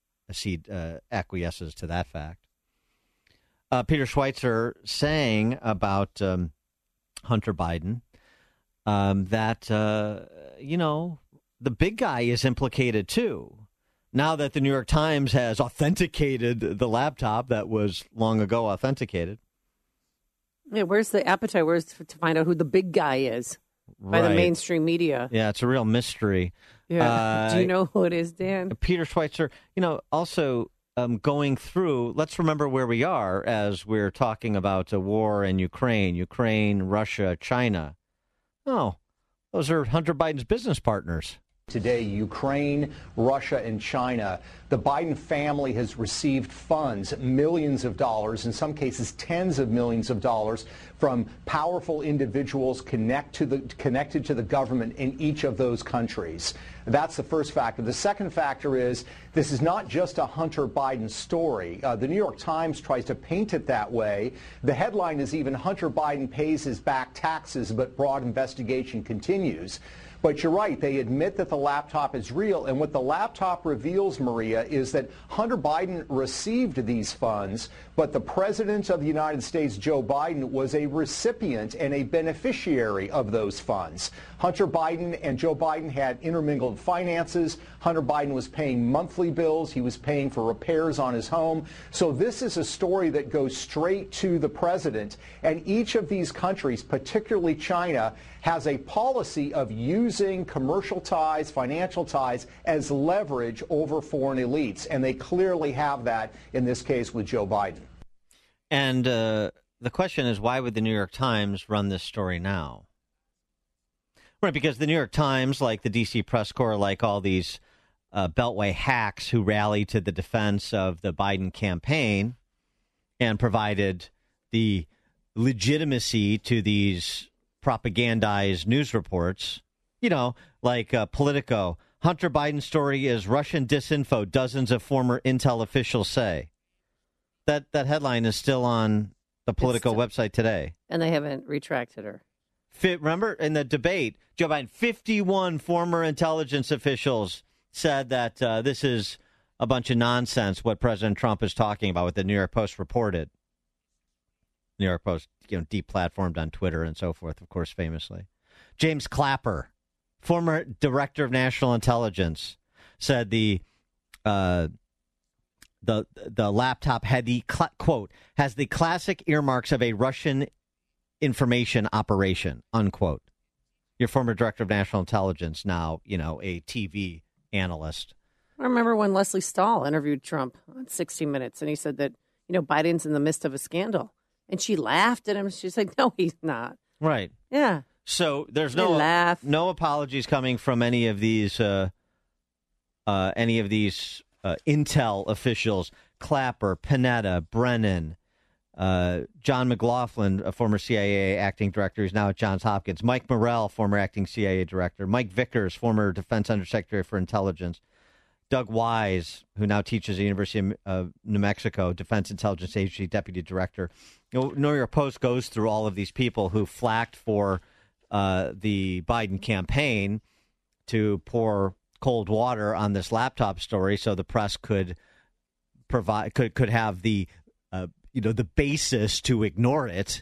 uh, acquiesces to that fact. Uh, Peter Schweitzer saying about um, Hunter Biden um, that, uh, you know, the big guy is implicated too. Now that the New York Times has authenticated the laptop that was long ago authenticated. Yeah, where's the appetite? Where's to find out who the big guy is by Right. the mainstream media? Yeah, it's a real mystery. Yeah. Uh, Do you know who it is, Dan? Peter Schweitzer, you know, also um, going through, let's remember where we are as we're talking about a war in Ukraine, Ukraine, Russia, China. Oh, those are Hunter Biden's business partners. Today, Ukraine, Russia, and China. The Biden family has received funds, millions of dollars, in some cases tens of millions of dollars, from powerful individuals connect to the, connected to the government in each of those countries. That's the first factor. The second factor is this is not just a Hunter Biden story. Uh, the New York Times tries to paint it that way. The headline is even Hunter Biden pays his back taxes, but broad investigation continues. But you're right, they admit that the laptop is real. And what the laptop reveals, Maria, is that Hunter Biden received these funds, but the President of the United States, Joe Biden, was a recipient and a beneficiary of those funds. Hunter Biden and Joe Biden had intermingled finances. Hunter Biden was paying monthly bills. He was paying for repairs on his home. So this is a story that goes straight to the president. And each of these countries, particularly China, has a policy of using commercial ties, financial ties, as leverage over foreign elites. And they clearly have that in this case with Joe Biden. And uh, the question is, why would the New York Times run this story now? Right, because the New York Times, like the D C Press Corps, like all these uh, Beltway hacks who rallied to the defense of the Biden campaign and provided the legitimacy to these propagandized news reports, you know, like uh, Politico, Hunter Biden story is Russian disinfo, dozens of former intel officials say. That that headline is still on the Politico still, website today. And they haven't retracted her. Fit, remember in the debate, Joe Biden, fifty-one former intelligence officials said that uh, this is a bunch of nonsense, what President Trump is talking about, what the New York Post reported. New York Post, you know, deplatformed on Twitter and so forth, of course, famously. James Clapper, former director of national intelligence, said the uh, the the laptop had the cl- quote has the classic earmarks of a Russian information operation, unquote. Your former director of national intelligence, now, you know, a T V analyst. I remember when Leslie Stahl interviewed Trump on sixty minutes, and he said that, you know, Biden's in the midst of a scandal. And she laughed at him. She's like, no, he's not. Right. Yeah. So there's They no laugh. no apologies coming from any of these uh, uh, any of these uh, intel officials. Clapper, Panetta, Brennan, uh, John McLaughlin, a former C I A acting director, who's now at Johns Hopkins. Mike Morrell, former acting C I A director. Mike Vickers, former defense undersecretary for intelligence. Doug Wise, who now teaches at the University of uh, New Mexico, Defense Intelligence Agency Deputy Director. You know, New York Post goes through all of these people who flacked for uh, the Biden campaign to pour cold water on this laptop story, so the press could provide could could have the uh, you know the basis to ignore it,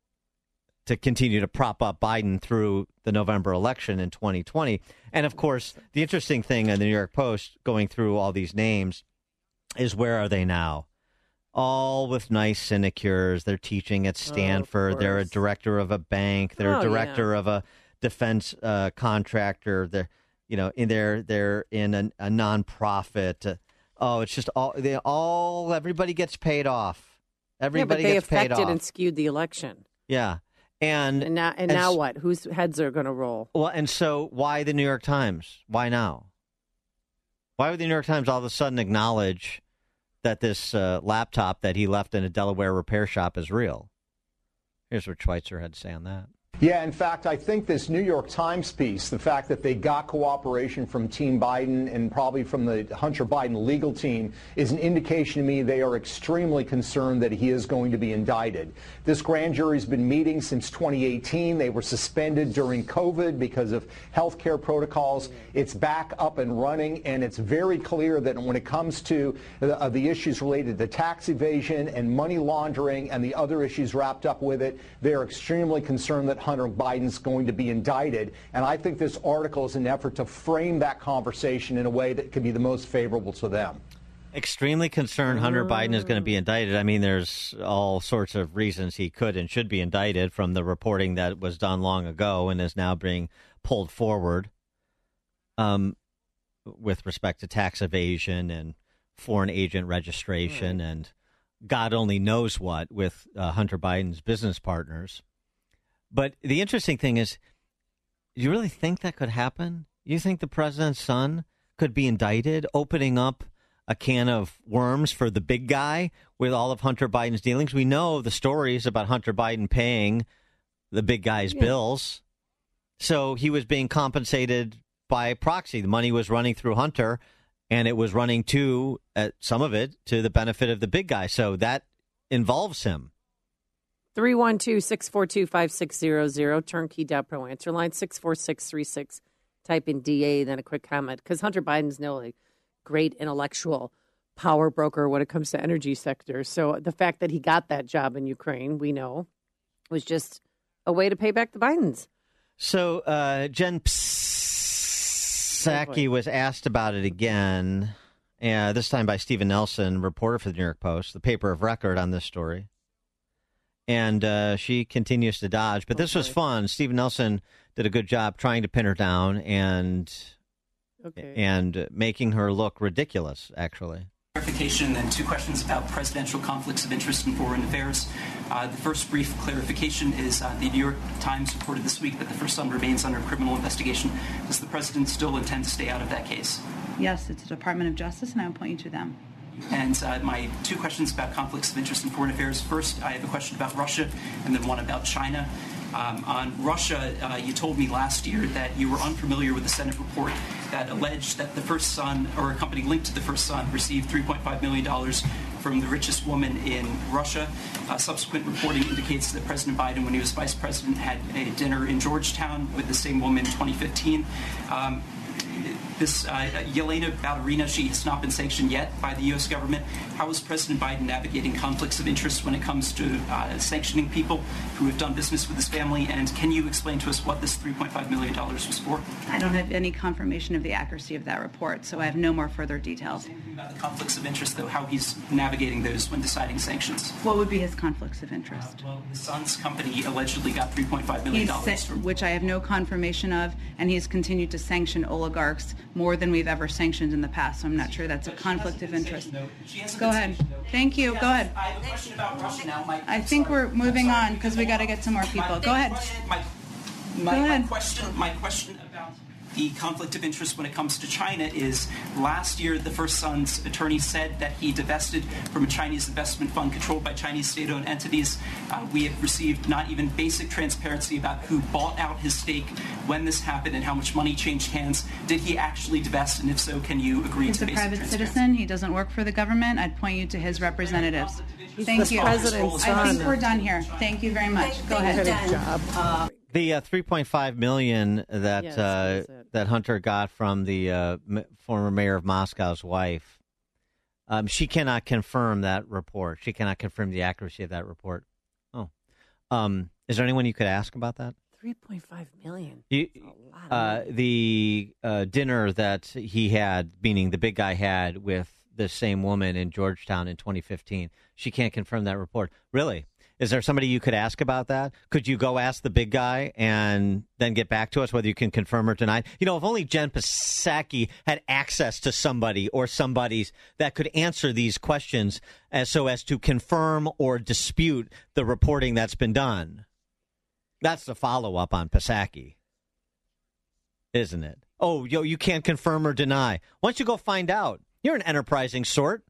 to continue to prop up Biden through the November election in twenty twenty. And, of course, the interesting thing in the New York Post, going through all these names, is where are they now? All with nice sinecures. They're teaching at Stanford. Oh, they're a director of a bank. They're Oh, a director yeah. of a defense uh, contractor. They're, you know, in there. They're in a, a nonprofit. Uh, oh, it's just all. They all. Everybody gets paid off. Everybody yeah, but they gets paid affected off. and skewed the election. Yeah. And, And now, and and now s- what? Whose heads are going to roll? Well, and so why the New York Times? Why now? Why would the New York Times all of a sudden acknowledge that this uh, laptop that he left in a Delaware repair shop is real? Here's what Schweitzer had to say on that. Yeah, in fact, I think this New York Times piece, the fact that they got cooperation from Team Biden and probably from the Hunter Biden legal team, is an indication to me they are extremely concerned that he is going to be indicted. This grand jury's been meeting since twenty eighteen. They were suspended during COVID because of health care protocols. It's back up and running, and it's very clear that when it comes to the, uh, the issues related to tax evasion and money laundering and the other issues wrapped up with it, they're extremely concerned that Hunter Biden's going to be indicted. And I think this article is an effort to frame that conversation in a way that could be the most favorable to them. Extremely concerned Hunter Biden is going to be indicted. I mean, there's all sorts of reasons he could and should be indicted, from the reporting that was done long ago and is now being pulled forward um, with respect to tax evasion and foreign agent registration Right. and God only knows what with uh, Hunter Biden's business partners. But the interesting thing is, do you really think that could happen? You think the president's son could be indicted, opening up a can of worms for the big guy with all of Hunter Biden's dealings? We know the stories about Hunter Biden paying the big guy's Yeah. bills. So he was being compensated by proxy. The money was running through Hunter, and it was running to, uh, some of it, to the benefit of the big guy. So that involves him. three one two, six four two, five six zero zero, turnkey dot pro answer line, six four six, three six type in D A, then a quick comment, because Hunter Biden's no like great intellectual power broker when it comes to energy sector. So the fact that he got that job in Ukraine, we know, was just a way to pay back the Bidens. So uh, Jen Psaki was asked about it again, uh, this time by Stephen Nelson, reporter for the New York Post, the paper of record on this story. And uh, she continues to dodge. But this was fun. Stephen Nelson did a good job trying to pin her down and okay. and making her look ridiculous, actually. Clarification and two questions about presidential conflicts of interest in foreign affairs. Uh, the first brief clarification is uh, the New York Times reported this week that the first son remains under criminal investigation. Does the president still intend to stay out of that case? Yes, it's the Department of Justice, and I will point you to them. And uh, my two questions about conflicts of interest in foreign affairs. First, I have a question about Russia, and then one about China. Um, on Russia, uh, you told me last year that you were unfamiliar with the Senate report that alleged that the first son, or a company linked to the first son, received three point five million dollars from the richest woman in Russia. Uh, subsequent reporting indicates that President Biden, when he was vice president, had a dinner in Georgetown with the same woman in twenty fifteen. Um, This uh, Yelena Ballerina, she has not been sanctioned yet by the U S government. How is President Biden navigating conflicts of interest when it comes to uh, sanctioning people who have done business with his family? And can you explain to us what this three point five million dollars was for? I don't have any confirmation of the accuracy of that report, so I have no more further details. About the conflicts of interest, though, how he's navigating those when deciding sanctions. What would be his conflicts of interest? Uh, well, his son's company allegedly got three point five million dollars. Sa- which I have no confirmation of, and he has continued to sanction oligarchs more than we've ever sanctioned in the past, so I'm not sure that's a conflict of interest. Go ahead. Thank you. Go ahead. I have a question about Russia now. Mike. I think we're moving on because we got to get some more people. Go ahead. My, my, Go ahead. my question, my question about the conflict of interest when it comes to China is last year the first son's attorney said that he divested from a Chinese investment fund controlled by Chinese state-owned entities. Uh, we have received not even basic transparency about who bought out his stake, when this happened, and how much money changed hands. Did he actually divest, and if so, can you agree He's to a basic private transparency? citizen. He doesn't work for the government. I'd point you to his representatives. He's Thank the you. president's I think son. we're done here. Thank you very much. Go ahead. Good job. Uh, The uh, three point five million dollars that Yes, uh, that Hunter got from the uh, m- former mayor of Moscow's wife, um, she cannot confirm that report. She cannot confirm the accuracy of that report. Oh, um, is there anyone you could ask about that? three point five million You, uh, the uh, dinner that he had, meaning the big guy had with the same woman in Georgetown in twenty fifteen, she can't confirm that report. Really? Is there somebody you could ask about that? Could you go ask the big guy and then get back to us whether you can confirm or deny? You know, if only Jen Psaki had access to somebody or somebody's that could answer these questions as so as to confirm or dispute the reporting that's been done. That's the follow-up on Psaki, isn't it? Oh, yo, you can't confirm or deny. Why don't you go find out? You're an enterprising sort.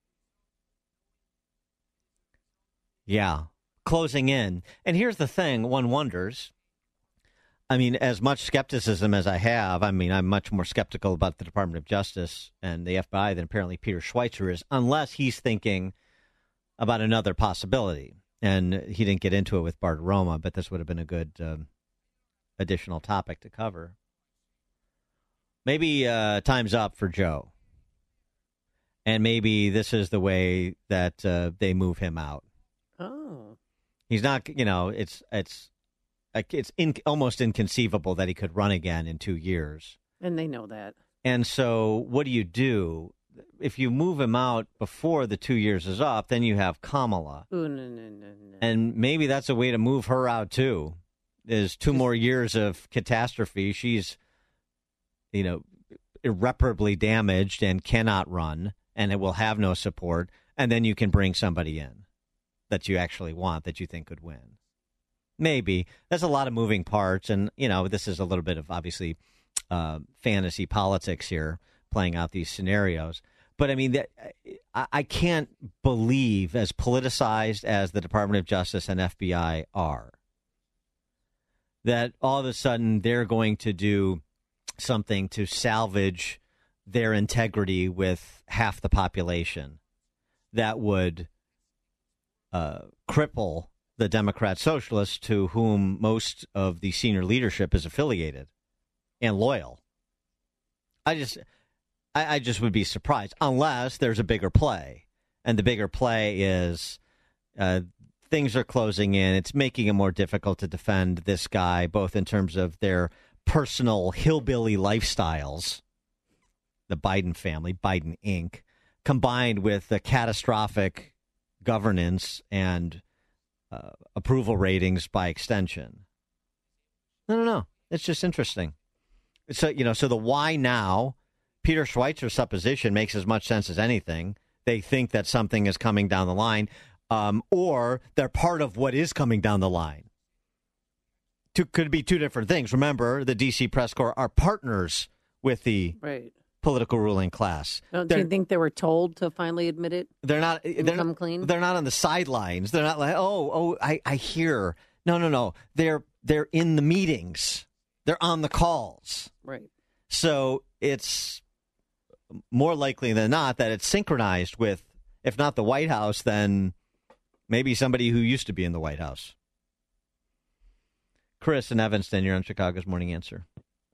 Yeah. Closing in. And here's the thing, one wonders, I mean, as much skepticism as I have, I mean, I'm much more skeptical about the Department of Justice and the F B I than apparently Peter Schweitzer is, unless he's thinking about another possibility. And he didn't get into it with Bart Roma, but this would have been a good um, additional topic to cover. Maybe uh, time's up for Joe. And maybe this is the way that uh, they move him out. Oh. He's not, you know, it's it's it's in, almost inconceivable that he could run again in two years. And they know that. And so what do you do? If you move him out before the two years is up, then you have Kamala. Ooh, no, no, no, no. And maybe that's a way to move her out, too. There's two more years of catastrophe. She's, you know, irreparably damaged and cannot run, and it will have no support. And then you can bring somebody in that you actually want, that you think could win. Maybe. There's a lot of moving parts, and, you know, this is a little bit of, obviously, uh, fantasy politics here, playing out these scenarios. But, I mean, that, I, I can't believe, as politicized as the Department of Justice and F B I are, that all of a sudden they're going to do something to salvage their integrity with half the population that would uh, cripple the Democrat Socialists, to whom most of the senior leadership is affiliated and loyal. I just, I, I just would be surprised unless there's a bigger play, and the bigger play is uh, things are closing in. It's making it more difficult to defend this guy, both in terms of their personal hillbilly lifestyles, the Biden family, Biden Incorporated, combined with the catastrophic governance and uh, approval ratings by extension. I don't know. It's just interesting. So, you know, so the why now, Peter Schweitzer's supposition makes as much sense as anything. They think that something is coming down the line, um, or they're part of what is coming down the line. Two, could be two different things. Remember, the D C Press Corps are partners with the right. political ruling class. Don't they're, you think they were told to finally admit it? They're not. They're come not, clean. They're not on the sidelines. They're not like, oh, oh, I, I hear. No, no, no. They're they're in the meetings. They're on the calls. Right. So it's more likely than not that it's synchronized with, if not the White House, then maybe somebody who used to be in the White House. Chris in Evanston, you're on Chicago's Morning Answer.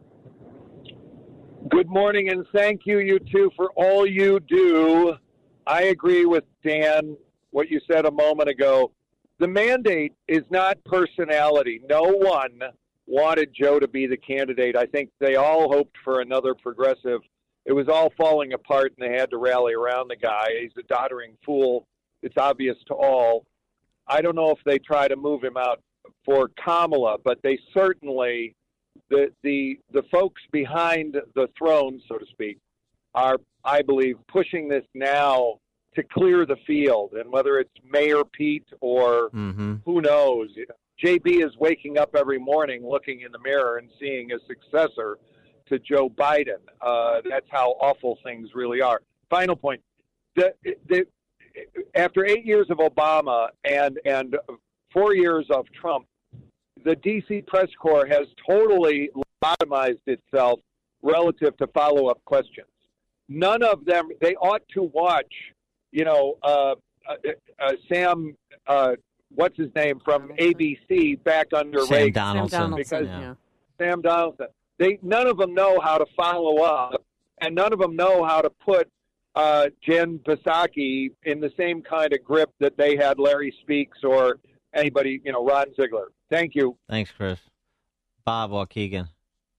Good morning, and thank you, you two, for all you do. I agree with Dan, what you said a moment ago. The mandate is not personality. No one wanted Joe to be the candidate. I think they all hoped for another progressive. It was all falling apart, and they had to rally around the guy. He's a doddering fool. It's obvious to all. I don't know if they try to move him out for Kamala, but they certainly, the the the folks behind the throne, so to speak, are, I believe, pushing this now to clear the field. And whether it's Mayor Pete or mm-hmm. who knows, you know, J B is waking up every morning looking in the mirror and seeing a successor to Joe Biden. Uh, that's how awful things really are. Final point. The, the, after eight years of Obama and, and four years of Trump, the D C Press Corps has totally lobotomized itself relative to follow-up questions. None of them, they ought to watch, you know, uh, uh, uh, Sam, uh, what's his name, from A B C back under Sam Reagan. Donaldson. Sam Donaldson. Because yeah. Sam Donaldson. They, none of them know how to follow up, and none of them know how to put uh, Jen Psaki in the same kind of grip that they had Larry Speaks or anybody, you know, Ron Ziegler. Thank you. Thanks, Chris. Bob Waukegan.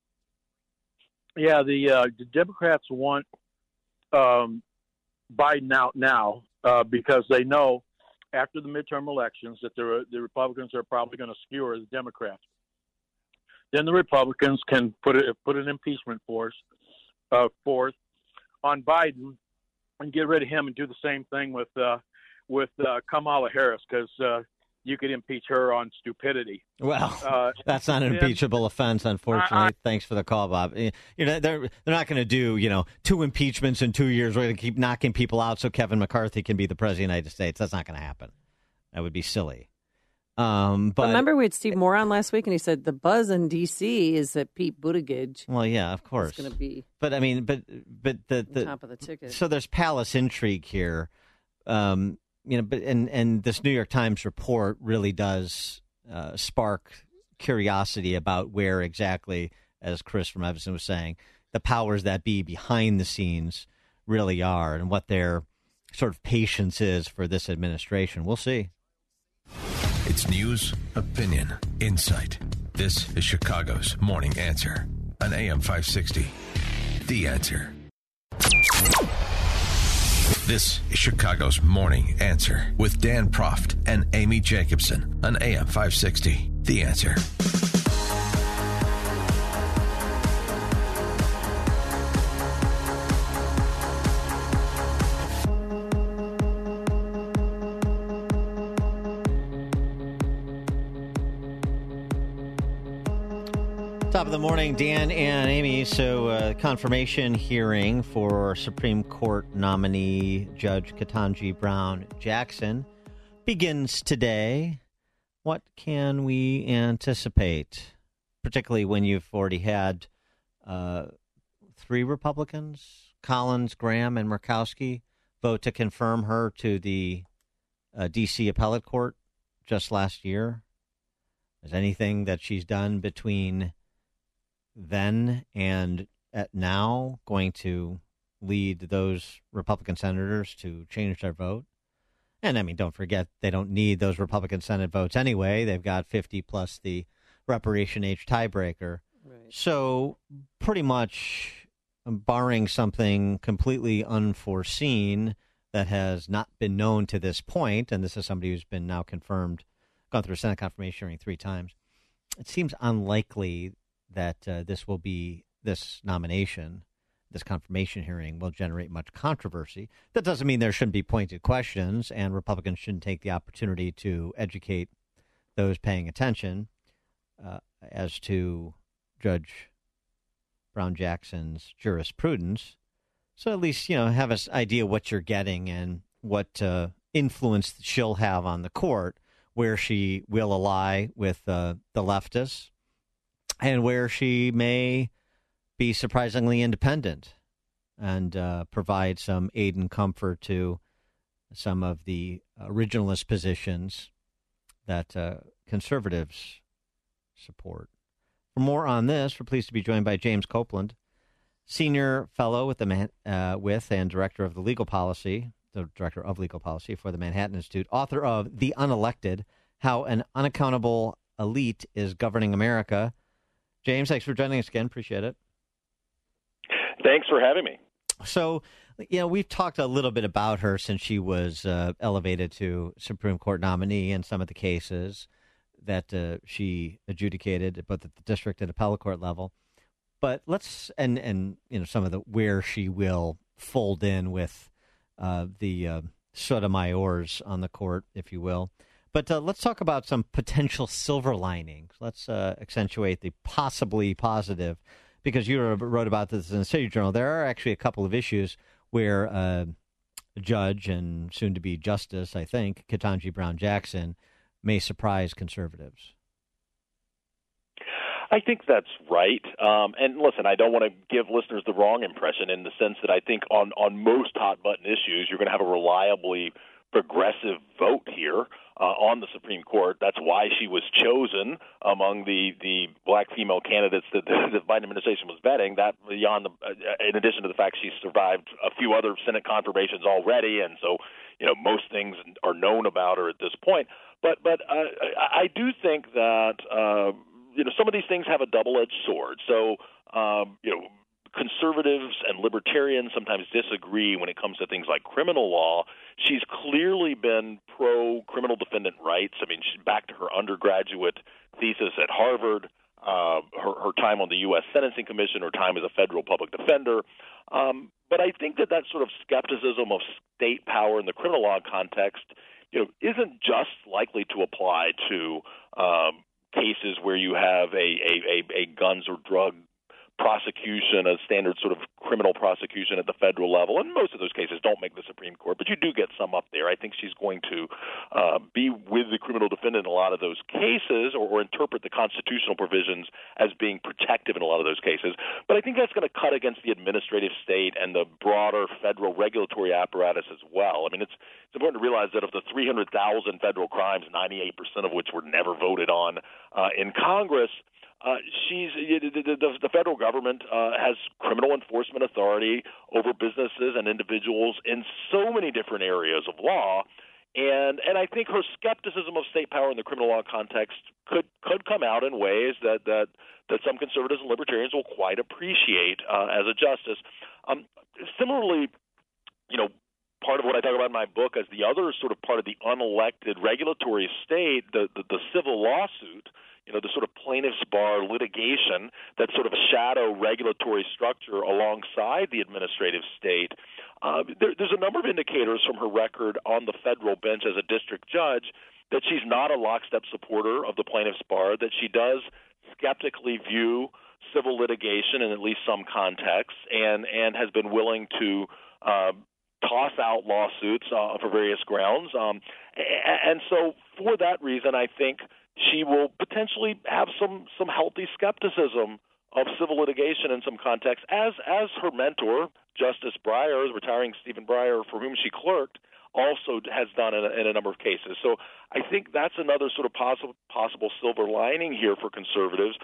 Yeah, the, uh, the Democrats want um, Biden out now uh, because they know after the midterm elections that the, the Republicans are probably going to skewer the Democrats. Then the Republicans can put it, put an impeachment force uh, forth on Biden and get rid of him and do the same thing with uh, with uh, Kamala Harris because uh, you could impeach her on stupidity. Well, uh, that's not an impeachable offense, unfortunately. I, I, Thanks for the call, Bob. You know, they're they're not going to do, you know, two impeachments in two years. We're going to keep knocking people out so Kevin McCarthy can be the president of the United States. That's not going to happen. That would be silly. Um, but remember, we had Steve Moore on last week, and he said the buzz in D C is that Pete Buttigieg. Well, yeah, of course, is going to be. But I mean, but but the, the top of the ticket. So there's palace intrigue here, um, you know. But and and this New York Times report really does uh, spark curiosity about where exactly, as Chris from Evanston was saying, the powers that be behind the scenes really are, and what their sort of patience is for this administration. We'll see. It's news, opinion, insight. This is Chicago's Morning Answer on A M five sixty. The Answer. This is Chicago's Morning Answer with Dan Proft and Amy Jacobson on A M five sixty. The Answer. Top of the morning, Dan and Amy. So, uh, confirmation hearing for Supreme Court nominee Judge Ketanji Brown Jackson begins today. What can we anticipate, particularly when you've already had uh, three Republicans, Collins, Graham, and Murkowski, vote to confirm her to the uh, D C Appellate Court just last year? Is anything that she's done between then and at now going to lead those Republican senators to change their vote? And, I mean, don't forget, they don't need those Republican Senate votes anyway. They've got fifty plus the reparation age tiebreaker. Right. So pretty much, barring something completely unforeseen that has not been known to this point, and this is somebody who's been now confirmed, gone through a Senate confirmation hearing three times, it seems unlikely that uh, this will be, this nomination, this confirmation hearing will generate much controversy. That doesn't mean there shouldn't be pointed questions, and Republicans shouldn't take the opportunity to educate those paying attention uh, as to Judge Brown Jackson's jurisprudence. So at least, you know, have an idea what you're getting and what uh, influence she'll have on the court, where she will ally with uh, the leftists and where she may be surprisingly independent and uh, provide some aid and comfort to some of the originalist positions that uh, conservatives support. For more on this, we're pleased to be joined by James Copeland, Senior Fellow with the Man- uh, with and Director of the Legal Policy, the Director of Legal Policy for the Manhattan Institute, author of The Unelected, How an Unaccountable Elite is Governing America. James, thanks for joining us again. Appreciate it. Thanks for having me. So, you know, we've talked a little bit about her since she was uh, elevated to Supreme Court nominee in some of the cases that uh, she adjudicated, both at the district and appellate court level. But let's, and, and you know, some of the, where she will fold in with uh, the uh, Sotomayor's on the court, if you will. But uh, let's talk about some potential silver linings. Let's uh, accentuate the possibly positive, because you wrote about this in the City Journal. There are actually a couple of issues where uh, a judge and soon-to-be justice, I think, Ketanji Brown Jackson, may surprise conservatives. I think that's right. Um, and listen, I don't want to give listeners the wrong impression in the sense that I think on, on most hot-button issues, you're going to have a reliably progressive vote here uh, on the Supreme Court. That's why she was chosen among the, the black female candidates that the, the Biden administration was vetting. That beyond the, uh, in addition to the fact she survived a few other Senate confirmations already, and so you know most things are known about her at this point. But but uh, I do think that uh, you know some of these things have a double-edged sword. So um, you know. Conservatives and libertarians sometimes disagree when it comes to things like criminal law. She's clearly been pro-criminal defendant rights. I mean, she's back to her undergraduate thesis at Harvard, uh, her, her time on the U S Sentencing Commission, her time as a federal public defender. Um, but I think that that sort of skepticism of state power in the criminal law context, you know, isn't just likely to apply to um, cases where you have a, a, a, a guns or drug prosecution, a standard sort of criminal prosecution at the federal level. And most of those cases don't make the Supreme Court, but you do get some up there. I think she's going to uh, be with the criminal defendant in a lot of those cases, or, or interpret the constitutional provisions as being protective in a lot of those cases. But I think that's going to cut against the administrative state and the broader federal regulatory apparatus as well. I mean, it's, it's important to realize that of the three hundred thousand federal crimes, ninety-eight percent of which were never voted on uh, in Congress, Uh, she's the, the, the federal government uh, has criminal enforcement authority over businesses and individuals in so many different areas of law, and and I think her skepticism of state power in the criminal law context could could come out in ways that that, that some conservatives and libertarians will quite appreciate uh, as a justice. Um, similarly, you know. Part of what I talk about in my book as the other sort of part of the unelected regulatory state, the, the, the civil lawsuit, you know, the sort of plaintiff's bar litigation, that sort of shadow regulatory structure alongside the administrative state. Uh, there, there's a number of indicators from her record on the federal bench as a district judge that she's not a lockstep supporter of the plaintiff's bar, that she does skeptically view civil litigation in at least some contexts, and, and has been willing to uh, toss out lawsuits uh, for various grounds. Um, and so for that reason, I think she will potentially have some, some healthy skepticism of civil litigation in some contexts, as as her mentor, Justice Breyer, retiring Stephen Breyer, for whom she clerked, also has done in a, in a number of cases. So I think that's another sort of possible, possible silver lining here for conservatives.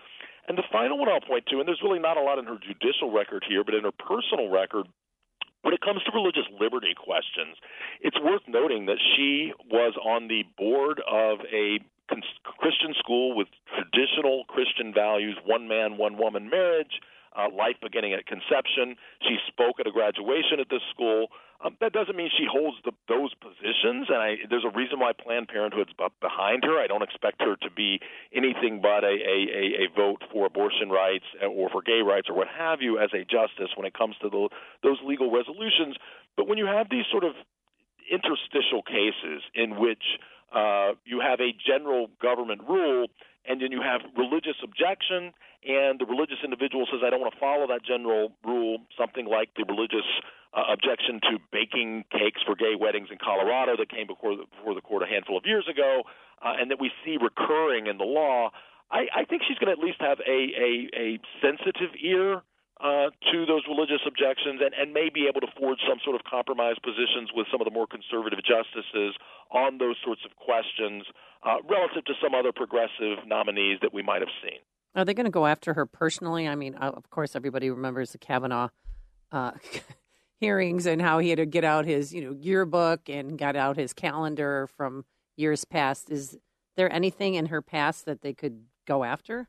And the final one I'll point to, and there's really not a lot in her judicial record here, but in her personal record, when it comes to religious liberty questions, it's worth noting that she was on the board of a Christian school with traditional Christian values, one man, one woman marriage, uh, life beginning at conception. She spoke at a graduation at this school. Um, that doesn't mean she holds the, those positions, and I, there's a reason why Planned Parenthood's behind her. I don't expect her to be anything but a, a, a vote for abortion rights or for gay rights or what have you as a justice when it comes to the, those legal resolutions. But when you have these sort of interstitial cases in which uh, you have a general government rule and then you have religious objection, and the religious individual says, I don't want to follow that general rule, something like the religious uh, objection to baking cakes for gay weddings in Colorado that came before the, before the court a handful of years ago, uh, and that we see recurring in the law. I, I think she's going to at least have a, a, a sensitive ear uh, to those religious objections and, and may be able to forge some sort of compromise positions with some of the more conservative justices on those sorts of questions uh, relative to some other progressive nominees that we might have seen. Are they going to go after her personally? I mean, of course, everybody remembers the Kavanaugh uh, hearings and how he had to get out his, you know, yearbook and got out his calendar from years past. Is there anything in her past that they could go after?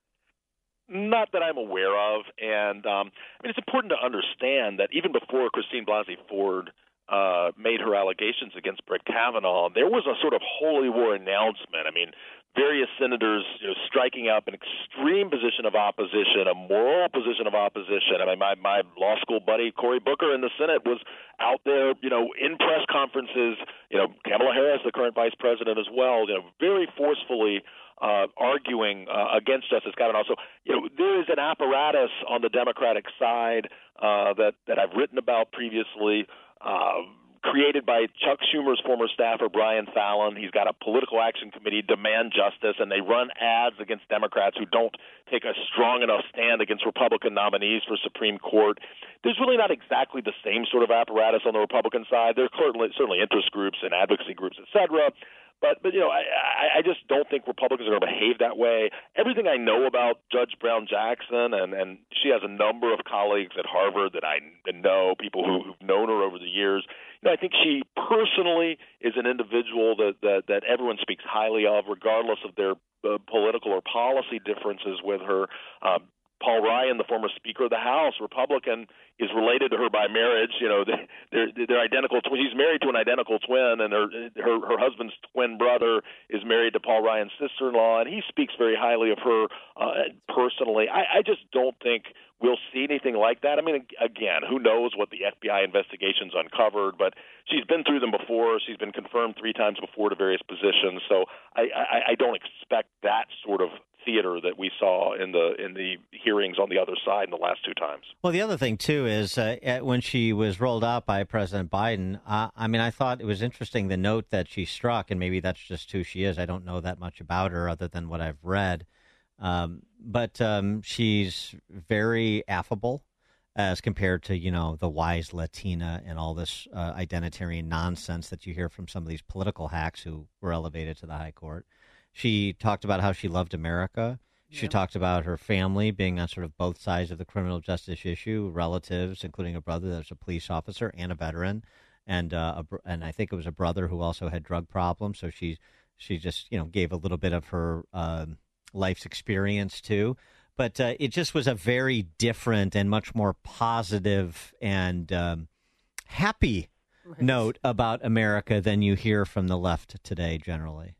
Not that I'm aware of. And um, I mean, it's important to understand that even before Christine Blasey Ford uh, made her allegations against Brett Kavanaugh, there was a sort of holy war announcement. I mean, various senators, you know, striking up an extreme position of opposition, a moral position of opposition. I mean, my, my law school buddy Cory Booker in the Senate was out there, you know, in press conferences, you know, Kamala Harris, the current vice president as well, you know, very forcefully uh, arguing uh, against Justice Kavanaugh. So, you know, there is an apparatus on the Democratic side uh, that, that I've written about previously, uh, created by Chuck Schumer's former staffer, Brian Fallon. He's got a political action committee, Demand Justice, and they run ads against Democrats who don't take a strong enough stand against Republican nominees for Supreme Court. There's really not exactly the same sort of apparatus on the Republican side. There are certainly, certainly interest groups and advocacy groups, et cetera. But, but you know, I, I just don't think Republicans are going to behave that way. Everything I know about Judge Brown Jackson, and, and she has a number of colleagues at Harvard that I know, people who, who've known her over the years, you know, I think she personally is an individual that, that, that everyone speaks highly of, regardless of their uh, political or policy differences with her. Um, Paul Ryan, the former Speaker of the House, Republican, is related to her by marriage. You know, they're they're identical. She's married to an identical twin, and her her her husband's twin brother is married to Paul Ryan's sister-in-law, and he speaks very highly of her uh, personally. I, I just don't think we'll see anything like that. I mean, again, who knows what the F B I investigations uncovered, but she's been through them before. She's been confirmed three times before to various positions, so I, I, I don't expect that sort of theater that we saw in the in the hearings on the other side in the last two times. Well, the other thing, too, is uh, when she was rolled out by President Biden, uh, I mean, I thought it was interesting the note that she struck, and maybe that's just who she is. I don't know that much about her other than what I've read. Um, but um, she's very affable as compared to, you know, the wise Latina and all this uh, identitarian nonsense that you hear from some of these political hacks who were elevated to the high court. She talked about how she loved America. She yeah. talked about her family being on sort of both sides of the criminal justice issue, relatives, including a brother that was a police officer and a veteran, and uh, a, and I think it was a brother who also had drug problems. So she she just, you know, gave a little bit of her uh, life's experience too. But uh, it just was a very different and much more positive and um, happy right. note about America than you hear from the left today generally.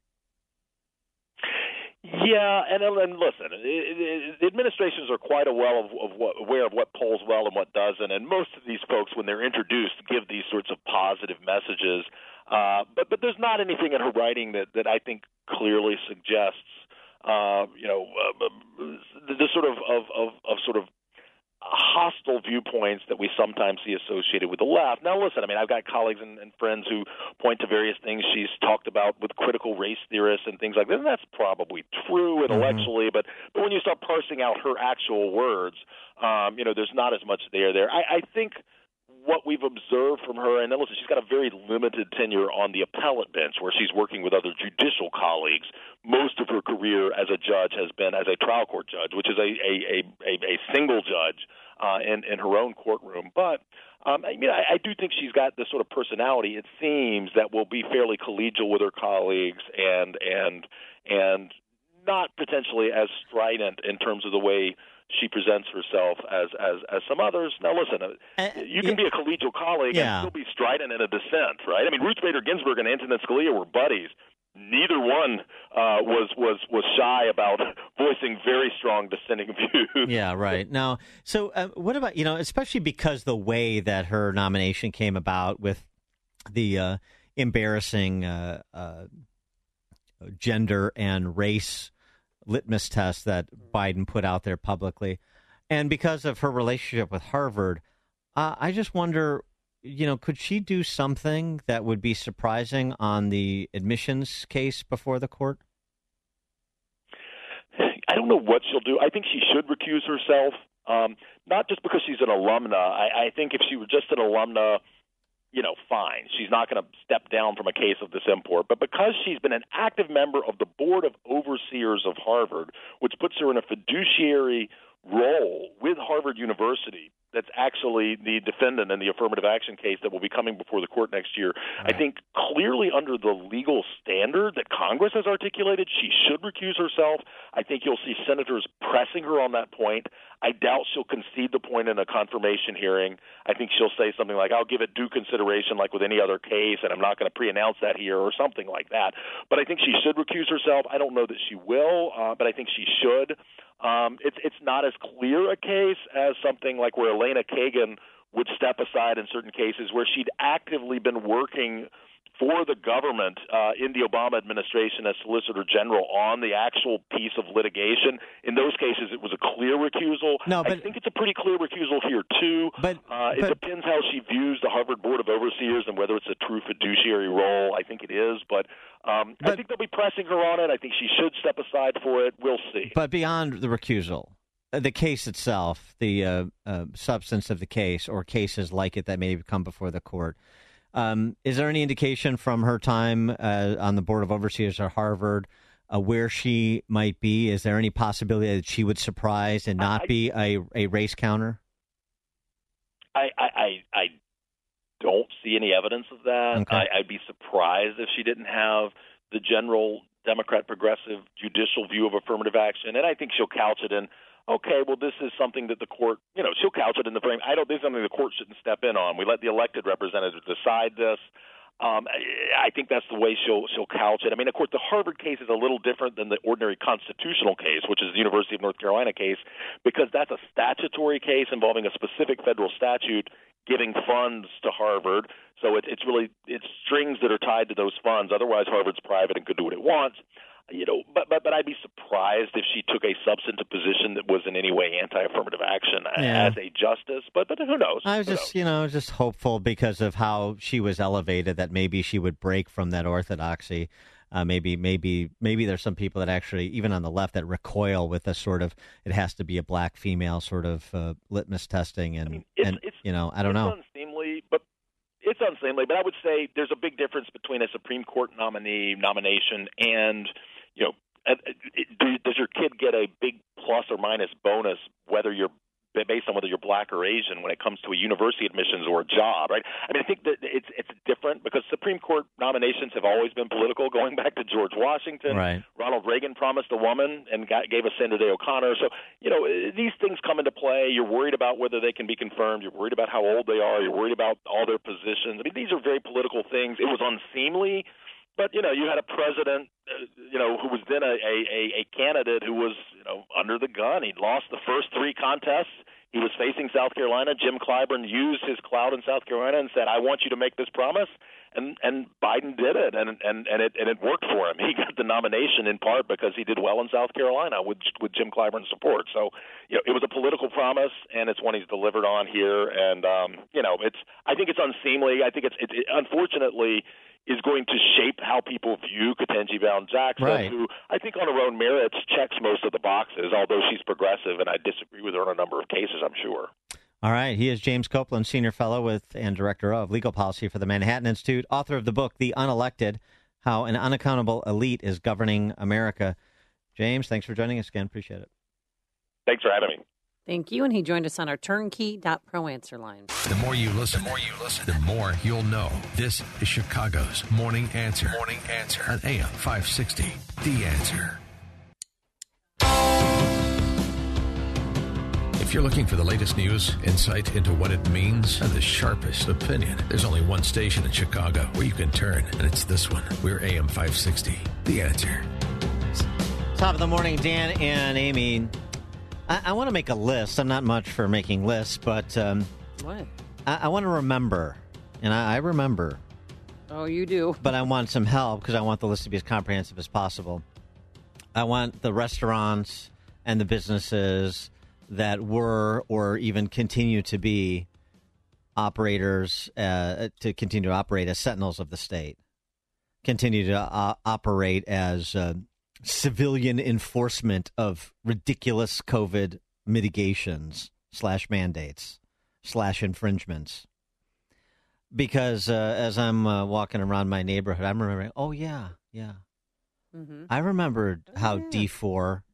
Yeah, and, and listen, it, it, the administrations are quite aware of, of what, aware of what polls well and what doesn't, and most of these folks, when they're introduced, give these sorts of positive messages. Uh, but but there's not anything in her writing that, that I think clearly suggests, uh, you know, uh, the, the sort of, of, of, of sort of hostile viewpoints that we sometimes see associated with the left. Now, listen, I mean, I've got colleagues and, and friends who point to various things she's talked about with critical race theorists and things like that, and that's probably true intellectually, mm-hmm. but, but when you start parsing out her actual words, um, you know, there's not as much there there. I, I think what we've observed from her, and then listen, she's got a very limited tenure on the appellate bench where she's working with other judicial colleagues. Most of her career as a judge has been as a trial court judge, which is a a, a, a, a single judge uh, in, in her own courtroom. But um, I mean, I, I do think she's got this sort of personality, it seems, that will be fairly collegial with her colleagues and and and not potentially as strident in terms of the way she presents herself as, as, as some others. Now, listen, uh, you can be a collegial colleague yeah. and still be strident in a dissent, right? I mean, Ruth Bader Ginsburg and Antonin Scalia were buddies. Neither one uh, was was was shy about voicing very strong dissenting views. Yeah, right. Now, so uh, what about, you know, especially because the way that her nomination came about with the uh, embarrassing uh, uh, gender and race litmus test that Biden put out there publicly, and because of her relationship with Harvard, uh, I just wonder, you know, could she do something that would be surprising on the admissions case before the court? I don't know what she'll do. I think she should recuse herself, um, not just because she's an alumna. I, I think if she were just an alumna, you know, fine. She's not going to step down from a case of this import. But because she's been an active member of the Board of Overseers of Harvard, which puts her in a fiduciary role with Harvard University, that's actually the defendant in the affirmative action case that will be coming before the court next year. Right. I think clearly under the legal standard that Congress has articulated, she should recuse herself. I think you'll see senators pressing her on that point. I doubt she'll concede the point in a confirmation hearing. I think she'll say something like, I'll give it due consideration like with any other case, and I'm not going to pre-announce that here or something like that. But I think she should recuse herself. I don't know that she will, uh, but I think she should. Um, it's it's not as clear a case as something like where Elena Kagan would step aside in certain cases where she'd actively been working for the government uh, in the Obama administration as Solicitor General on the actual piece of litigation. In those cases, it was a clear recusal. No, but, I think it's a pretty clear recusal here, too. But, uh, it but, depends how she views the Harvard Board of Overseers and whether it's a true fiduciary role. I think it is, but, um, but I think they'll be pressing her on it. I think she should step aside for it. We'll see. But beyond the recusal, the case itself, the uh, uh, substance of the case or cases like it that may come before the court, Um, is there any indication from her time uh, on the Board of Overseers at Harvard uh, where she might be? Is there any possibility that she would surprise and not I, be a, a race counter? I, I, I don't see any evidence of that. Okay. I, I'd be surprised if she didn't have the general Democrat progressive judicial view of affirmative action, and I think she'll couch it in, okay, well, this is something that the court, you know, she'll couch it in the frame. I don't think it's something the court shouldn't step in on. We let the elected representatives decide this. Um, I think that's the way she'll she'll couch it. I mean, of course, the Harvard case is a little different than the ordinary constitutional case, which is the University of North Carolina case, because that's a statutory case involving a specific federal statute giving funds to Harvard. So it, it's really it's strings that are tied to those funds. Otherwise, Harvard's private and could do what it wants. You know, but, but but I'd be surprised if she took a substantive position that was in any way anti-affirmative action yeah. as a justice. But but who knows? I was who just knows? you know just hopeful because of how she was elevated that maybe she would break from that orthodoxy. Uh, maybe maybe maybe there's some people that actually even on the left that recoil with a sort of it has to be a black female sort of uh, litmus testing and I mean, it's, and it's, you know I don't it's know. Unseemly, but. It's unseemly, but I would say there's a big difference between a Supreme Court nominee nomination and, you know, does your kid get a big plus or minus bonus whether you're based on whether you're black or Asian when it comes to a university admissions or a job, right? I mean, I think that it's it's different because Supreme Court nominations have always been political, going back to George Washington. Right. Ronald Reagan promised a woman and got, gave us Sandra Day O'Connor. So, you know, these things come into play. You're worried about whether they can be confirmed. You're worried about how old they are. You're worried about all their positions. I mean, these are very political things. It was unseemly. But, you know, you had a president, uh, you know, who was then a, a, a candidate who was, you know, under the gun. He'd lost the first three contests. He was facing South Carolina. Jim Clyburn used his clout in South Carolina and said, I want you to make this promise. And and Biden did it, and and, and it and it worked for him. He got the nomination in part because he did well in South Carolina with with Jim Clyburn's support. So, you know, it was a political promise, and it's one he's delivered on here. And, um, you know, it's I think it's unseemly. I think it's it, it, unfortunately – is going to shape how people view Ketanji Brown Jackson, right. who I think on her own merits checks most of the boxes, although she's progressive, and I disagree with her on a number of cases, I'm sure. All right. He is James Copeland, Senior Fellow with and Director of Legal Policy for the Manhattan Institute, author of the book, The Unelected, How an Unaccountable Elite is Governing America. James, thanks for joining us again. Appreciate it. Thanks for having me. Thank you. And he joined us on our turnkey dot pro answer line. The more you listen, the more you listen, the more you'll know. This is Chicago's Morning Answer. Morning Answer on A M five sixty. The Answer. If you're looking for the latest news, insight into what it means, and the sharpest opinion, there's only one station in Chicago where you can turn, and it's this one. We're A M five sixty. The Answer. Top of the morning, Dan and Amy. I, I want to make a list. I'm not much for making lists, but um, what? I, I want to remember, and I, I remember. Oh, you do. But I want some help because I want the list to be as comprehensive as possible. I want the restaurants and the businesses that were or even continue to be operators uh, to continue to operate as sentinels of the state, continue to uh, operate as uh, civilian enforcement of ridiculous COVID mitigations slash mandates slash infringements. Because uh, as I'm uh, walking around my neighborhood, I'm remembering, oh, yeah, yeah. Mm-hmm. I remembered oh, how yeah. D four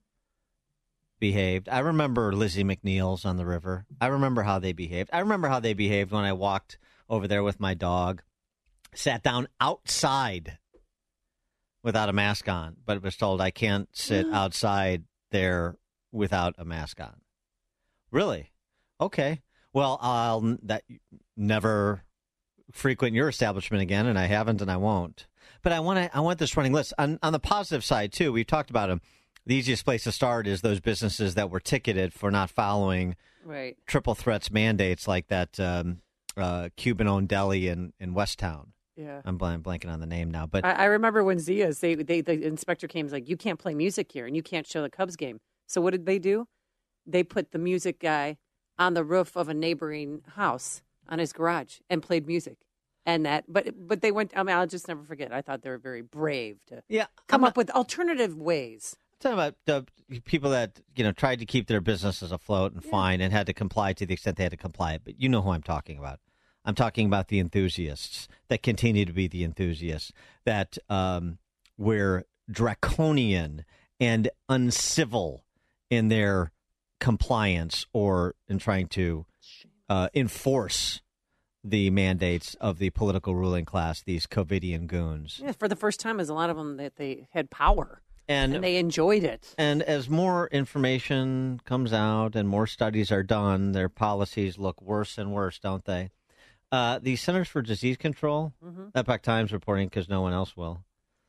behaved. I remember Lizzie McNeil's on the river. I remember how they behaved. I remember how they behaved when I walked over there with my dog, sat down outside without a mask on, but it was told I can't sit outside there without a mask on. Really? Okay. Well, I'll that never frequent your establishment again, and I haven't, and I won't. But I want to. I want this running list on on the positive side too. We've talked about them. The easiest place to start is those businesses that were ticketed for not following right. triple threats mandates, like that um, uh, Cuban-owned deli in in Westtown. Yeah, I'm blank, blanking on the name now, but I, I remember when Zia's, they, they, the inspector came and was like, you can't play music here and you can't show the Cubs game. So what did they do? They put the music guy on the roof of a neighboring house on his garage and played music. And that, but but they went, I mean, I'll just never forget. I thought they were very brave to yeah, come I'm up not, with alternative ways. I'm talking about the people that, you know, tried to keep their businesses afloat and yeah. fine and had to comply to the extent they had to comply. But you know who I'm talking about. I'm talking about the enthusiasts that continue to be the enthusiasts that um, were draconian and uncivil in their compliance or in trying to uh, enforce the mandates of the political ruling class, these COVIDian goons. Yeah, for the first time, as a lot of them that they had power and, and they enjoyed it. And as more information comes out and more studies are done, their policies look worse and worse, don't they? Uh, the Centers for Disease Control, mm-hmm. Epoch Times reporting because no one else will.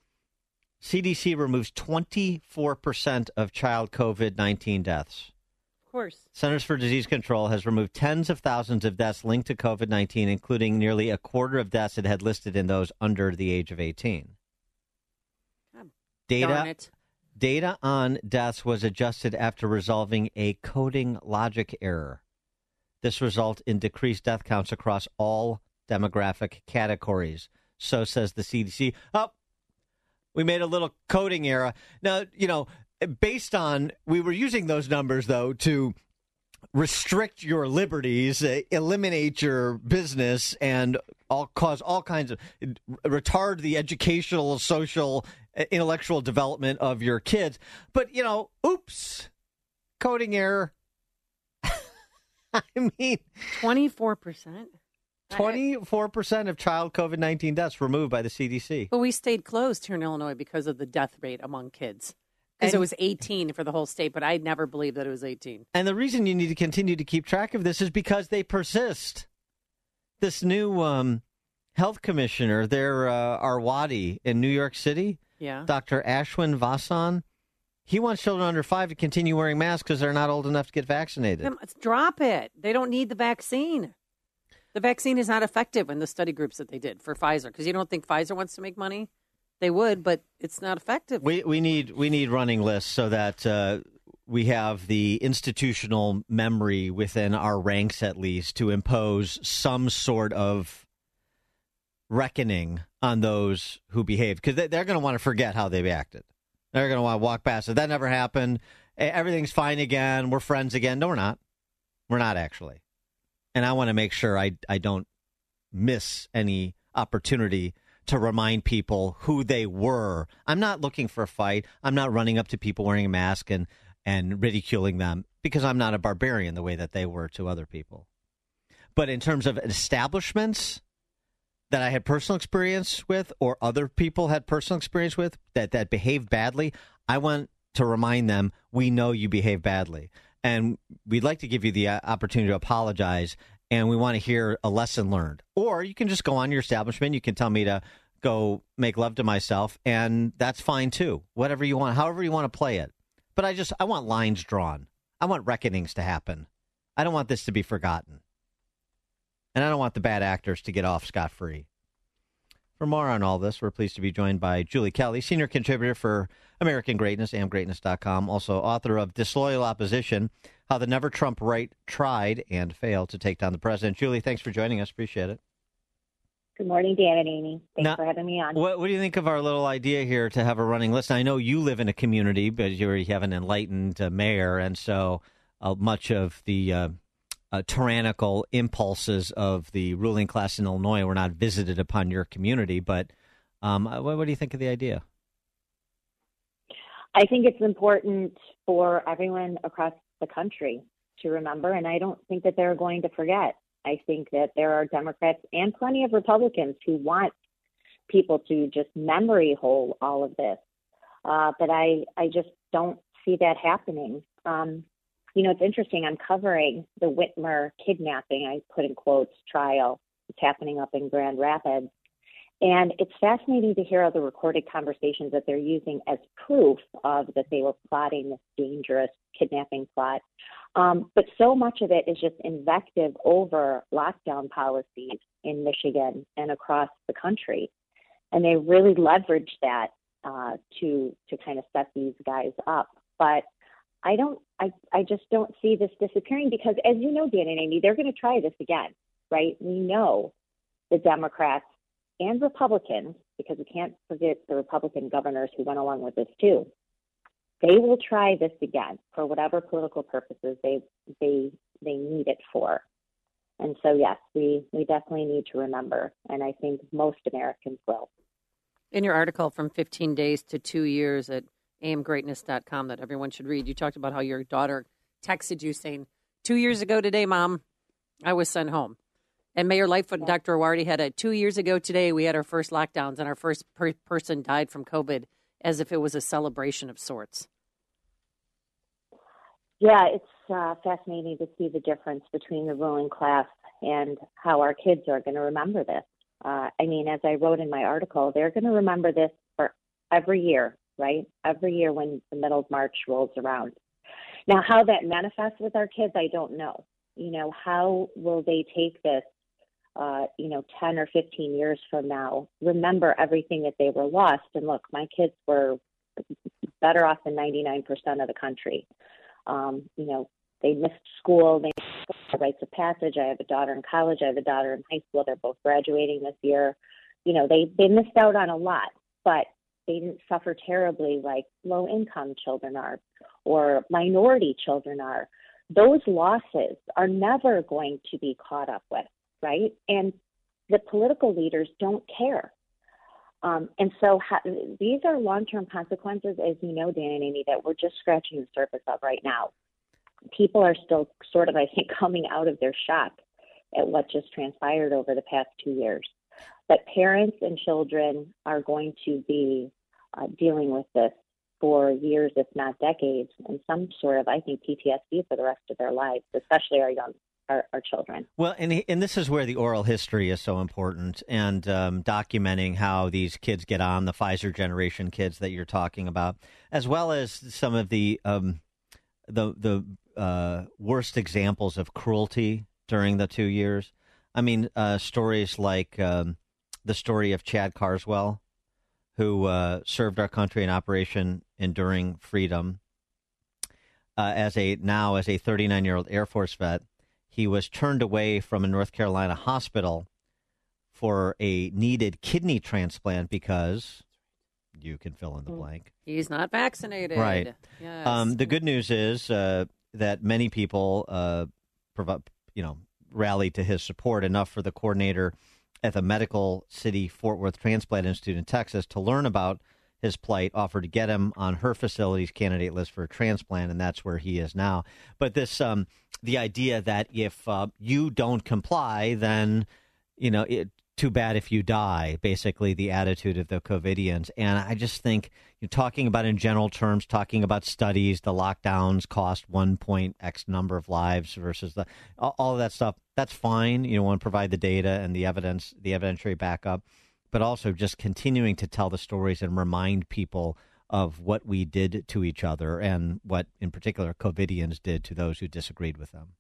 C D C removes twenty-four percent of child COVID nineteen deaths. Of course. Centers for Disease Control has removed tens of thousands of deaths linked to COVID nineteen, including nearly a quarter of deaths it had listed in those under the age of eighteen. God, data, darn it. Data on deaths was adjusted after resolving a coding logic error. This resulted in decreased death counts across all demographic categories. So says the C D C. Oh, we made a little coding error. Now, you know, based on, we were using those numbers, though, to restrict your liberties, uh, eliminate your business, and all cause all kinds of, retard the educational, social, intellectual development of your kids. But, you know, oops, coding error. I mean, twenty-four percent? twenty-four percent of child COVID nineteen deaths removed by the C D C. But we stayed closed here in Illinois because of the death rate among kids. Because it was eighteen for the whole state, but I never believed that it was eighteen. And the reason you need to continue to keep track of this is because they persist. This new um, health commissioner there, uh, Arwady in New York City, yeah. Doctor Ashwin Vasan, he wants children under five to continue wearing masks because they're not old enough to get vaccinated. Drop it. They don't need the vaccine. The vaccine is not effective in the study groups that they did for Pfizer, because you don't think Pfizer wants to make money? They would, but it's not effective. We we need we need running lists so that uh, we have the institutional memory within our ranks, at least, to impose some sort of reckoning on those who behave, because they, they're going to want to forget how they acted. They're going to want to walk past it. That never happened. Everything's fine again. We're friends again. No, we're not. We're not, actually. And I want to make sure I, I don't miss any opportunity to remind people who they were. I'm not looking for a fight. I'm not running up to people wearing a mask and, and ridiculing them because I'm not a barbarian the way that they were to other people. But in terms of establishments that I had personal experience with or other people had personal experience with that, that behaved badly, I want to remind them, we know you behave badly. And we'd like to give you the opportunity to apologize, and we want to hear a lesson learned. Or you can just go on your establishment. You can tell me to go make love to myself, and that's fine too. Whatever you want, however you want to play it. But I just, I want lines drawn. I want reckonings to happen. I don't want this to be forgotten. And I don't want the bad actors to get off scot-free. For more on all this, we're pleased to be joined by Julie Kelly, senior contributor for American Greatness, am greatness dot com, also author of Disloyal Opposition, How the Never Trump Right Tried and Failed to Take Down the President. Julie, thanks for joining us. Appreciate it. Good morning, Dan and Amy. Thanks now, for having me on. What, what do you think of our little idea here to have a running list? I know you live in a community, but you have an enlightened uh, mayor, and so uh, much of the uh, uh, tyrannical impulses of the ruling class in Illinois were not visited upon your community. But um, what, what do you think of the idea? I think it's important for everyone across the country to remember, and I don't think that they're going to forget. I think that there are Democrats and plenty of Republicans who want people to just memory hole all of this. Uh, but I, I just don't see that happening. Um, you know, it's interesting. I'm covering the Whitmer kidnapping, I put in quotes, trial. It's happening up in Grand Rapids. And it's fascinating to hear all the recorded conversations that they're using as proof of that they were plotting this dangerous kidnapping plot. Um, but so much of it is just invective over lockdown policies in Michigan and across the country. And they really leverage that uh, to to kind of set these guys up. But I don't, I, I just don't see this disappearing because, as you know, Dan and Amy, they're going to try this again, right? We know the Democrats and Republicans, because we can't forget the Republican governors who went along with this too. They will try this again for whatever political purposes they they they need it for. And so, yes, we, we definitely need to remember, and I think most Americans will. In your article from fifteen days to two years at a m greatness dot com that everyone should read, you talked about how your daughter texted you saying, two years ago today, Mom, I was sent home. And Mayor Lightfoot and Doctor Awardi had a two years ago today, we had our first lockdowns and our first per- person died from COVID, as if it was a celebration of sorts. Yeah, it's uh, fascinating to see the difference between the ruling class and how our kids are going to remember this. Uh, I mean, as I wrote in my article, they're going to remember this for every year, right? Every year when the middle of March rolls around. Now, how that manifests with our kids, I don't know. You know, how will they take this, uh, you know, ten or fifteen years from now, remember everything that they were lost? And look, my kids were better off than ninety-nine percent of the country. Um, you know, they missed school, they missed rites of passage. I have a daughter in college, I have a daughter in high school. They're both graduating this year. You know, they, they missed out on a lot, but they didn't suffer terribly like low-income children are or minority children are. Those losses are never going to be caught up with, right? And the political leaders don't care. Um, and so ha- these are long-term consequences, as you know, Dan and Amy, that we're just scratching the surface of right now. People are still sort of, I think, coming out of their shock at what just transpired over the past two years. But parents and children are going to be uh, dealing with this for years, if not decades, and some sort of, I think, P T S D for the rest of their lives, especially our young Our, our children. Well, and and this is where the oral history is so important, and um, documenting how these kids get on, the Pfizer generation kids that you're talking about, as well as some of the um, the the uh, worst examples of cruelty during the two years. I mean, uh, stories like um, the story of Chad Carswell, who uh, served our country in Operation Enduring Freedom uh, as a now as a thirty-nine-year-old Air Force vet. He was turned away from a North Carolina hospital for a needed kidney transplant because you can fill in the blank. He's not vaccinated. Right. Yes. Um, the good news is uh, that many people, uh, provi- you know, rallied to his support, enough for the coordinator at the Medical City Fort Worth Transplant Institute in Texas to learn about his plight, offered to get him on her facility's candidate list for a transplant, and that's where he is now. But this, um, the idea that if uh, you don't comply, then, you know, it, too bad if you die, basically the attitude of the COVIDians. And I just think you're talking about in general terms, talking about studies, the lockdowns cost one point X number of lives versus the all of that stuff. That's fine. You want to provide the data and the evidence, the evidentiary backup, but also just continuing to tell the stories and remind people of what we did to each other and what, in particular, COVIDians did to those who disagreed with them.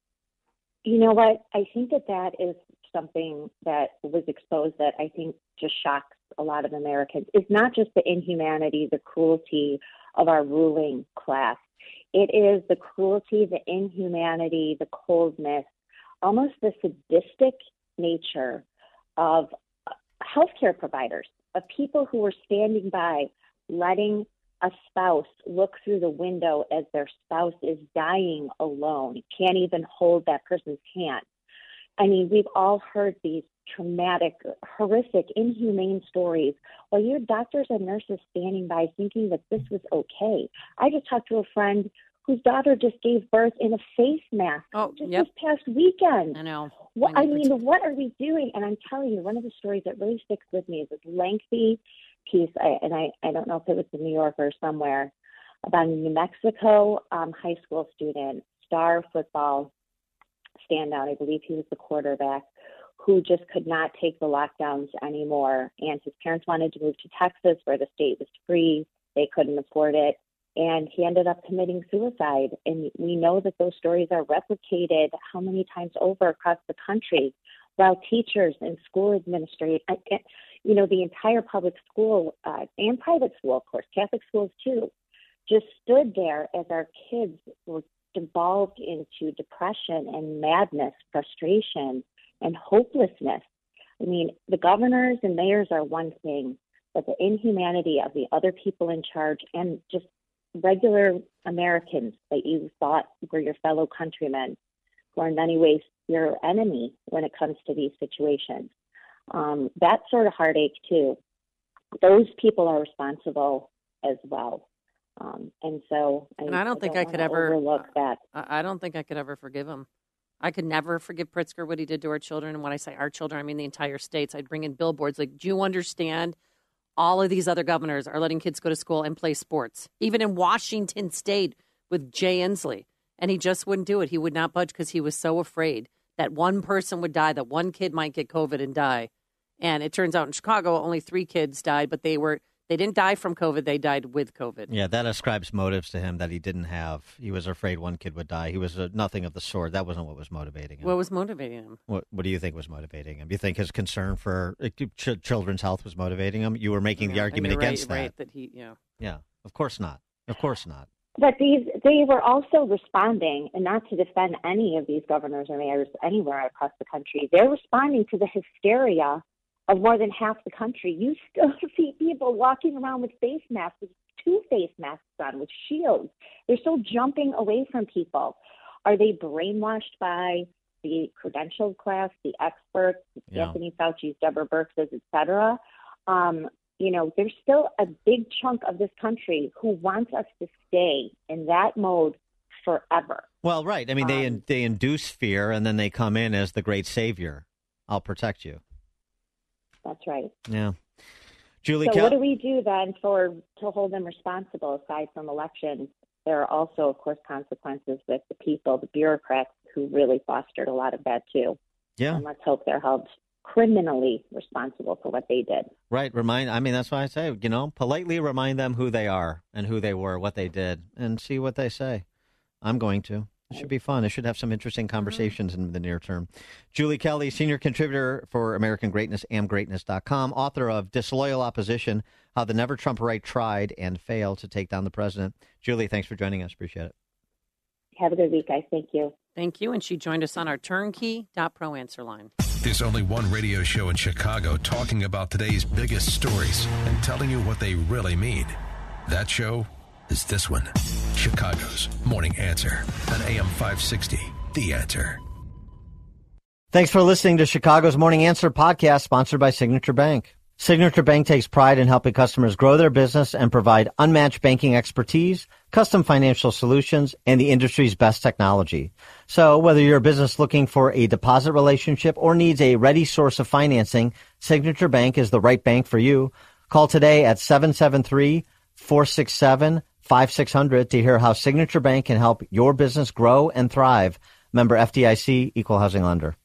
You know what? I think that that is something that was exposed that I think just shocks a lot of Americans. It's not just the inhumanity, the cruelty of our ruling class. It is the cruelty, the inhumanity, the coldness, almost the sadistic nature of healthcare providers, of people who were standing by, letting a spouse look through the window as their spouse is dying alone, can't even hold that person's hand. I mean, we've all heard these traumatic, horrific, inhumane stories while your doctors and nurses standing by thinking that this was okay. I just talked to a friend whose daughter just gave birth in a face mask oh, just yep. this past weekend. I know. What, I mean, what are we doing? And I'm telling you, one of the stories that really sticks with me is this lengthy piece, I, and I, I don't know if it was in New York or somewhere, about a New Mexico um, high school student, star football standout, I believe he was the quarterback, who just could not take the lockdowns anymore. And his parents wanted to move to Texas where the state was free. They couldn't afford it. And he ended up committing suicide. And we know that those stories are replicated how many times over across the country, while teachers and school administrators, you know, the entire public school uh, and private school, of course, Catholic schools too, just stood there as our kids were devolved into depression and madness, frustration, and hopelessness. I mean, the governors and mayors are one thing, but the inhumanity of the other people in charge and just regular Americans that you thought were your fellow countrymen, who are in many ways your enemy when it comes to these situations. Um, that sort of heartache, too. Those people are responsible as well. Um, and so I, and I don't I think don't I could ever overlook that. I don't think I could ever forgive him. I could never forgive Pritzker what he did to our children. And when I say our children, I mean the entire states. I'd bring in billboards like, do you understand? All of these other governors are letting kids go to school and play sports, even in Washington State with Jay Inslee. And he just wouldn't do it. He would not budge because he was so afraid that one person would die, that one kid might get COVID and die. And it turns out in Chicago, only three kids died, but they were they didn't die from COVID. They died with COVID. Yeah, that ascribes motives to him that he didn't have. He was afraid one kid would die. He was uh, nothing of the sort. That wasn't what was motivating him. What was motivating him? What What do you think was motivating him? Do you think his concern for uh, ch- children's health was motivating him? You were making yeah, the argument against right, that. Right, that he, yeah. Yeah, of course not. Of course not. But these, they were also responding, and not to defend any of these governors or mayors anywhere across the country, they're responding to the hysteria of more than half the country. You still see people walking around with face masks, with two face masks on, with shields. They're still jumping away from people. Are they brainwashed by the credentialed class, the experts, yeah. Anthony Fauci's, Deborah Birx's, et cetera? Um, you know, there's still a big chunk of this country who wants us to stay in that mode forever. Well, right. I mean, they um, they induce fear, and then they come in as the great savior. I'll protect you. That's right. Yeah. Julie, so Kel- what do we do then for to hold them responsible aside from elections? There are also, of course, consequences with the people, the bureaucrats who really fostered a lot of that too. Yeah. And let's hope they're held criminally responsible for what they did. Right. Remind, I mean, that's why I say, you know, politely remind them who they are and who they were, what they did, and see what they say. I'm going to. It should be fun. It should have some interesting conversations in the near term. Julie Kelly, senior contributor for American Greatness, am greatness dot com, author of Disloyal Opposition, How the Never Trump Right Tried and Failed to Take Down the President. Julie, thanks for joining us. Appreciate it. Have a good week, guys. Thank you. Thank you. And she joined us on our turnkey dot pro answer line. There's only one radio show in Chicago talking about today's biggest stories and telling you what they really mean. That show is this one, Chicago's Morning Answer on A M five sixty, The Answer. Thanks for listening to Chicago's Morning Answer podcast, sponsored by Signature Bank. Signature Bank takes pride in helping customers grow their business and provide unmatched banking expertise, custom financial solutions, and the industry's best technology. So whether you're a business looking for a deposit relationship or needs a ready source of financing, Signature Bank is the right bank for you. Call today at seven seven three, four six seven, five six zero zero to hear how Signature Bank can help your business grow and thrive. Member F D I C, Equal Housing Lender.